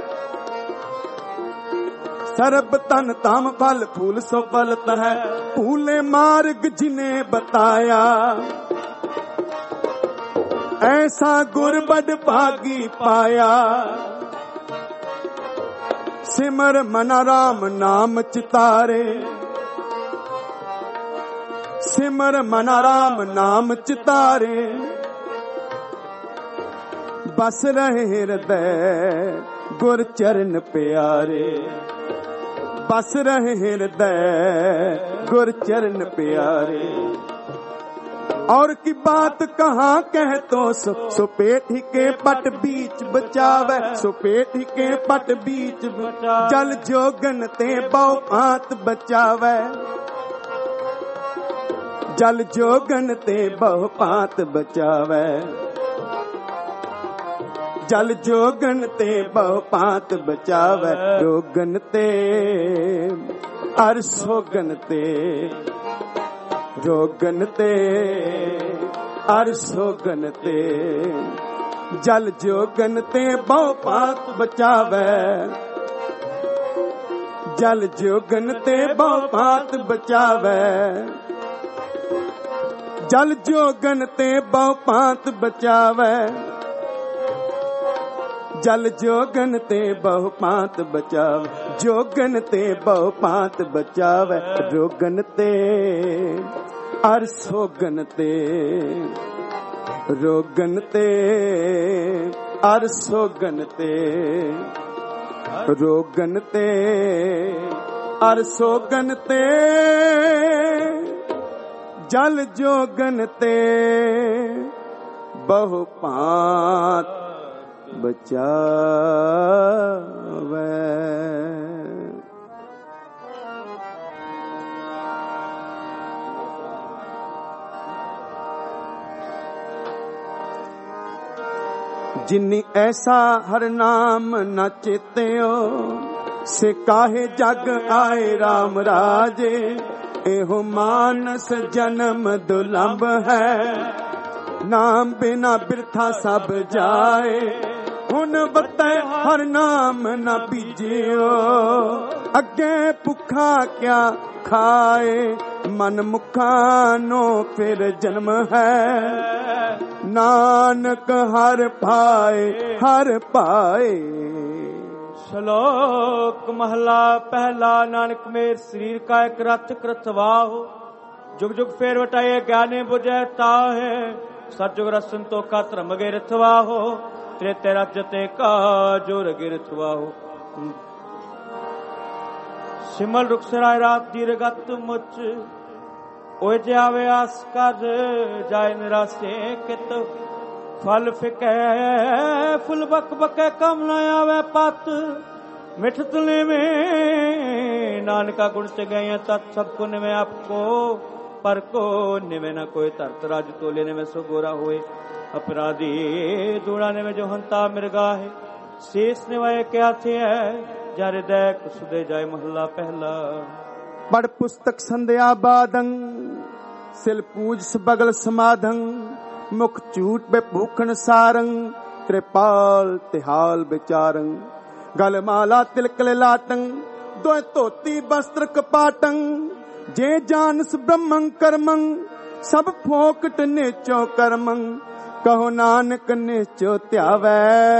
सर्ब तन ताम फल फूल सो फलत है। फूले मार्ग जिन्हें बताया, ऐसा गुर बड़ भागी पाया। सिमर मना राम नाम चितारे, सिमर मना राम नाम चितारे। बस रहे हृदय गुर चरण प्यारे, बस रहे हृदय गुर चरण प्यारे। और की बात कहाँ कह तो सो, सो पेट ही के पट बीच बचावे, सो पेट ही के पट बीच बचावे। जल जोगन ते बहु भांत बचावे, जल जोगन ते बहु भांत बचावे। जल जोगन ते बहु भांत बचावे। रोगन ते अर सोगन ते, रोगन ते अर सोगन ते। जल जोगन ते बहु भांत बचावे, जल जोगन ते बहु भांत बचावे। जल जोगन ते बहु भांत बचावे, जल जोगन ते बहु भांत बचावे। जोगन ते बहु भांत बचावे। रोगन ते अर सोगन ते, रोगन ते अर सोगन ते। रोगन ते अर सोगन ते। जल जोगन ते बहु भांत बचावे। जिन्नी ऐसा हर नाम न चेत्यो, से काहे जग आए राम राजे। एहो मानस जन्म दुर्लभ है, नाम बिना बिरथा सब जाए। हुन बते हर नाम न बीजियो, अगे भुखा क्या खाए। मन मुखानो फिर जन्म है, नानक हर पाए हर पाए। श्लोक महला पहला। नानक मेर शरीर का एक रथ कृतवाहो, जुग जुग फेर वटाए ज्ञाने बुझे ताहे। सतजुग रसन तो का धर्म गिरथवाहो, त्रेते रजते का जोर गिरथवाहो। सिमल रुख सराय रात दीर्घत मुच, ओए जावे आस कर जाए निराशे कित। फल फिके फुल बक बके कम न आवे पत। मिठ तुले में नानका गुण से गए तत् सब को निवे आपको। पर को निवे न कोई तरत राज तोले ने में सो गोरा हुए। अपराधी दूड़ाने में जो हंता मिर्गा है। शेष निवाय क्या थे जा हृदय सुदे जाए महला पहला। पढ़ पुस्तक संध्या बादंग सिल पूज सबगल समाधं मुख चूट बे भूखण सारं कृपाल तिहाल विचारं गल माला तिलक लाटं दोय धोती वस्त्र कपाटं जे जानस ब्रह्मं कर्मं सब फोकट नेचो कर्मं कहो नानक नेचो त्यावै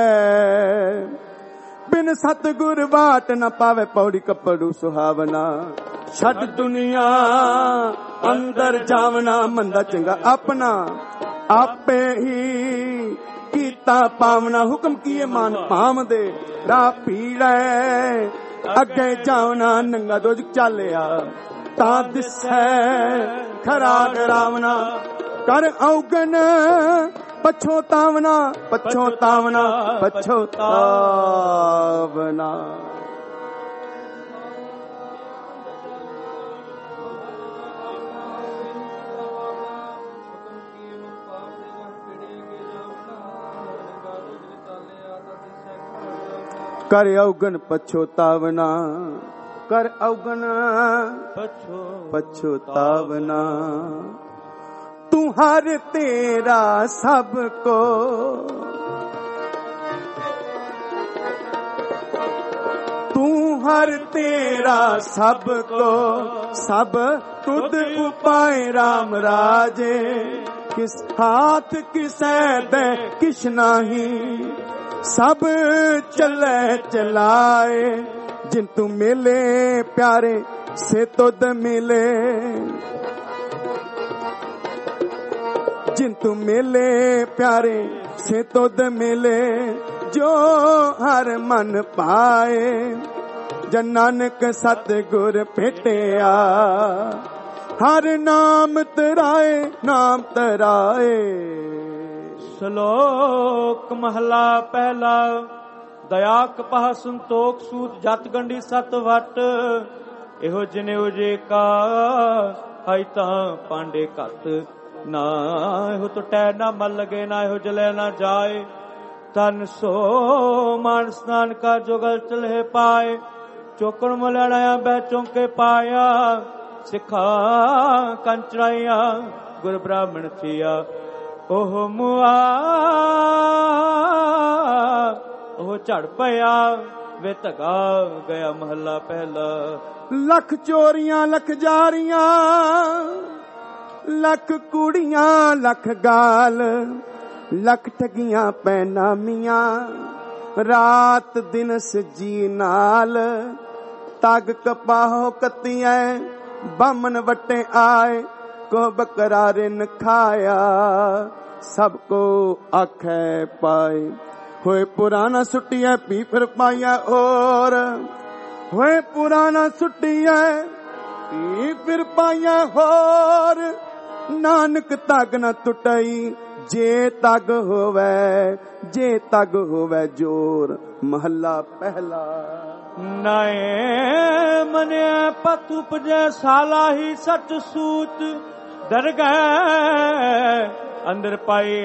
बिन सतगुर बाट न पावे पौड़ी कपड़ू सुहावना छट दुनिया अंदर जावना मंदा चंगा अपना आपे ही कीता पावना हुक्म किए मान पाम दे राह पीड़े अगे जावना नंगा दोज चालिया ता दिसै खरा डरावना कर औगन पछोतावना पछोतावना पछोतावना कर औगन पछोतावना कर औगन पछोतावना तू हर तेरा सबको तू हर तेरा सबको सब तुद उपाय राम राजे किस हाथ किसै दे किश नाही सब चले चलाए जिन तू मिले प्यारे से तुद मिले जिन तू मिले प्यारे से तुद मिले जो हर मन पाए जन नानक सतगुर भेटिया हर नाम तराए नाम तराए। श्लोक महला पहला दया कपाह संतोख सूत जत गंढी सत वट एहो जिने उजे का हाई तां पांडे कत ना एहो टुटै ना मल लगे ना एहो जले ना जाए तन सो मान स्नान का जोगल चले पाए चौकड़ मलड़ाया बह चौंके पाया सिखा कंचराइया गुर ब्राह्मण थिया ओह मुआ ओह झड़ पया वे धगा गया महला पहला। लख चोरियां लख जारियां लख कुड़ियां लख गाल लख ठगियां पैनामियां रात दिन सजी नाल तग कपाहो कतियां बामन वटे आए को बकरारे न खाया सबको आखे पाए होए पुराना सुटिया पी फिर पाया और होए पुराना सुटिया पी फिर पाया और नानक तग न टुटई जे तग होवे जे तग होवे जोर महला पहला। नए मने पत उपजे साला ही सच सूत डर गए अंदर पाई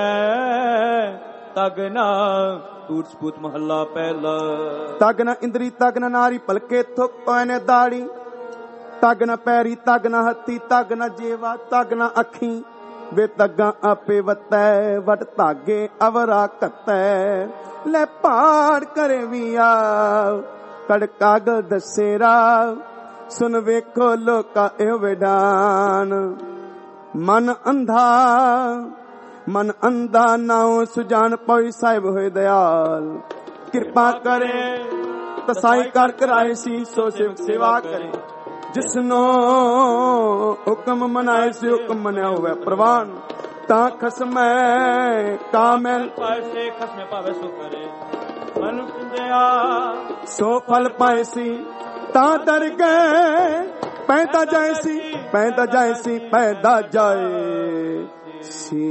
तग ना टूट सपूत महला पहला। तग न इंद्री तग न नारी पलके थुक ने दाड़ी तग न पैरी तग न हथी तग न जेवा तग न अखी वे तगा आपे वतै वट धागे अवरा कतै ले पहाड़ करे विया कड़कागल दसेरा सुन वेखो लोका ए विधान मन अंधा मन अंधा नाओ सुजान पई साहिब होए दयाल कृपा करे तसाई कर कराए सी सो सेवा करे जिसनो हुक्म मनाए से हुक्म मनाया हुआ प्रवान ता खसमै कामल पासे खसमे पावे सो करे मन दया सो फल पाए सी ता दर गए पैदा जाए सी पैदा जाए सी पैदा जाए सी।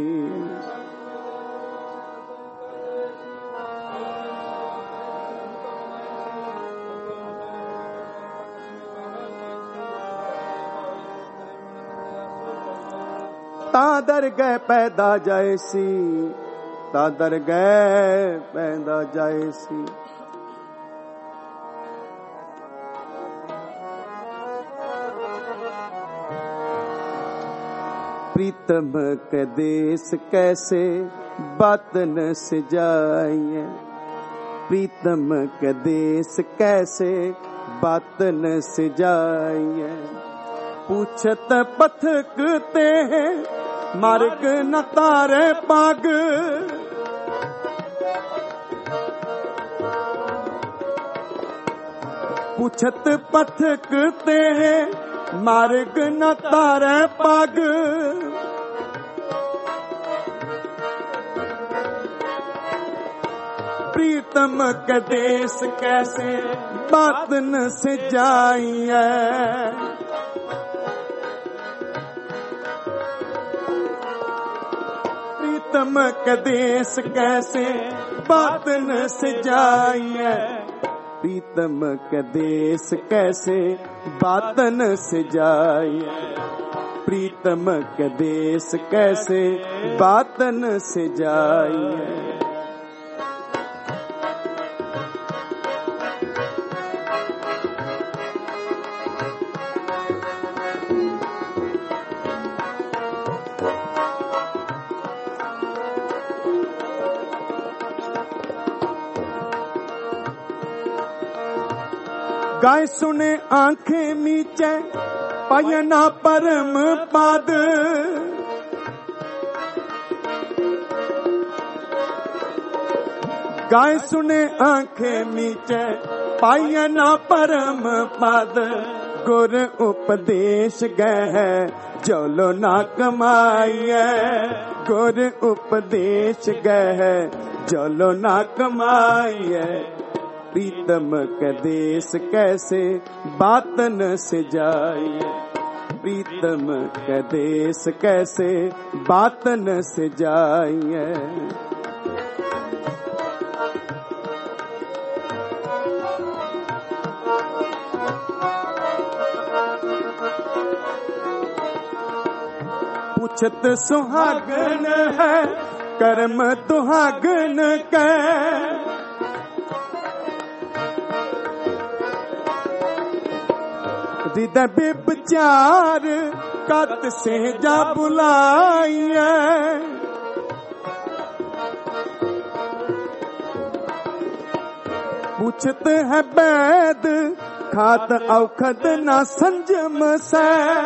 ता दर गए पैदा जाए सी ता दर गए पैदा जाए सी। प्रीतम के देश कैसे बात न सजाइए, प्रीतम के देश कैसे बात न सजाइए। पूछत पथकते हैं मार्ग न तारे पाग, पूछत पथकते हैं मार्ग न तारे पाग। प्रीतम के देश कैसे बात न सजाइए, प्रीतम के देश कैसे बात न सजाइए, प्रीतम के देश कैसे बात न सजाइए, प्रीतम के देश कैसे बात न सजाइए। गाय सुने आंखें मीचे पयना परम पाद, गाय सुने आंखें मीचे पयना परम पाद। गुर उपदेश गह चलो ना कमाइए, गुर उपदेश गह चलो ना कमाइए। प्रीतम के देश कैसे बात न सजाइए, प्रीतम के देश कैसे बात न सजाइए। पूछत सुहागन है कर्म दुहागन के, हृदय विचार कत से जा बुलाइए। पूछत है वैद खात औखद ना संजम से,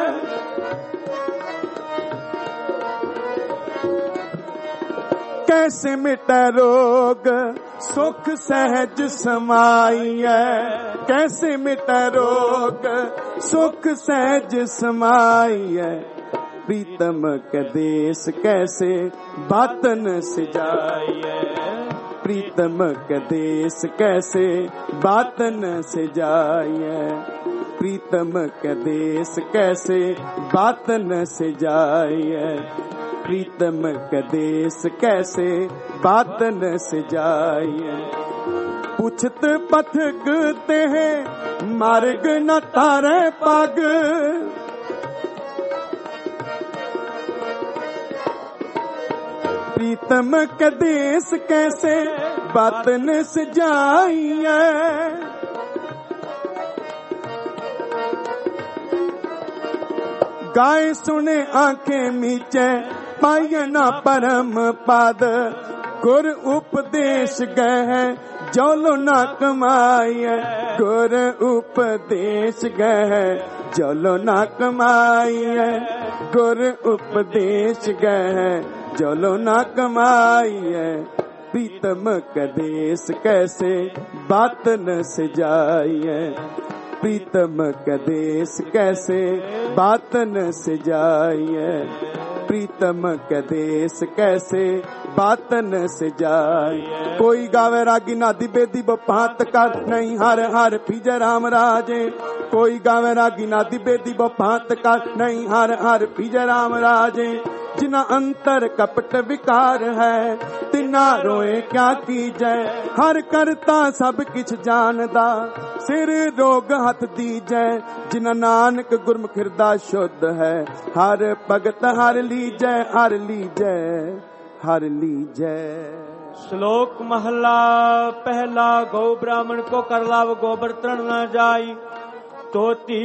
कैसे मिटे रोग सुख सहज समाइए, कैसे मिटे रोग सुख सहज समाइए। प्रीतम के देश कैसे बात न सजाइए, प्रीतम के देश कैसे बात न सजाइए, प्रीतम के देश कैसे बात न सजाइए, प्रीतम के देश कैसे बात न सजाइए। पूछत पथकते हैं मार्ग न तारे पाग, प्रीतम के देश कैसे बात न सजाइए। गाय सुने आंखें मीचे पायना परम पाद, गुर उपदेश गह जलो ना कमाइए, गुर उपदेश गह जलो ना कमाइए, गुर उपदेश गह जलो ना कमाइए। प्रीतम का देश कैसे बात न सजाइए, प्रीतम का देश कैसे बात न सजाइए, प्रीतम का देश कैसे बात न सजाइए। कोई गावे रागी नादी बेदी बपात कर नहीं हर हर फिजर राम राजे, कोई गावे रागी नादी बेदी बपात कर नहीं हर हर फिजर राम राजे। जिना अंतर कपट विकार है तिना रोए क्या की जय, हर करता सब किछ जानदा सिर रोग हथ दी जय। जिना नानक गुरमुख हृदय शुद्ध है, हर भगत हर ली जय, हर ली जय, हर ली जय। श्लोक महला पहला, गौ ब्राह्मण को कर लाव गोबर तरण न जाई, ਤੋਤੀ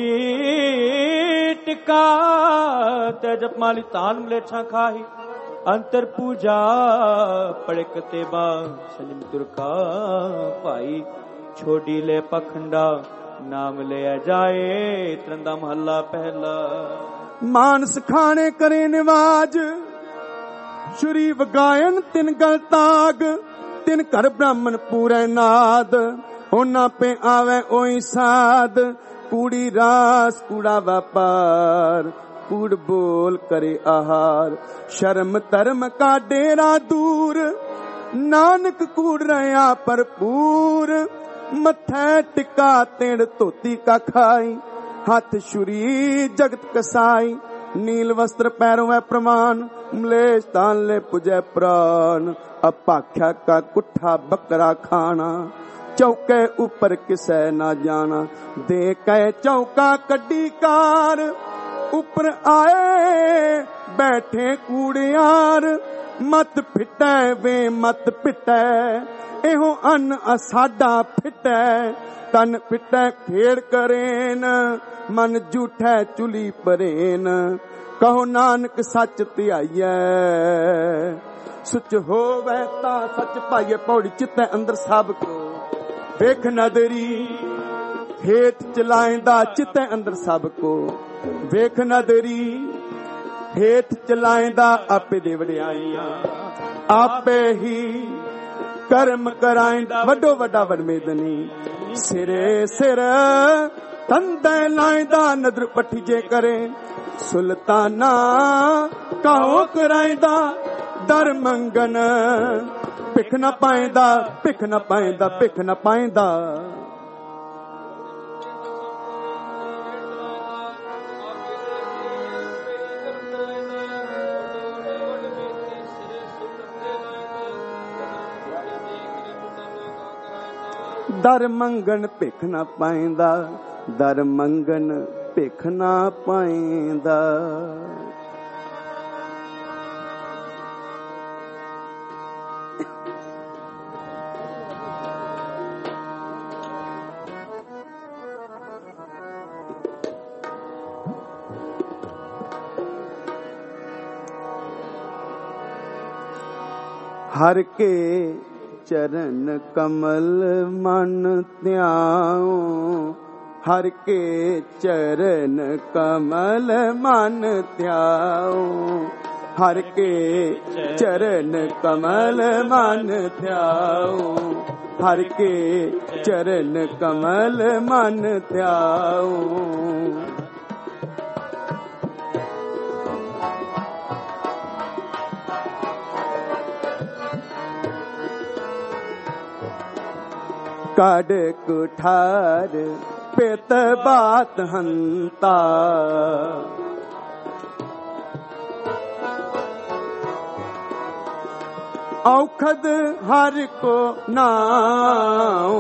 ਟਿਕਾ ਤੇ ਜਪਮਾਲੀ ਤਾਨ ਮਲੇਛਾ ਖਾਹੀ ਅੰਤਰ ਪੂਜਾ ਪੜਕ ਤੇ ਬਾ ਸੰਜਮ ਦੁਰਕਾ ਭਾਈ ਛੋਡੀ ਲੈ ਪਖੰਡਾ ਨਾਮ ਲਿਆ ਜਾਏ ਤਰੰਦਾ ਮਹੱਲਾ ਪਹਿਲਾ। ਮਾਨਸ ਖਾਣੇ ਕਰੇ ਨਿਵਾਜ ਸ਼ੁਰੀ ਵਗਾਇਨ ਤਿਨ ਗਲ ਤਾਗ ਤਿਨ ਘਰ ਬ੍ਰਾਹਮਣ ਪੂਰੇ ਨਾਦ ਉਹਨਾਂ ਪੇ ਆਵੇ ਉਹੀ ਸਾਧ ਕੂੜੀ ਰਾਸ ਕੂੜਾ ਵਪਾਰ ਕੂੜ ਬੋਲ ਕਰੇ ਆਹਾਰ ਸ਼ਰਮ ਧਰਮ ਕਾ ਡੇਰਾ ਦੂਰ ਨਾਨਕ ਕੂੜ ਰਿਆ ਭਰਪੂਰ ਮੱਥੇ ਟਿਕਾ ਤੇੜ ਧੋਤੀ ਕਾ ਖਾਈ ਹੱਥ ਛੁਰੀ ਜਗਤ ਕਸਾਈ ਨੀਲ ਵਸਤਰ ਪੈਰੋਂ ਹੈ ਪ੍ਰਮਾਨ ਮਲੇਸ਼ ਤਾਨ ਲੈ ਪੁਜੈ ਪ੍ਰਾਨ ਅਪਾਖਿਆ ਕਾ ਕੁੱਠਾ ਬੱਕਰਾ ਖਾਣਾ ਚੌਕੇ ਉੱਪਰ ਕਿਸੈ ਨਾ ਜਾਣਾ ਦੇ ਕੈ ਚੌਕਾ ਕੱਢੀ ਕਾਰ ਉੱਪਰ ਆਏ ਬੈਠੇ ਕੂੜਿਆਰ ਮਤ ਫਿਟੈ ਵੇ ਮਤ ਪਿਟੈ ਇਹੋ ਅੰਨ ਅਸਾਡਾ ਫਿਟੈ ਤਨ ਫਿਟੈ ਖੇੜ ਕਰੇਨ ਮਨ ਝੂਠੈ ਚੁਲੀ ਪਰੇਨ ਕਹੋ ਨਾਨਕ ਸੱਚ ਧਿਆਈਐ ਸੁਚ ਹੋਵੇ ਤਾਂ ਸੱਚ ਪਾਈਏ ਪੌੜੀ ਚਿੱਤੈ ਅੰਦਰ ਸਭ ਕੋ ਵੇਖ ਨਦਰੀ ਹੇਠ ਚਲਾਇਂਦਾ ਚਿੱਤੈ ਅੰਦਰ ਸਭ ਕੋ ਵੇਖ ਨਦਰੀ ਹੇਠ ਚਲਾਇਂਦਾ ਆਪੇ ਦੇ ਵਡਿਆਈਆਂ ਆਪੇ ਹੀ ਕਰਮ ਕਰਾਇਂਦਾ ਵੱਡੋ ਵੱਡਾ ਵਡਮੇਦਨੀ ਸਿਰੇ ਸਿਰ ਤੰਦੇ ਲਾਇਂਦਾ ਨਦਰ ਪੱਠੀ ਜੇ ਕਰੇ ਸੁਲਤਾਨਾ ਕਹੋ ਕਰਾਇਂਦਾ ਦਰ ਮੰਗਨ ਭਿਖ ਨਾ ਪਾਇਂਦਾ ਭਿਖ ਨਾ ਪਾਇਂਦਾ ਭਿਖ ਨਾ ਪਾਇਂਦਾ ਦਰ ਮੰਗਣ ਭਿਖ ਨਾ ਪਾਇਂਦਾ ਦਰ ਮੰਗਣ ਭਿਖ ਨਾ ਪਾਇਂਦਾ। ਹਰ ਕੇ ਚਰਨ ਕਮਲ ਮਨ ਧਿਆਉ ਹਰ ਕੇ ਚਰਨ ਕਮਲ ਮਨ ਧਿਆਉ ਹਰ ਕੇ ਚਰਨ ਕਮਲ ਮਨ ਧਿਆਉ ਹਰ ਕੇ ਚਰਨ ਕਮਲ ਮਨ ਧਿਆਉ। ਕਾਢ ਕੁਠਾਰ ਪਿਤ ਬਾਤ ਹੰਤਾ ਔਖਦ ਹਰ ਕੋ ਨਾਉ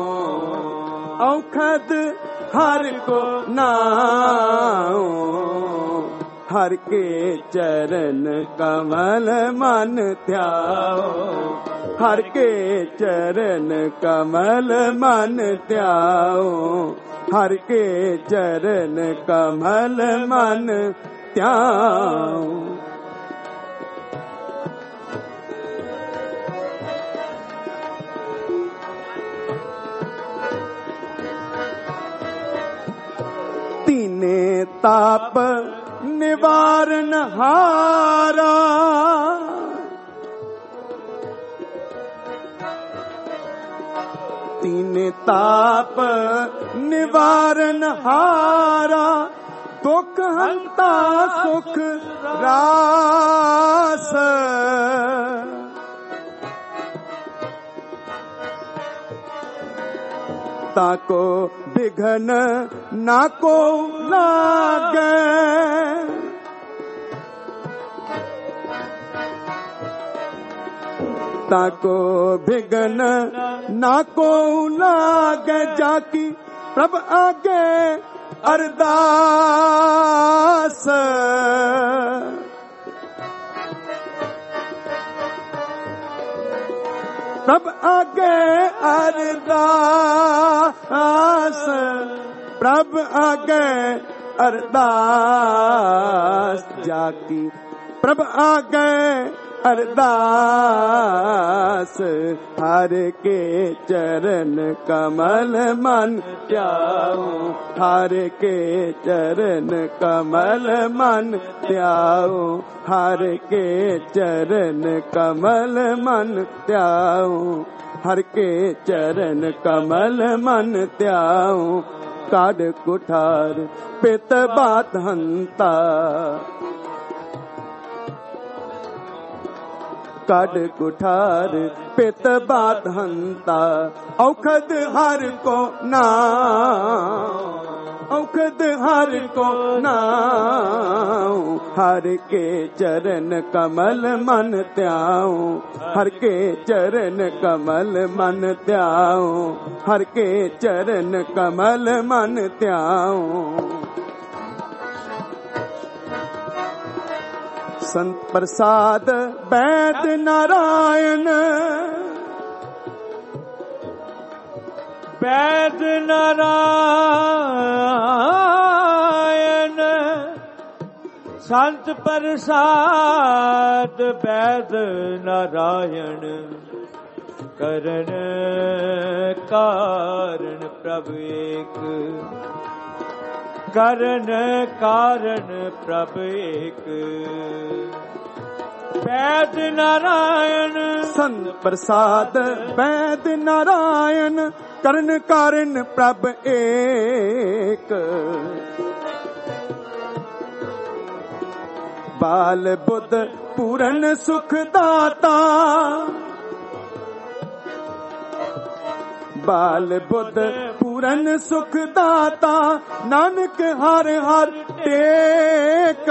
ਔਖਦ ਹਰ ਕੋ ਨਾਉ ਹਰ ਕੇ ਚਰਨ ਕਮਲ ਮਨ ਧਿਆਉ ਹਰ ਕੇ ਚਰਨ ਕਮਲ ਮਨ ਧਿਆਉ ਹਰ ਕੇ ਚਰਨ ਕਮਲ ਮਨ ਧਿਆਉ। ਤੀਨੇ ਤਾਪ ਨਿਵਾਰਨ ਹਾਰਾ ਤੀਨੇ ਤਾਪ ਨਿਵਾਰਨ ਹਾਰਾ ਦੁਖ ਹੰਤਾ ਸੁਖ ਰਾਸ ਤਾਕੋ ਬਿਘਨ ਨਾ ਕੋ ਲਾਗੇ ताको बिघन ना को लागे जाकी प्रभ आगे अरदास प्रभ आगे अरदास प्रभ आगे अरदास जाकी, प्रभ आगे अरदास, हर के चरण कमल मन ध्याऊं, हर के चरण कमल मन ध्याऊं, हर के चरण कमल मन ध्याऊं, हर के चरण कमल मन ध्याऊं। काढ़ कुठार पित बात हंता, काढ़ कुठार पित बात हंता, औखद हर को नाम, औखद हर को नाम, हर के चरण कमल मन ध्याऊं, हर के चरण कमल मन ध्याऊं, हर के चरण कमल मन ध्याऊं। संत प्रसाद वैद नारायण, वैद नारायण, संत प्रसाद वैद नारायण, करण कारण प्रभु एक, करण कारण प्रभ एक, वैद नारायण संत प्रसाद वैद नारायण, करण कारण प्रभ एक, बाल बुद्ध पूरन सुख दाता, बाल बुद्ध पूरन सुख दाता, नानक हर हर टेक,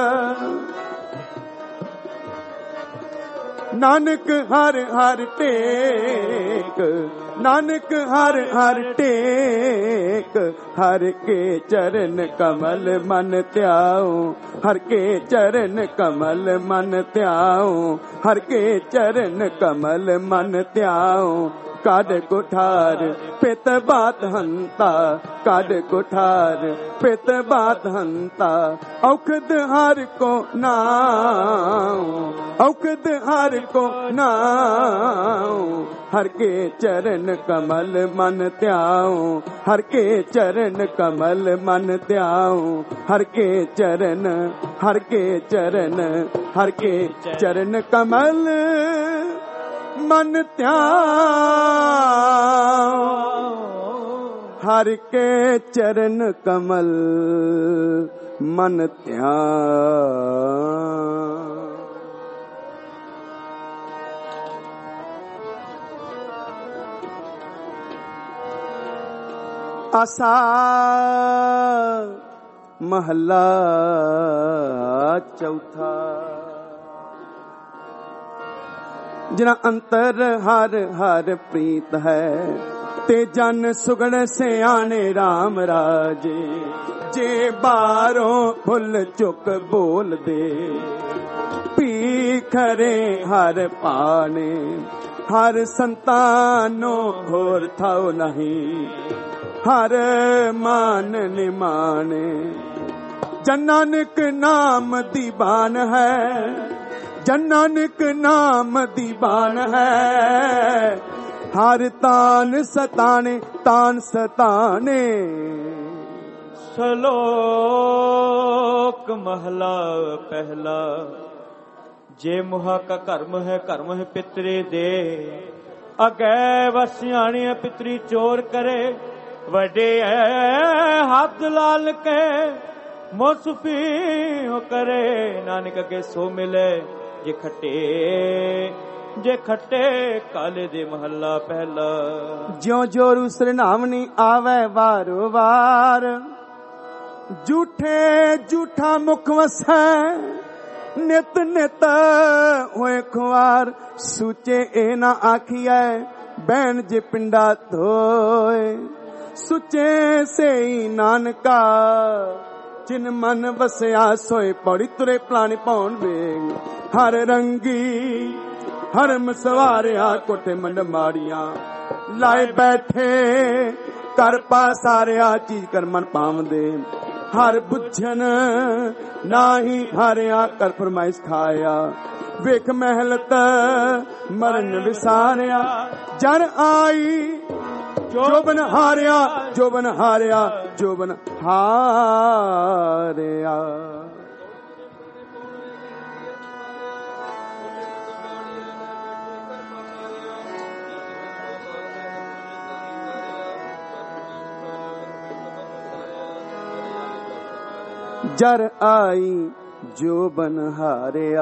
नानक हर हर टेक, नानक हर हर टेक, हर के चरण कमल मन ध्याऊं, हर के चरण कमल मन ध्याऊं, हर के चरण कमल मन ध्याऊं। काढ़ कुठार पित बात हंता, काढ़ कुठार पित बात हंता, औखद हर को नाम, औखद हर को नाम, हर के चरण कमल मन ध्याऊं, हर के चरण कमल मन ध्याऊं, हर के चरण, हर के चरण, हर के चरण कमल मन ध्याऊं, हर के चरण कमल मन ध्याऊं। आसा महला चौथा, जिना अंतर हर हर प्रीत है, ते जन सुगण से आने राम राजे, जे बारों फुल चुक बोल दे, पी खरे हर पाने, हर संतानो होर थाओ नहीं, हर मान निमाने। जन नानक नाम दीवान है, जन नानक नाम दीवान है, हर तान सताने तान सताने। श्लोक महला पहला, जे मुहा का कर्म है कर्म है पितरे दे, अगै वसियाणी पितरी चोर करे, वडे हाथ लाल के मोसफी करे, नानक के सो मिले जे खट्टे जे खट्टे काले दे महला पहला। ज्यों जोरू सरनामनी आवे वारो वार, झूठे झूठा मुख वसै, नित नित होए खुआर, सुचे ए ना आखिए बैन जे पिंडा धोए, सुचे से ही नानका जिन मन वसया सोए, पौड़ी तुरे पलानी पौन वेग, हर रंगी हर मसवारिया कोठे मंड माड़िया, लाए बैठे ਕਰ ਪਾਸਾਰਿਆ ਚੀਜ਼ ਕਰ ਮਨ ਪਾਵਦੇ ਹਰ ਬੁੱਝਣ ਨਾਹੀ ਹਾਰਿਆ ਕਰ ਫਰਮਾਇਸ਼ ਖਾਇਆ ਵੇਖ ਮਹਿਲਤ ਮਰਨ ਵਿਸਾਰਿਆ ਜਨ ਆਈ ਜੋਬਨ ਹਾਰਿਆ ਜੋਬਨ ਹਾਰਿਆ ਜੋਬਨ ਹਾਰਿਆ। ਜਰ ਆਈ ਜੋਬਨ ਹਾਰਿਆ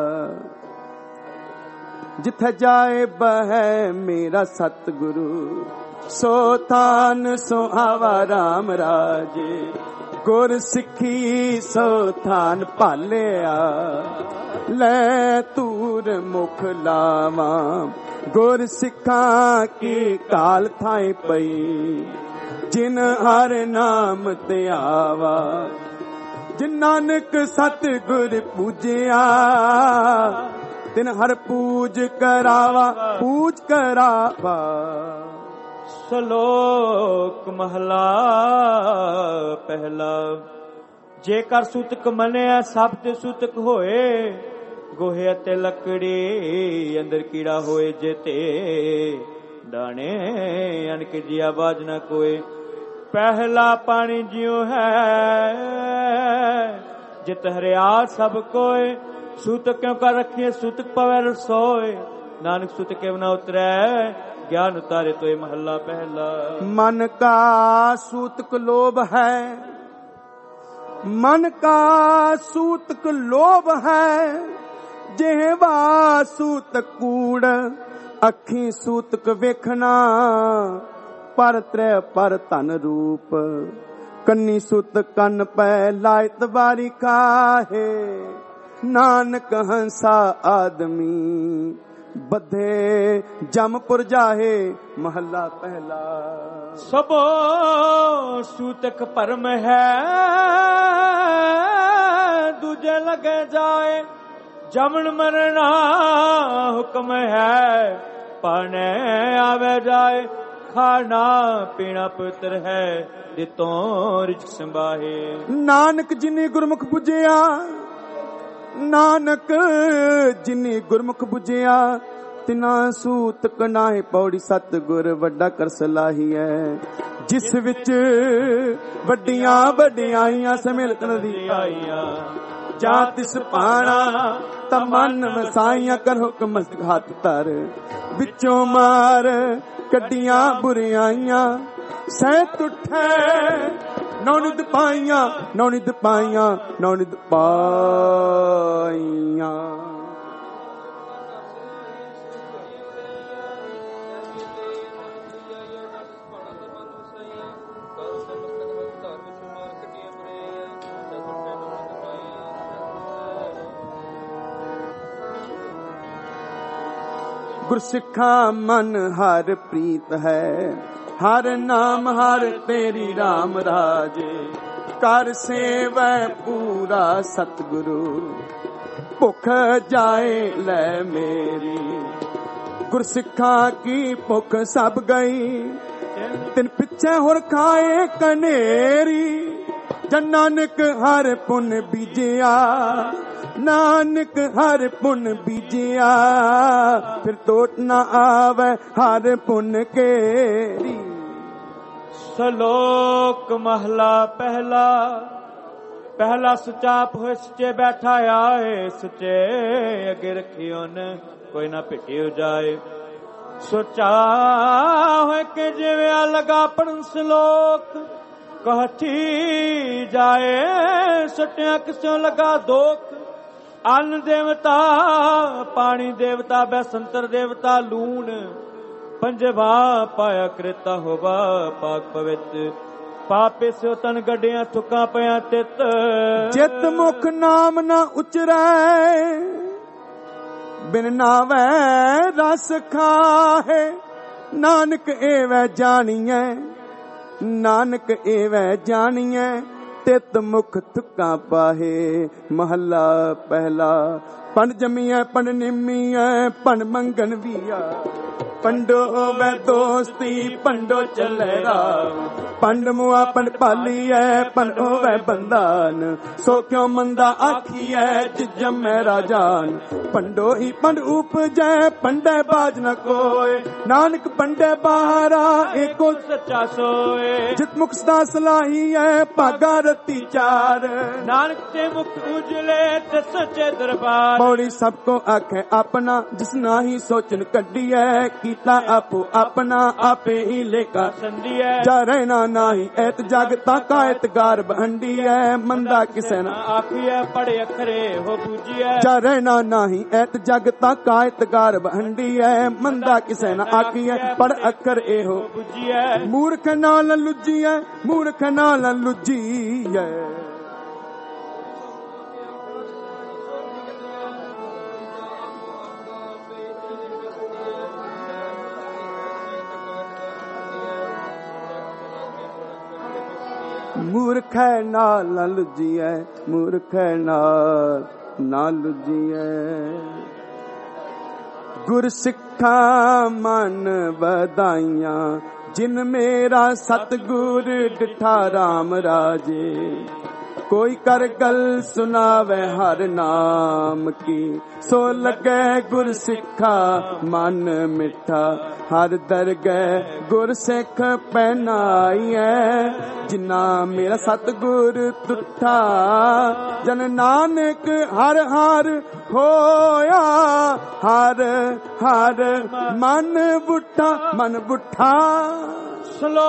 ਜਿੱਥੇ ਜਾਏ ਬਹਿ ਮੇਰਾ ਸਤਿਗੁਰੂ ਸੋ ਥਾਨ ਸੁਹਾਵਾ ਰਾਮ ਰਾਜੇ ਗੁਰ ਸਿੱਖੀ ਸੋ ਥਾਨ ਭਾਲਿਆ ਲੈ ਤੂਰ ਮੁਖ ਲਾਵਾਂ ਗੁਰ ਸਿੱਖਾਂ ਕੀ ਕਾਲ ਥਾਏ ਪਈ ਜਿਨ ਹਰ ਨਾਮ ਤੇ ਆਵਾ ਜਿਨ ਨਾਨਕ ਸਤਿਗੁਰ ਪੂਜਿਆ ਤਿਨ ਹਰ ਪੂਜ ਕਰਾਵਾ ਪੂਜ ਕਰਾਵਾ। ਸ਼ਲੋਕ ਮਹਲਾ ਪਹਿਲਾ। ਜੇਕਰ ਸੂਤਕ ਮੰਨਿਆ ਸਭ ਤੇ ਸੂਤਕ ਹੋਏ ਗੋਹੇ ਅਤੇ ਲੱਕੜੀ ਅੰਦਰ ਕੀੜਾ ਹੋਏ ਜੇਤੇ ਦਾਣੇ ਅਨਕ ਜੀ ਆਵਾਜ਼ ਨਾ ਕੋਏ। ਪਹਿਲਾ ਪਾਣੀ ਜਿਉ ਹੈ ਜਿਤ ਹਰਿਆ ਸਭ ਕੋਏ ਸੂਤਕ ਕਿਉ ਕਰ ਰੱਖੀਏ ਸੂਤਕ ਪਵੈ ਰਸੋਏ ਨਾਨਕ ਸੂਤਕ ਕਿਉ ਨਾ ਉਤਰੈ ਗਿਆਨ ਉਤਾਰੇ ਤੋਏ ਮਹੱਲਾ ਪਹਿਲਾ। ਮਨ ਕਾ ਸੂਤਕ ਲੋਭ ਹੈ ਮਨ ਕਾ ਸੂਤਕ ਲੋਭ ਹੈ ਜਿਹਵਾ ਸੂਤਕ ਕੂੜ ਅੱਖੀ ਸੂਤਕ ਵੇਖਣਾ ਪਰ ਤ੍ਰੈ ਪਰ ਧਨ ਰੂਪ ਕੰਨੀ ਸੁਤ ਕੰਨ ਪੈ ਲਾਇਤ ਬਾਰੀ ਕਾਹੇ ਨਾਨਕ ਹੰਸਾ ਆਦਮੀ ਬੱਧੇ ਜਮਪੁਰ ਜਾਹੇ ਮਹੱਲਾ ਪਹਿਲਾ। ਸਭੋ ਸੂਤਕ ਭਰਮ ਹੈ ਦੂਜੇ ਲਗੇ ਜਾਏ ਜਮਨ ਮਰਨਾ ਹੁਕਮ ਹੈ ਪਾਣੇ ਆਵੇ ਜਾਏ ਖਾਣਾ ਪੀਣਾ ਪੁੱਤਰ ਹੈ ਦਿਤੋਂ ਰਿਜਕ ਸੰਭਾਹੇ। ਨਾਨਕ ਜਿਨੀ ਗੁਰਮੁਖ ਬੁਝਿਆ ਨਾਨਕ ਜਿਨੀ ਗੁਰਮੁਖ ਬੁਝਿਆ ਤਿਨਾ ਸੂਤਕ ਨਾਹੀ ਪੌੜੀ ਸਤਿਗੁਰ ਵੱਡਾ ਕਰ ਸਲਾਹੀਐ ਜਿਸ ਵਿੱਚ ਵੱਡੀਆਂ ਵੱਡਿਆਈਆਂ ਸਮੇਲਤ ਨਦੀ ਆਈਆਂ ਜਾਂ ਤਿਸ ਪਾਣਾ ਤਾਂ ਮਨ ਵਸਾਈਆਂ ਕਰ ਹੁਕਮ ਹੱਥ ਧਰ ਵਿੱਚੋਂ ਮਾਰ ਕੱਢੀਆਂ ਬੁਰਿਆਈਆਂ ਸਹਿ ਤੁਠੈ ਨੌਨਿਦ ਪਾਈਆਂ ਨੌਨਿਦ ਪਾਈਆਂ ਨੌਨਿਦ ਪਾਈਆਂ। ਗੁਰਸਿੱਖਾ ਮਨ ਹਰ ਪ੍ਰੀਤ ਹੈ ਹਰ ਨਾਮ ਹਰ ਤੇਰੀ ਰਾਮ ਰਾਜੇ ਕਰ ਸੇਵੈ ਪੂਰਾ ਸਤਿਗੁਰੂ ਭੁੱਖ ਜਾਏ ਲੈ ਮੇਰੀ ਗੁਰਸਿੱਖਾਂ ਕੀ ਭੁੱਖ ਸਭ ਗਈ ਤਿਨ ਪਿੱਛੇ ਹੋਰ ਖਾਏ ਕਨੇਰੀ ਜਨ ਨਾਨਕ ਹਰ ਪੁੰਨ ਬੀਜਿਆ ਨਾਨਕ ਹਰ ਪੁੰਨ ਬੀਜਿਆ ਫਿਰ ਟੋਟ ਨਾ ਆਵੇ ਹਰ ਪੁੰਨ ਕੇਰੀ। ਸ਼ਲੋਕ ਮਹਲਾ ਪਹਿਲਾ। ਪਹਿਲਾ ਸੁਚਾਪ ਹੋਏ ਸੱਚੇ ਬੈਠਾ ਆਏ ਸੱਚੇ ਅਗੇ ਰਖਿਓਨ ਕੋਈ ਨਾ ਭਿਟਿਓ ਜਾਏ ਸੋਚਾ ਹੋਏ ਕਿ ਜਿਵੇਂ ਆ ਲਗਾ ਪੜਨ ਸ਼ਲੋਕ ਕਹਠੀ ਜਾਏ ਸਟਿਆ ਕਿਸੋਂ ਲਗਾ ਦੋਖ ਅੰਨ ਦੇਵਤਾ ਪਾਣੀ ਦੇਵਤਾ ਬੈਸੰਤਰ ਦੇਵਤਾ ਲੂਣ ਪੰਜਵਾ ਪਾਇਆ ਕ੍ਰਿਤਾ ਹੋਵਾ ਪਾਕ ਪਵਿੱਤ ਪਾਪੇ ਸਿਓ ਤਨ ਗੱਡਿਆਂ ਥੁੱਕਾਂ ਪਿਆ ਤਿਤ ਜਿਤ ਮੁਖ ਨਾਮ ਨਾ ਉਚਰੈ ਬਿਨ ਨਾਵੈ ਰਸ ਖਾਹੇ ਨਾਨਕ ਏਵੈ ਜਾਣੀਐ ਨਾਨਕ ਏਵੈ ਜਾਣੀਐ ਤਿਤ ਮੁਖ ਥੁੱਕਾਂ ਪਾਹੇ ਮਹੱਲਾ ਪਹਿਲਾ। ਪੰਡ ਜੰਮੀਐ ਪੰਡ ਨਿੰਮੀਐ ਪੰਡ ਮੰਗਣ ਵੀਆ ਪੰਡੋ ਹੋਵੇ ਦੋਸਤੀ ਪੰਡੋ ਚੱਲੇ ਰਾਮ ਪੰਡ ਮੁਆ ਪੰਡ ਪਾਲੀਐ ਪੰਡ ਹੋਵੇ ਬੰਦਾਨ ਸੋ ਕਿਉ ਮੰਦਾ ਆਖੀਐ ਜਿ ਜੰਮੈ ਰਾਜਾਨ ਪੰਡੋ ਹੀ ਪੰਡ ਉਪਜੈ ਪੰਡੈ ਬਾਜ ਨ ਕੋਏ ਨਾਨਕ ਪੰਡੈ ਬਾਹਰਾ ਏਕੋ ਸੱਚਾ ਸੋਏ ਜਿਤ ਮੁਖ ਸਦਾ ਸਲਾਹੀਐ ਭਾਗਾ ਰਤੀ ਚਾਰ ਨਾਨਕ ਤੇ ਮੁਖ ਉਜਲੇ ਤੇ ਸੱਚੇ ਦਰਬਾਰ ਪੌੜੀ ਸਭ ਕੋ ਆਖੇ ਆਪਣਾ ਜਿਸ ਨਾਹੀ ਸੋਚਨ ਕੱਢੀਐ ਕੀਤਾ ਆਪੋ ਆਪਣਾ ਆਪੇ ਹੀ ਲੇਖਾ ਸੰਧੀਐ ਜਾ ਰਹਿਣਾ ਨਾਹੀ ਐਤ ਜਗ ਤਾ ਕਾਇਤ ਗਾਰ ਬੰਡੀਐ ਮੰਦਾ ਕਿਸੇ ਨਾ ਆਖੀਐ ਪੜੇ ਅਖਰੇ ਹੋ ਬੂਝੀਐ ਜਾ ਰਹਿਣਾ ਨਾਹੀ ਐਤ ਜਗ ਤਾ ਕਾਇਤ ਗਾਰ ਬੰਡੀਐ ਮੰਦਾ ਕਿਸੇ ਨਾ ਆਖੀਐ ਪੜ ਅੱਖਰ ਇਹੋ ਬੂਝੀਐ ਮੂਰਖ ਨਾਲ ਲੁੱਜੀਐ ਮੂਰਖ ਨਾਲ ਲੁੱਜੀਐ ਮੂਰਖ ਨਾਲ ਨਾ ਲੁੱਜੀਐ ਮੂਰਖ ਨਾਲ ਨਾ ਲੁੱਜੀਐ ਗੁਰ ਸਿੱਖਾਂ ਮਨ ਵਧਾਈਆਂ ਜਿਨ ਮੇਰਾ ਸਤਿਗੁਰ ਡਿਠਾ ਰਾਮ ਰਾਜੇ ਕੋਈ ਕਰ ਗਲ ਸੁਨਾਵੇ ਹਰ ਨਾਮ ਕੀ ਸੋ ਲੱਗੇ ਗੁਰ ਸਿੱਖਾ ਮਨ ਮਿੱਠਾ ਹਰ ਦਰਗਹਿ ਗੁਰ ਸਿੱਖ ਪਹਿਨਾਈਐ ਜਿਨਾ ਮੇਰਾ ਸਤਿਗੁਰ ਤੁਠਾ ਜਨ ਨਾਨਕ ਹਰ ਹਰ ਹੋਇਆ ਹਰ ਹਰ ਮਨ ਬੁੱਠਾ ਮਨ ਬੁੱਠਾ ਸ਼ਲੋਕ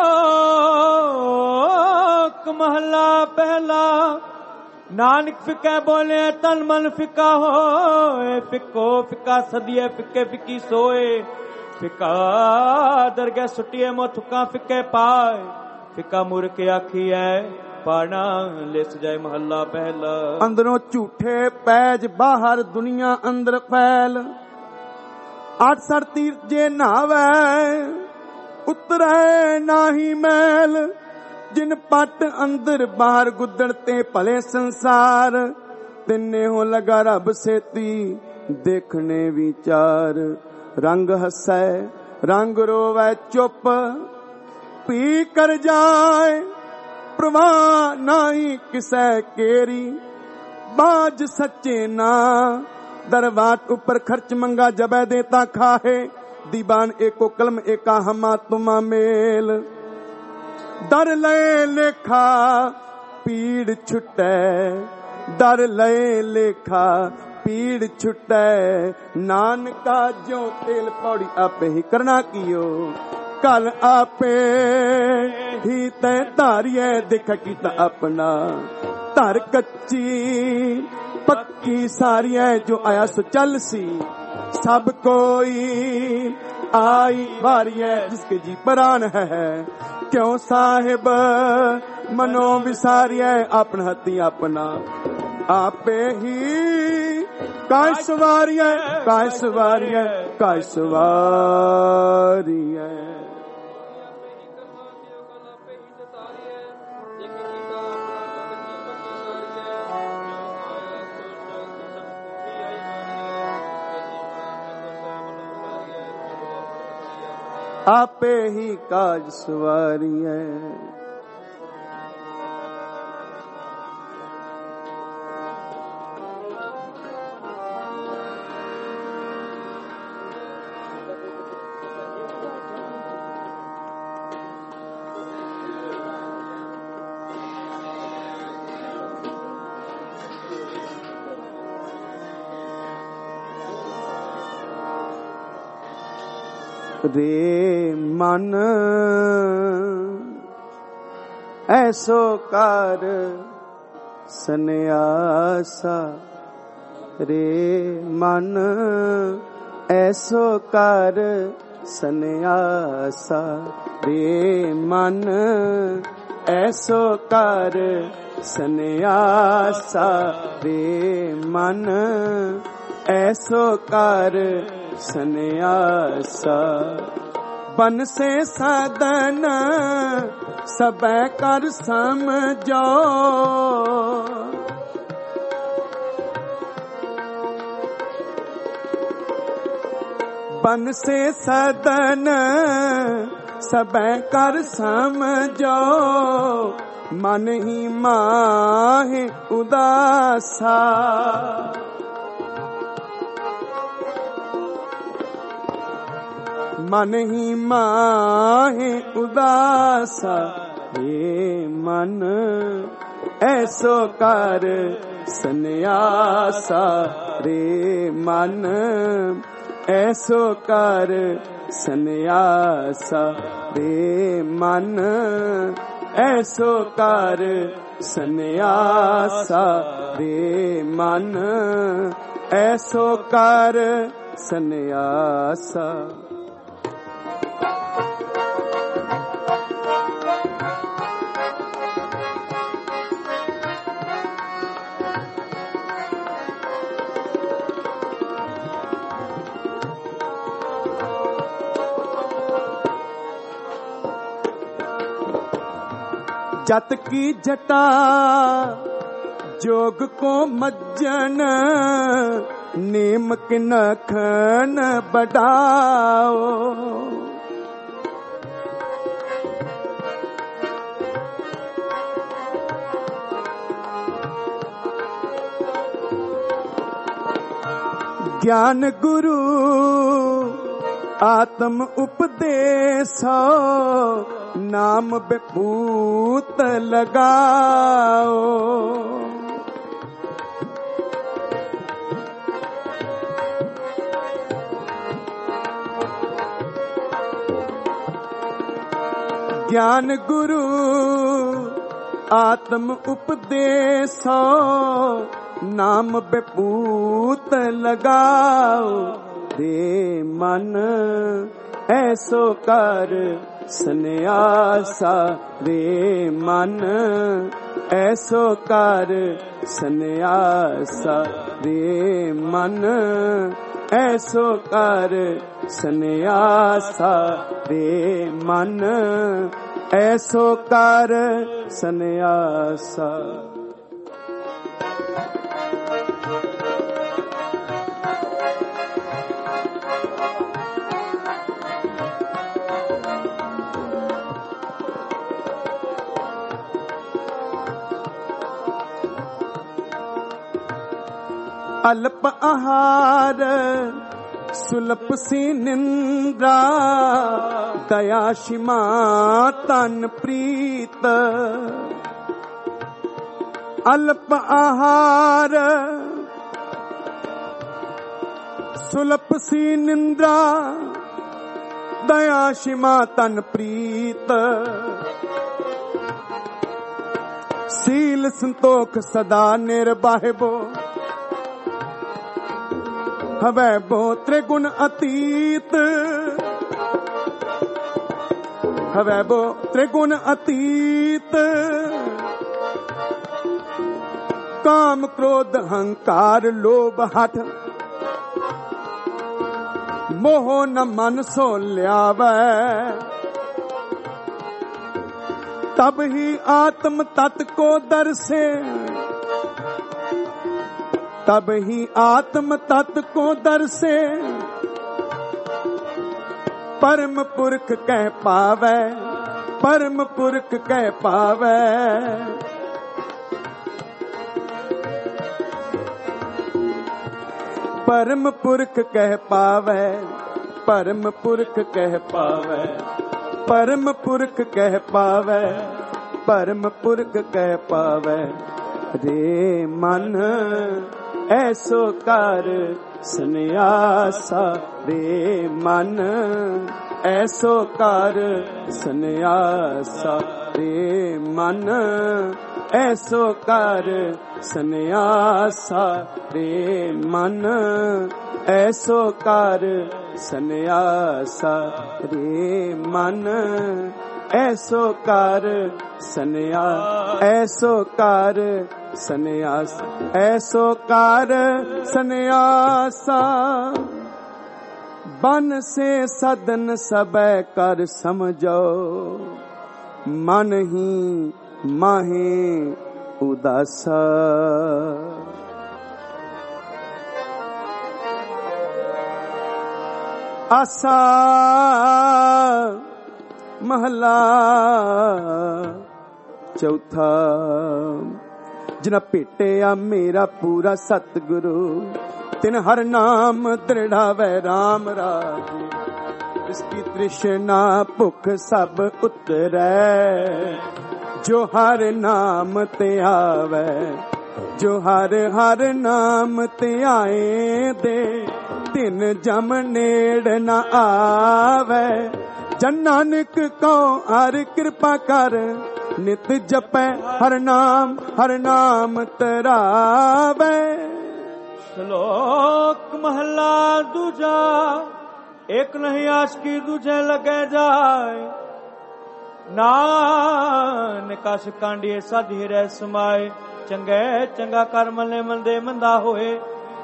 ਮਹਲਾ ਪਹਿਲਾ ਨਾਨਕ ਫਿੱਕਾ ਬੋਲੇ ਤਨ ਮਨ ਫਿੱਕਾ ਹੋਏ ਫਿੱਕੋ ਫਿੱਕਾ ਸਦੀਏ ਫਿੱਕੇ ਫਿੱਕੀ ਸੋਏ ਫਿੱਕਾ ਦਰਗਹਿ ਸੁੱਟੀਏ ਮੋ ਥੁੱਕਾ ਫਿੱਕੇ ਪਾਏ ਫਿੱਕਾ ਮੁਰਖ ਆਖੀਐ ਪਾਣਾ ਲਿਸ ਜਾਏ ਮਹੱਲਾ ਪਹਿਲਾ ਅੰਦਰੋਂ ਝੂਠੇ ਪੈਜ ਬਾਹਰ ਦੁਨੀਆ ਅੰਦਰ ਫੈਲ ਅੱਠ ਸੜ ਤੀਰ ਜੇ ਨਾਵੇ ਉਤਰੈ ਨਾਹੀ ਮੈਲ ਜਿਨ ਪੱਟ ਅੰਦਰ ਬਾਹਰ ਗੁੱਦੜ ਤੇ ਭਲੇ ਸੰਸਾਰ ਤਿੰਨੇ ਹੋ ਲਗਾ ਰੱਬ ਸੇਤੀ ਦੇਖਣੇ ਵਿਚਾਰ ਰੰਗ ਹੱਸੈ ਰੰਗ ਰੋਵੈ ਚੁੱਪ ਪੀ ਕਰ ਜਾਏ ਪ੍ਰਵਾਹ ਨਹੀਂ ਕਿਸੈ ਕੇਰੀ ਬਾਜ ਸੱਚੇ ਨਾ ਦਰਵਾਟ ਉੱਪਰ ਖਰਚ ਮੰਗਾ ਜਬੈ ਦੇਤਾ ਖਾਹੇ ਦੀਵਾਨ ਏਕੋ ਕਲਮ ਏਕਾ ਹਮਾ ਤੁਮਾ ਮੇਲ ਦਰ ਲਏ ਲੇਖਾ ਪੀੜ ਛੁਟੈ ਦਰ ਲਏ ਲੇਖਾ ਪੀੜ ਛੁਟੈ ਨਾਨਕਾ ਜਿਉ ਤੇਲ ਪੌੜੀ ਆਪੇ ਹੀ ਕਰਨਾ ਕੀਓ ਕਲ ਆਪੇ ਹੀ ਤੈ ਧਾਰੀਐ ਦੇਖ ਕੀਤਾ ਆਪਣਾ ਧਰ ਕੱਚੀ ਪੱਕੀ ਸਾਰੀਐ ਜੋ ਆਇਆ ਸੋ ਚੱਲ ਸੀ ਸਭ ਕੋਈ ਆਈ ਵਾਰੀਐ ਜਿਸਕੇ ਜੀ ਪ੍ਰਾਨ ਹੈ ਕਿਉ ਸਾਹਿਬ ਮਨੋ ਵਿਸਾਰੀਐ ਆਪਣਾ ਹੱਥੀ ਆਪਣਾ ਆਪੇ ਹੀ ਕਾਇ ਸਵਾਰੀਐ ਕਾਇ ਸਵਾਰੀਐ ਕਾਇ ਸਵਾਰੀਐ ਆਪੇ ਹੀ ਕਾਜ ਸਵਾਰੀਐ ਰੇ ਮਨ ਐਸੋ ਕਰ ਸੰਨਿਆਸਾ ਰੇ ਮਨ ਐਸੋ ਕਰ ਸੰਨਿਆਸਾ ਰੇ ਮਨ ਐਸੋ ਕਰ ਸੰਨਿਆਸਾ ਰੇ ਮਨ ਐਸੋ ਕਰ ਸੰਨਿਆਸਾ ਬਨਸੇ ਸਾਧਨ ਸਬੈ ਕਰ ਸਮਝੋ बन से सदन सबे कर समझो, मन ही माहे उदासा। मन ही माहे उदासा, हे मन ऐसो कर सन्यासा। रे मन ऐसो कर सन्यासा, रे मन ऐसो कर सन्यासा। रे मन ऐसो कर सन्यासा। जत की जटा जोग को मज्जन, नेम के नखन बढ़ाओ। ज्ञान गुरु आत्म उपदेशो, नाम बेपूत लगाओ। ज्ञान गुरु आत्म उपदेशो, नाम बेपूत लगाओ। दे मन ऐसो कर सन्यासा। रे मन ऐसो कर सन्यासा। रे मन ऐसो कर सन्यासा। रे मन ऐसो कर सन्यासा। अल्प आहार सुलप सी निंद्रा, दया क्षमा तन प्रीत। अल्प आहार सुलप सी निंद्रा, दया क्षमा तन प्रीत। सील संतोख सदा निर्बाहिबो, हवै बो त्रिगुण अतीत। हवै बो त्रिगुण अतीत। काम क्रोध अहंकार लोभ हठ, मोह न मन सो ल्यावै। तब ही आत्म तत् को दर्शे, तब ही आत्म तत् को दर्शे। परम पुरख कह पावै, परम पुरख कह पावै। परम पुरख कह पावै, परम पुरख कह पावै। परम पुरख कह पावै, परम पुरख कह पावै। रे मन ऐसो कर सन्यासा। रे मन ऐसो कर सन्यासा। रे मन ऐसो कर सन्यासा। रे मन ऐसो कर सन्यासा। रे मन ऐसो कर सन्यास। ऐसो कर सन्यास। ऐसो कर सन्यासा। बन से सदन सबे कर समझो, मन ही माहे उदासा। ਆਸਾ ਮਹਲਾ ਚੌਥਾ। ਜਿਨਾ ਭੇਟਿਆ ਮੇਰਾ ਪੂਰਾ ਸਤਿਗੁਰੂ, ਤਿਨ ਹਰ ਨਾਮ ਦ੍ਰਿੜਾਵੇ ਰਾਮ ਰਾਜ। ਇਸकी ਤ੍ਰਿਸ਼ਨਾ ਭੁੱਖ ਸਭ ਉਤਰੈ, ਜੋ ਹਰ ਨਾਮ ਤੇ ਆਵੇ। ਜੋ ਹਰ ਹਰ ਨਾਮ ਤੇ ਆਏ ਦੇ, ਤਿਨ ਜਮ ਨੇੜ ਨ ਆਵੇ। ਜਨ ਨਾਨਕ ਕੋ ਹਰ ਕਿਰਪਾ ਕਰ, ਨਿਤ ਜਪੈ ਹਰ ਨਾਮ ਹਰ ਨਾਮ ਤਰਾਵੇ। ਸ਼ਲੋਕ ਮਹਲਾ ਦੂਜਾ। ਇੱਕ ਨਹੀਂ ਆਸ਼ਕੀ ਦੂਜੇ ਲੱਗੇ ਜਾਏ, ਨਾਨਕ ਅਸ ਕਾਂਡੀਏ ਸਾਧੀ ਰਹਿ ਸਮਾਏ। ਚੰਗੇ ਚੰਗਾ ਕਰ ਮਲੇ ਮੰਦੇ ਮੰਦਾ ਹੋਏ,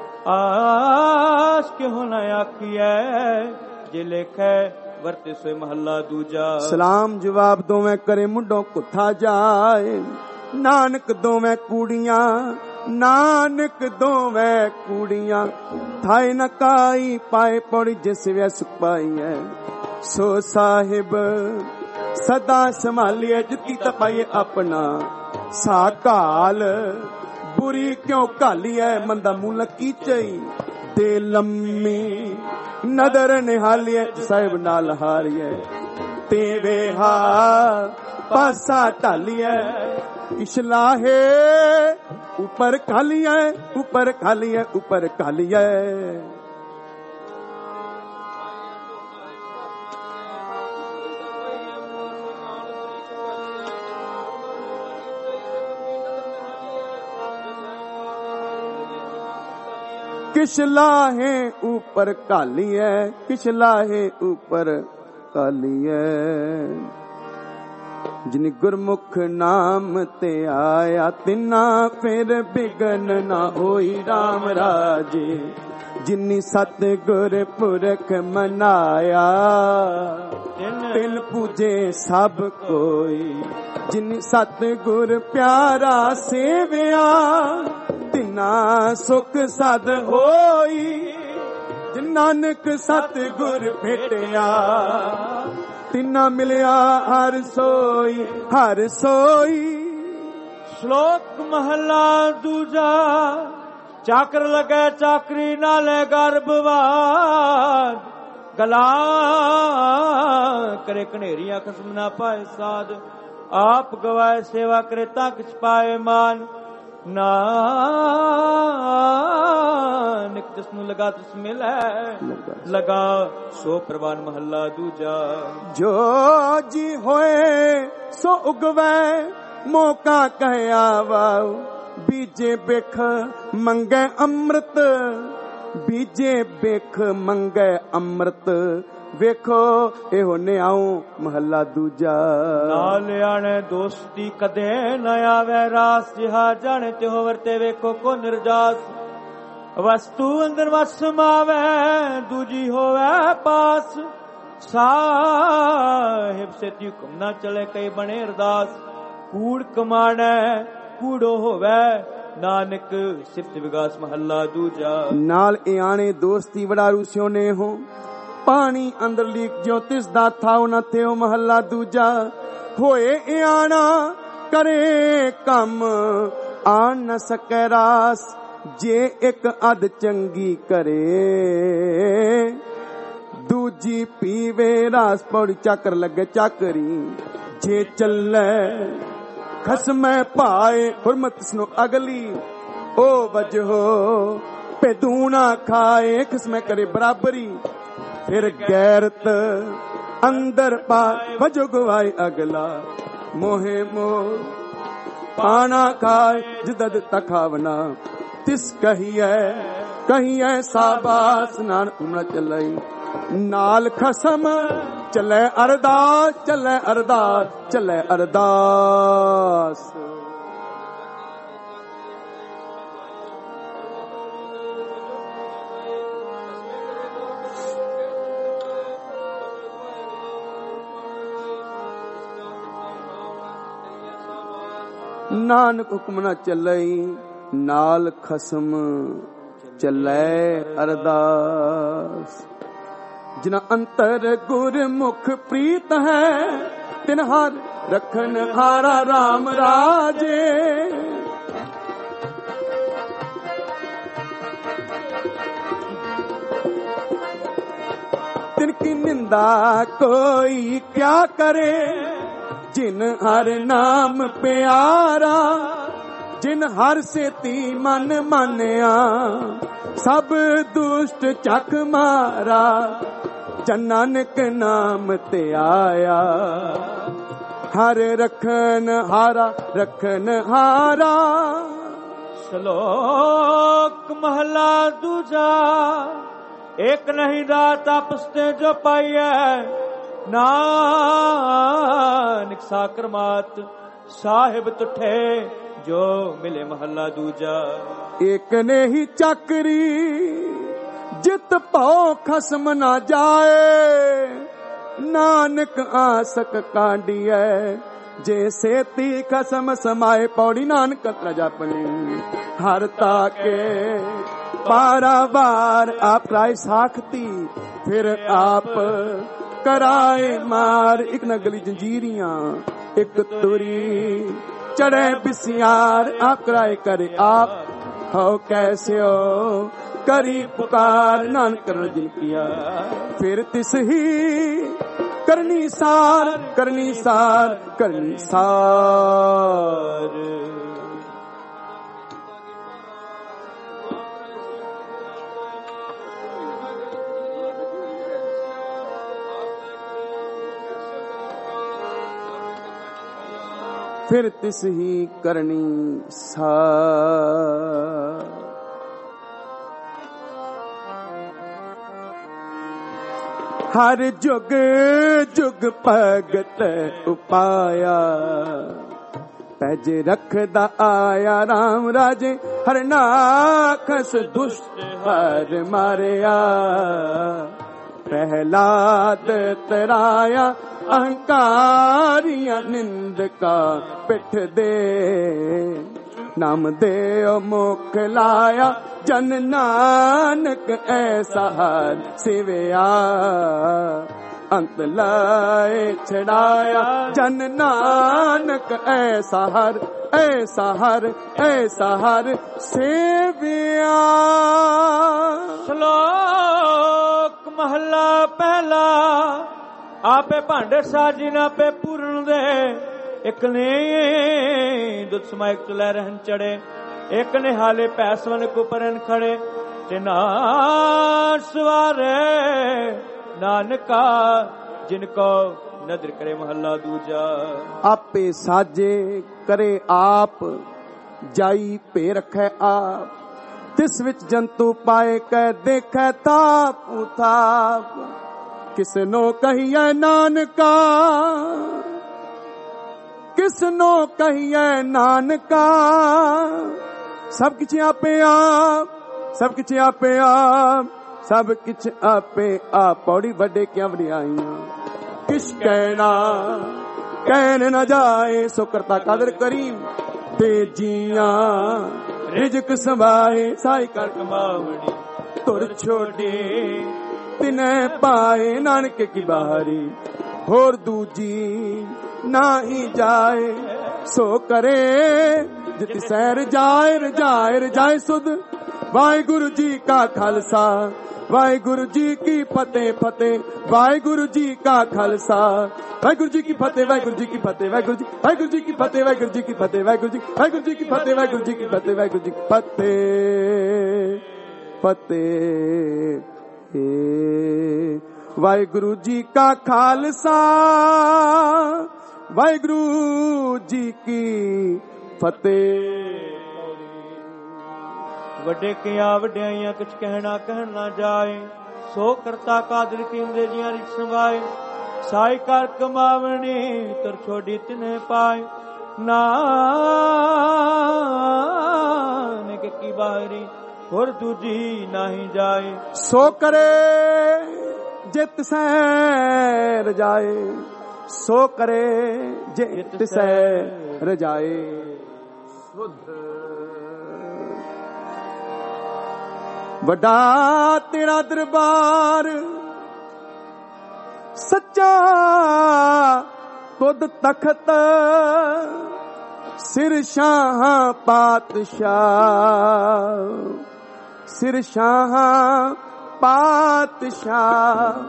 ਆਸ ਕਿਉ ਨਾ ਆਖੀਐ। ਜੇ ਲੇਖੈ ਵਰਤੇ ਸੋਏ ਮਹੱਲਾ ਦੂਜਾ। ਸਲਾਮ ਜਵਾਬ ਦੋਵੇਂ ਕਰੇ ਮੁੰਡੋਂ ਕੁੱਥਾ ਜਾਏ। ਨਾਨਕ ਦੋਵੇਂ ਕੂੜੀਆਂ ਨਾਨਕ ਦੋਵੇਂ ਕੂੜੀਆਂ, ਥਾਏ ਨ ਕਾਈ ਪਾਏ ਪੌੜੀ ਜਿਸ ਵਿਸ ਪਾਈਐ। ਸੋ ਸਾਹਿਬ ਸਦਾ ਸੰਭਾਲੀਏ, ਜਿੱਤੀ ਤਪਾਈਏ ਆਪਣਾ ਸਾ ਘਾਲ। ਬੁਰੀ ਕਿਉਂ ਘਾਲੀਐ, ਮੰਦਾ ਮੂਲ ਕੀਚਈ ਦੇ ਲੰਮੀ। ਨਦਰ ਨਿਹਾਲੀਏ ਸਾਹਿਬ ਨਾਲ ਹਾਰੀਏ, ਤੇ ਵੇਹਾ ਪਾਸਾ ਢਾਲੀਏ। ਇਸ਼ਲਾਹੇ ਉੱਪਰ ਖਾਲੀਏ ਉੱਪਰ ਖਾਲੀਏ ਉੱਪਰ ਖਾਲੀਏ। किस लाहे ऊपर काली है, किस लाहे ऊपर काली है। जिन गुरमुख नाम ते आया, तिना फिर बिगन ना होई राम राजे। जिन्नी सतगुर पुरख मनाया, तिन पूजे सब कोई। जिन सतगुर प्यारा सेविया, तिना सुख सद होई। जिन नानक सतगुर भेटिया, तिना मिलिया हर सोई हर सोई। श्लोक महला दूजा। चाकर लगे चाकरी नाले गर्भवाद, गला करे कनेरिया खसम ना पाए साध। आप गवाए सेवा करे ता किछ पाए मान। नानक जिसनु लगा तिस मिलै, लगा सो प्रवान महला दूजा। जो जी होए सो उगवै, मौका कहया वाओ। बीजे बिख मंगे अमृत, बीजे बिख मंगे अमृत। ਵੇਖੋ ਇਹੋ ਨਿਆਉ ਮਹੱਲਾ ਦੂਜਾ। ਨਾਲ ਆਣੇ ਦੋਸਤੀ ਕਦੇ ਨਾ ਆਵੇ ਰਾਸ। ਜਿਹਾ ਜਾਣੇ ਤਿਉ ਵਰਤੇ ਵੇਖੋ ਕੋ ਨਿਰਜਾਸ। ਵਸਤੂ ਅੰਦਰ ਵਸ ਸਮਾਵੇ, ਦੂਜੀ ਹੋਵੇ ਪਾਸ। ਸਾਹਿਬ ਸੇ ਤਿਉ ਹੁਕਮ ਨਾ ਚਲੇ, ਕਈ ਬਣੇ ਅਰਦਾਸ। ਕੂੜ ਕਮਾਣੈ ਕੂੜੋ ਹੋਵੇ, ਨਾਨਕ ਸਿਫਤ ਵਿਗਾਸ ਮਹੱਲਾ ਦੂਜਾ। ਨਾਲ ਇਆਣੇ ਦੋਸਤੀ ਵਡਾਰੂ ਸਿਉਨੇ ਹੋ, पानी अंदर लीक जो तिस दा थाओ न थियो महला दूजा। होए इयाना करे कम आन न सकै रास। जे एक अध चंगी करे, दूजी पीवे रास। पौड़ी चाकर लगे चाकरी, जे चले खसमै पाए। हुरमत इसनो अगली ओ वजहो, पेदूना खाए खसमै करे बराबरी। फिर गैरत अंदर पाए, वजो गवाए अगला। मोहे मोह पाना खाए, जिदद तखावना तिस कहिए कहिए साबास। नान उमड़ा चलई नाल खसम, चले अरदास चले अरदास चले अरदास। नानक हुक्म न चलई, नाल खसम चलै अरदास। ਜਿਨਾ ਅੰਤਰ ਗੁਰਮੁਖ ਪ੍ਰੀਤ ਹੈ ਤਿਨ ਹਰ ਰਖਨ ਹਾਰਾ RAM ਰਾਜੇ। तिन की निंदा कोई क्या करे जिन हर नाम प्यारा। जिन हर सेती मन मानिया सब दुष्ट चक मारा। जन नानक नाम ते आया हर रखन हारा रखन हारा। श्लोक महला दूजा एक नहीं दात आपस ते जो पाइया। नानक साकर मात साहिब तुठे जो मिले महला दूजा। एक ने ही चाकरी जित पाओ खसम ना जाए। नानक आसक कांडिया जैसे ती खसम समाए। पौड़ी नानक रजापनी हर ताके पारावार आप राय साखती फिर आप कराए मार। एक नगली जंजीरियां एक तुरी चढ़े बिसियार। आप कराए करे आप हो कैसे हो करी पुकार। नानक रजन किया फिर तिस ही करनी सार करनी सार करनी सार। फिर तिस ही करनी सार। हर जुग जुग भगत उपाया पैज रखदा आया राम राजे। हर नाखस दुष्ट हर मारिया प्रहलाद तराया। अहंकारिया निंद का पिठ दे नाम दे मुख लाया। जन नानक ऐसा हर सिवया अंत लाए छड़ाया। जन नानक ऐसा हर ऐसा हर ऐसा हर सेविया। श्लोक महला पहला आपे भांडे साजी ना पे पूर्ण दे। एक ने दुत समायक तुलै रहन चढ़े। एक ने हाले पैसवन को परन खड़े। तिना सवारे नानका जिनको नदर करे महला दूजा। आपे साजे करे आप जाई पे रखे आप। तिस विच जंतु पाए कै देखे ताप उताप। किसनो कहिए नानका किसनो कहिए नानका। सब किछ आपे आप सब किछ आपे आप सब किछ आपे आप। पौड़ी बड़े क्या वडियाइयां किस कहना कहन न जाए। सो करता कदर करीम ते जिया रिजक संभाए। साई कर कमावड़ी तुर छोड़े तिने पाए। नानक की बाहरी होर दूजी ना ही जाए। सो करे जित सैर जाए रजाए रजाए सुध। वाहिगुरु जी का खालसा वाहिगुरु जी की फतेह फतेह। वाहिगुरु जी का खालसा वाहिगुरु जी की फतेह वाहिगुरु जी की फतेह वाहिगुरु जी वाहिगुरु जी की फतेह वाहिगुरु जी की फतेह वाहिगुरु जी वाहिगुरु जी की फतेह वाहिगुरु जी की फतेह वाहिगुरु जी की फतेह फतेह। वाहिगुरु जी का खालसा वाहिगुरु जी की फतेह। ਵੱਡੇ ਕਿਆ ਵਡਿਆਈਆਂ ਕੁਛ ਕਹਿਣਾ ਕਹਿਣ ਨਾ ਜਾਏ। ਸੋ ਕਰਤਾ ਕਾਦਰ ਕੀਂਦੇ ਜੀਆਂ ਰਿਚ ਸੰਭਾਏ। ਸਾਈ ਕਰ ਕਮਾਵਣੀ ਤਰ ਛੋੜੀ ਤਿਨੇ ਪਾਏ। ਨਾਨਕ ਕੀ ਬਾਹਰੀ ਹੋਰ ਦੂਜੀ ਨਹੀਂ ਜਾਏ। ਸੋ ਕਰੇ ਜਿਤ ਸੈ ਰਜਾਏ ਸੋ ਕਰੇ ਜਿਤ ਸੈ ਰਜਾਏ। ਸੁਧ ਵੱਡਾ ਤੇਰਾ ਦਰਬਾਰ ਸੱਚਾ ਤੁਧ ਤਖਤ ਸਿਰ ਸ਼ਾਹ ਪਾਤਸ਼ਾਹ ਸਿਰ ਸ਼ਾਹ ਪਾਤਸ਼ਾਹ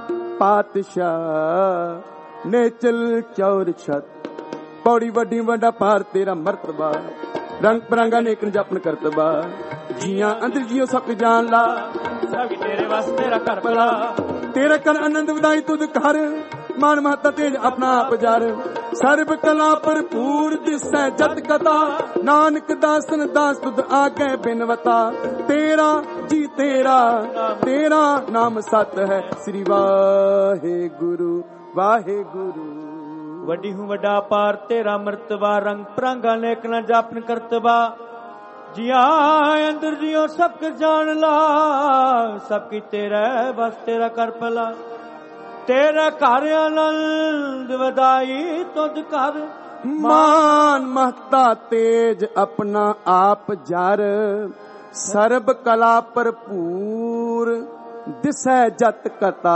ਪਾਤਸ਼ਾਹ ਨੇਚਲ ਚੌਰ ਛਤ ਪੌੜੀ ਵੱਡੀ ਵੱਡਾ ਪਾਰ ਤੇਰਾ ਮਰਤਬਾ ਰੰਗ ਬਰੰਗਾ ਨੇਕਨ ਜਪਨ ਕਰਤਬਾ ਜੀਆਂ ਅੰਦਰ ਜੀਓ ਸਭ ਜਾਣ ਲਾ ਸਭ ਤੇਰੇ ਵਾਸਤੇ ਤੇਰਾ ਘਰ ਭਲਾ ਤੇਰੇ ਕਨ ਆਨੰਦ ਵਧਾਈ ਤੁਧ ਕਰ ਮਾਨ ਮਹਤਾ ਤੇਜ ਆਪਣਾ ਆਪ ਜਰ ਸਰਬ ਕਲਾ ਭਰਪੂਰ ਦਿਸੈ ਜਤ ਕਥਾ ਨਾਨਕ ਦਾਸਨ ਦਾਸ ਤੁਧ ਆਗੇ ਬਿਨਵਤਾ ਤੇਰਾ ਜੀ ਤੇਰਾ ਤੇਰਾ ਨਾਮ ਸਤ ਹੈ ਸ੍ਰੀ ਵਾਹਿਗੁਰੂ ਵਾਹਿਗੁਰੂ ਵੱਡੀ ਹੂੰ ਵੱਡਾ ਪਾਰ ਤੇਰਾ ਮਰਤਬਾ ਰੰਗ ਪ੍ਰਾਂਗਾ ਨੇਕ ਨਾ ਜਾਪਨ ਕਰਤਬਾ ਜੀਆਂ ਅੰਦਰ ਜਿਉ ਸਭ ਕੁ ਜਾਣ ਲਾ ਸਭ ਕੀ ਤੇਰਾ ਬਸ ਤੇਰਾ ਕਰ ਭਲਾ ਤੇਰਾ ਘਰ ਆਨੰਦ ਵਧਾਈ ਤੁਧ ਕਰ ਮਾਨ ਮਹਤਾ ਤੇਜ ਆਪਣਾ ਆਪ ਜਰ ਸਰਬ ਕਲਾ ਭਰਪੂਰ ਦਿਸੈ ਜਤ ਕਤਾ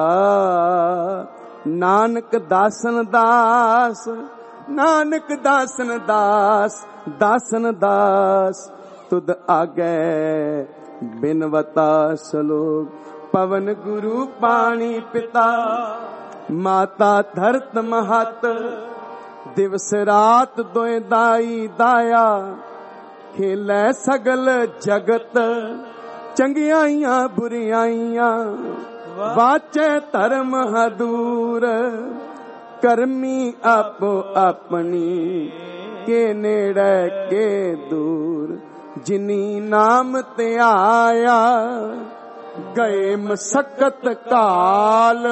ਨਾਨਕ ਦਾਸਨ ਦਾਸ ਨਾਨਕ ਦਾਸਨ ਦਾਸ ਦਾਸਨ ਦਾਸ ਤੁਧ ਆਗੇ ਬਿਨਵਤਾ ਸਲੋਕ ਪਵਨ ਗੁਰੂ ਪਾਣੀ ਪਿਤਾ ਮਾਤਾ ਧਰਤ ਮਹਤ ਦਿਵਸ ਰਾਤ ਦੋਇ ਦਾਈ ਦਾਇਆ ਖੇਲੇ ਸਗਲ ਜਗਤ ਚੰਗਿਆਈਆਂ ਬੁਰਿਆਈਆਂ ਵਾਚੈ ਧਰਮ ਹਦੂਰ ਕਰਮੀ ਆਪੋ ਆਪਣੀ ਕੇ ਨੇੜੇ ਕੇ ਦੂਰ ਜਿਨੀ ਨਾਮ ਤੇ ਆਇਆ ਗਏ ਮਸਕਤ ਕਾਲ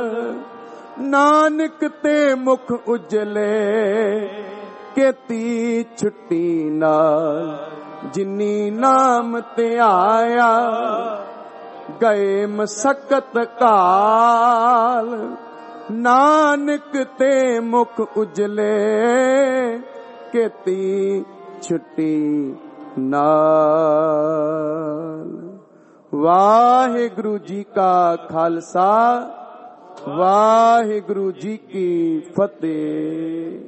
ਨਾਨਕ ਤੇ ਮੁਖ ਉਜਲੇ ਕੀਤੀ ਛੁੱਟੀ ਨਾਲ ਜਿਨੀ ਨਾਮ ਤੇ ਆਇਆ ਗਏ ਮਸਕਤ ਕਾਲ ਨਾਨਕ ਤੇ ਮੁਖ ਉਜਲੇ ਕੀਤੀ ਛੁੱਟੀ ਨਾਲ। ਵਾਹਿਗੁਰੂ ਜੀ ਕਾ ਖਾਲਸਾ ਵਾਹਿਗੁਰੂ ਜੀ ਕੀ ਫਤਿਹ।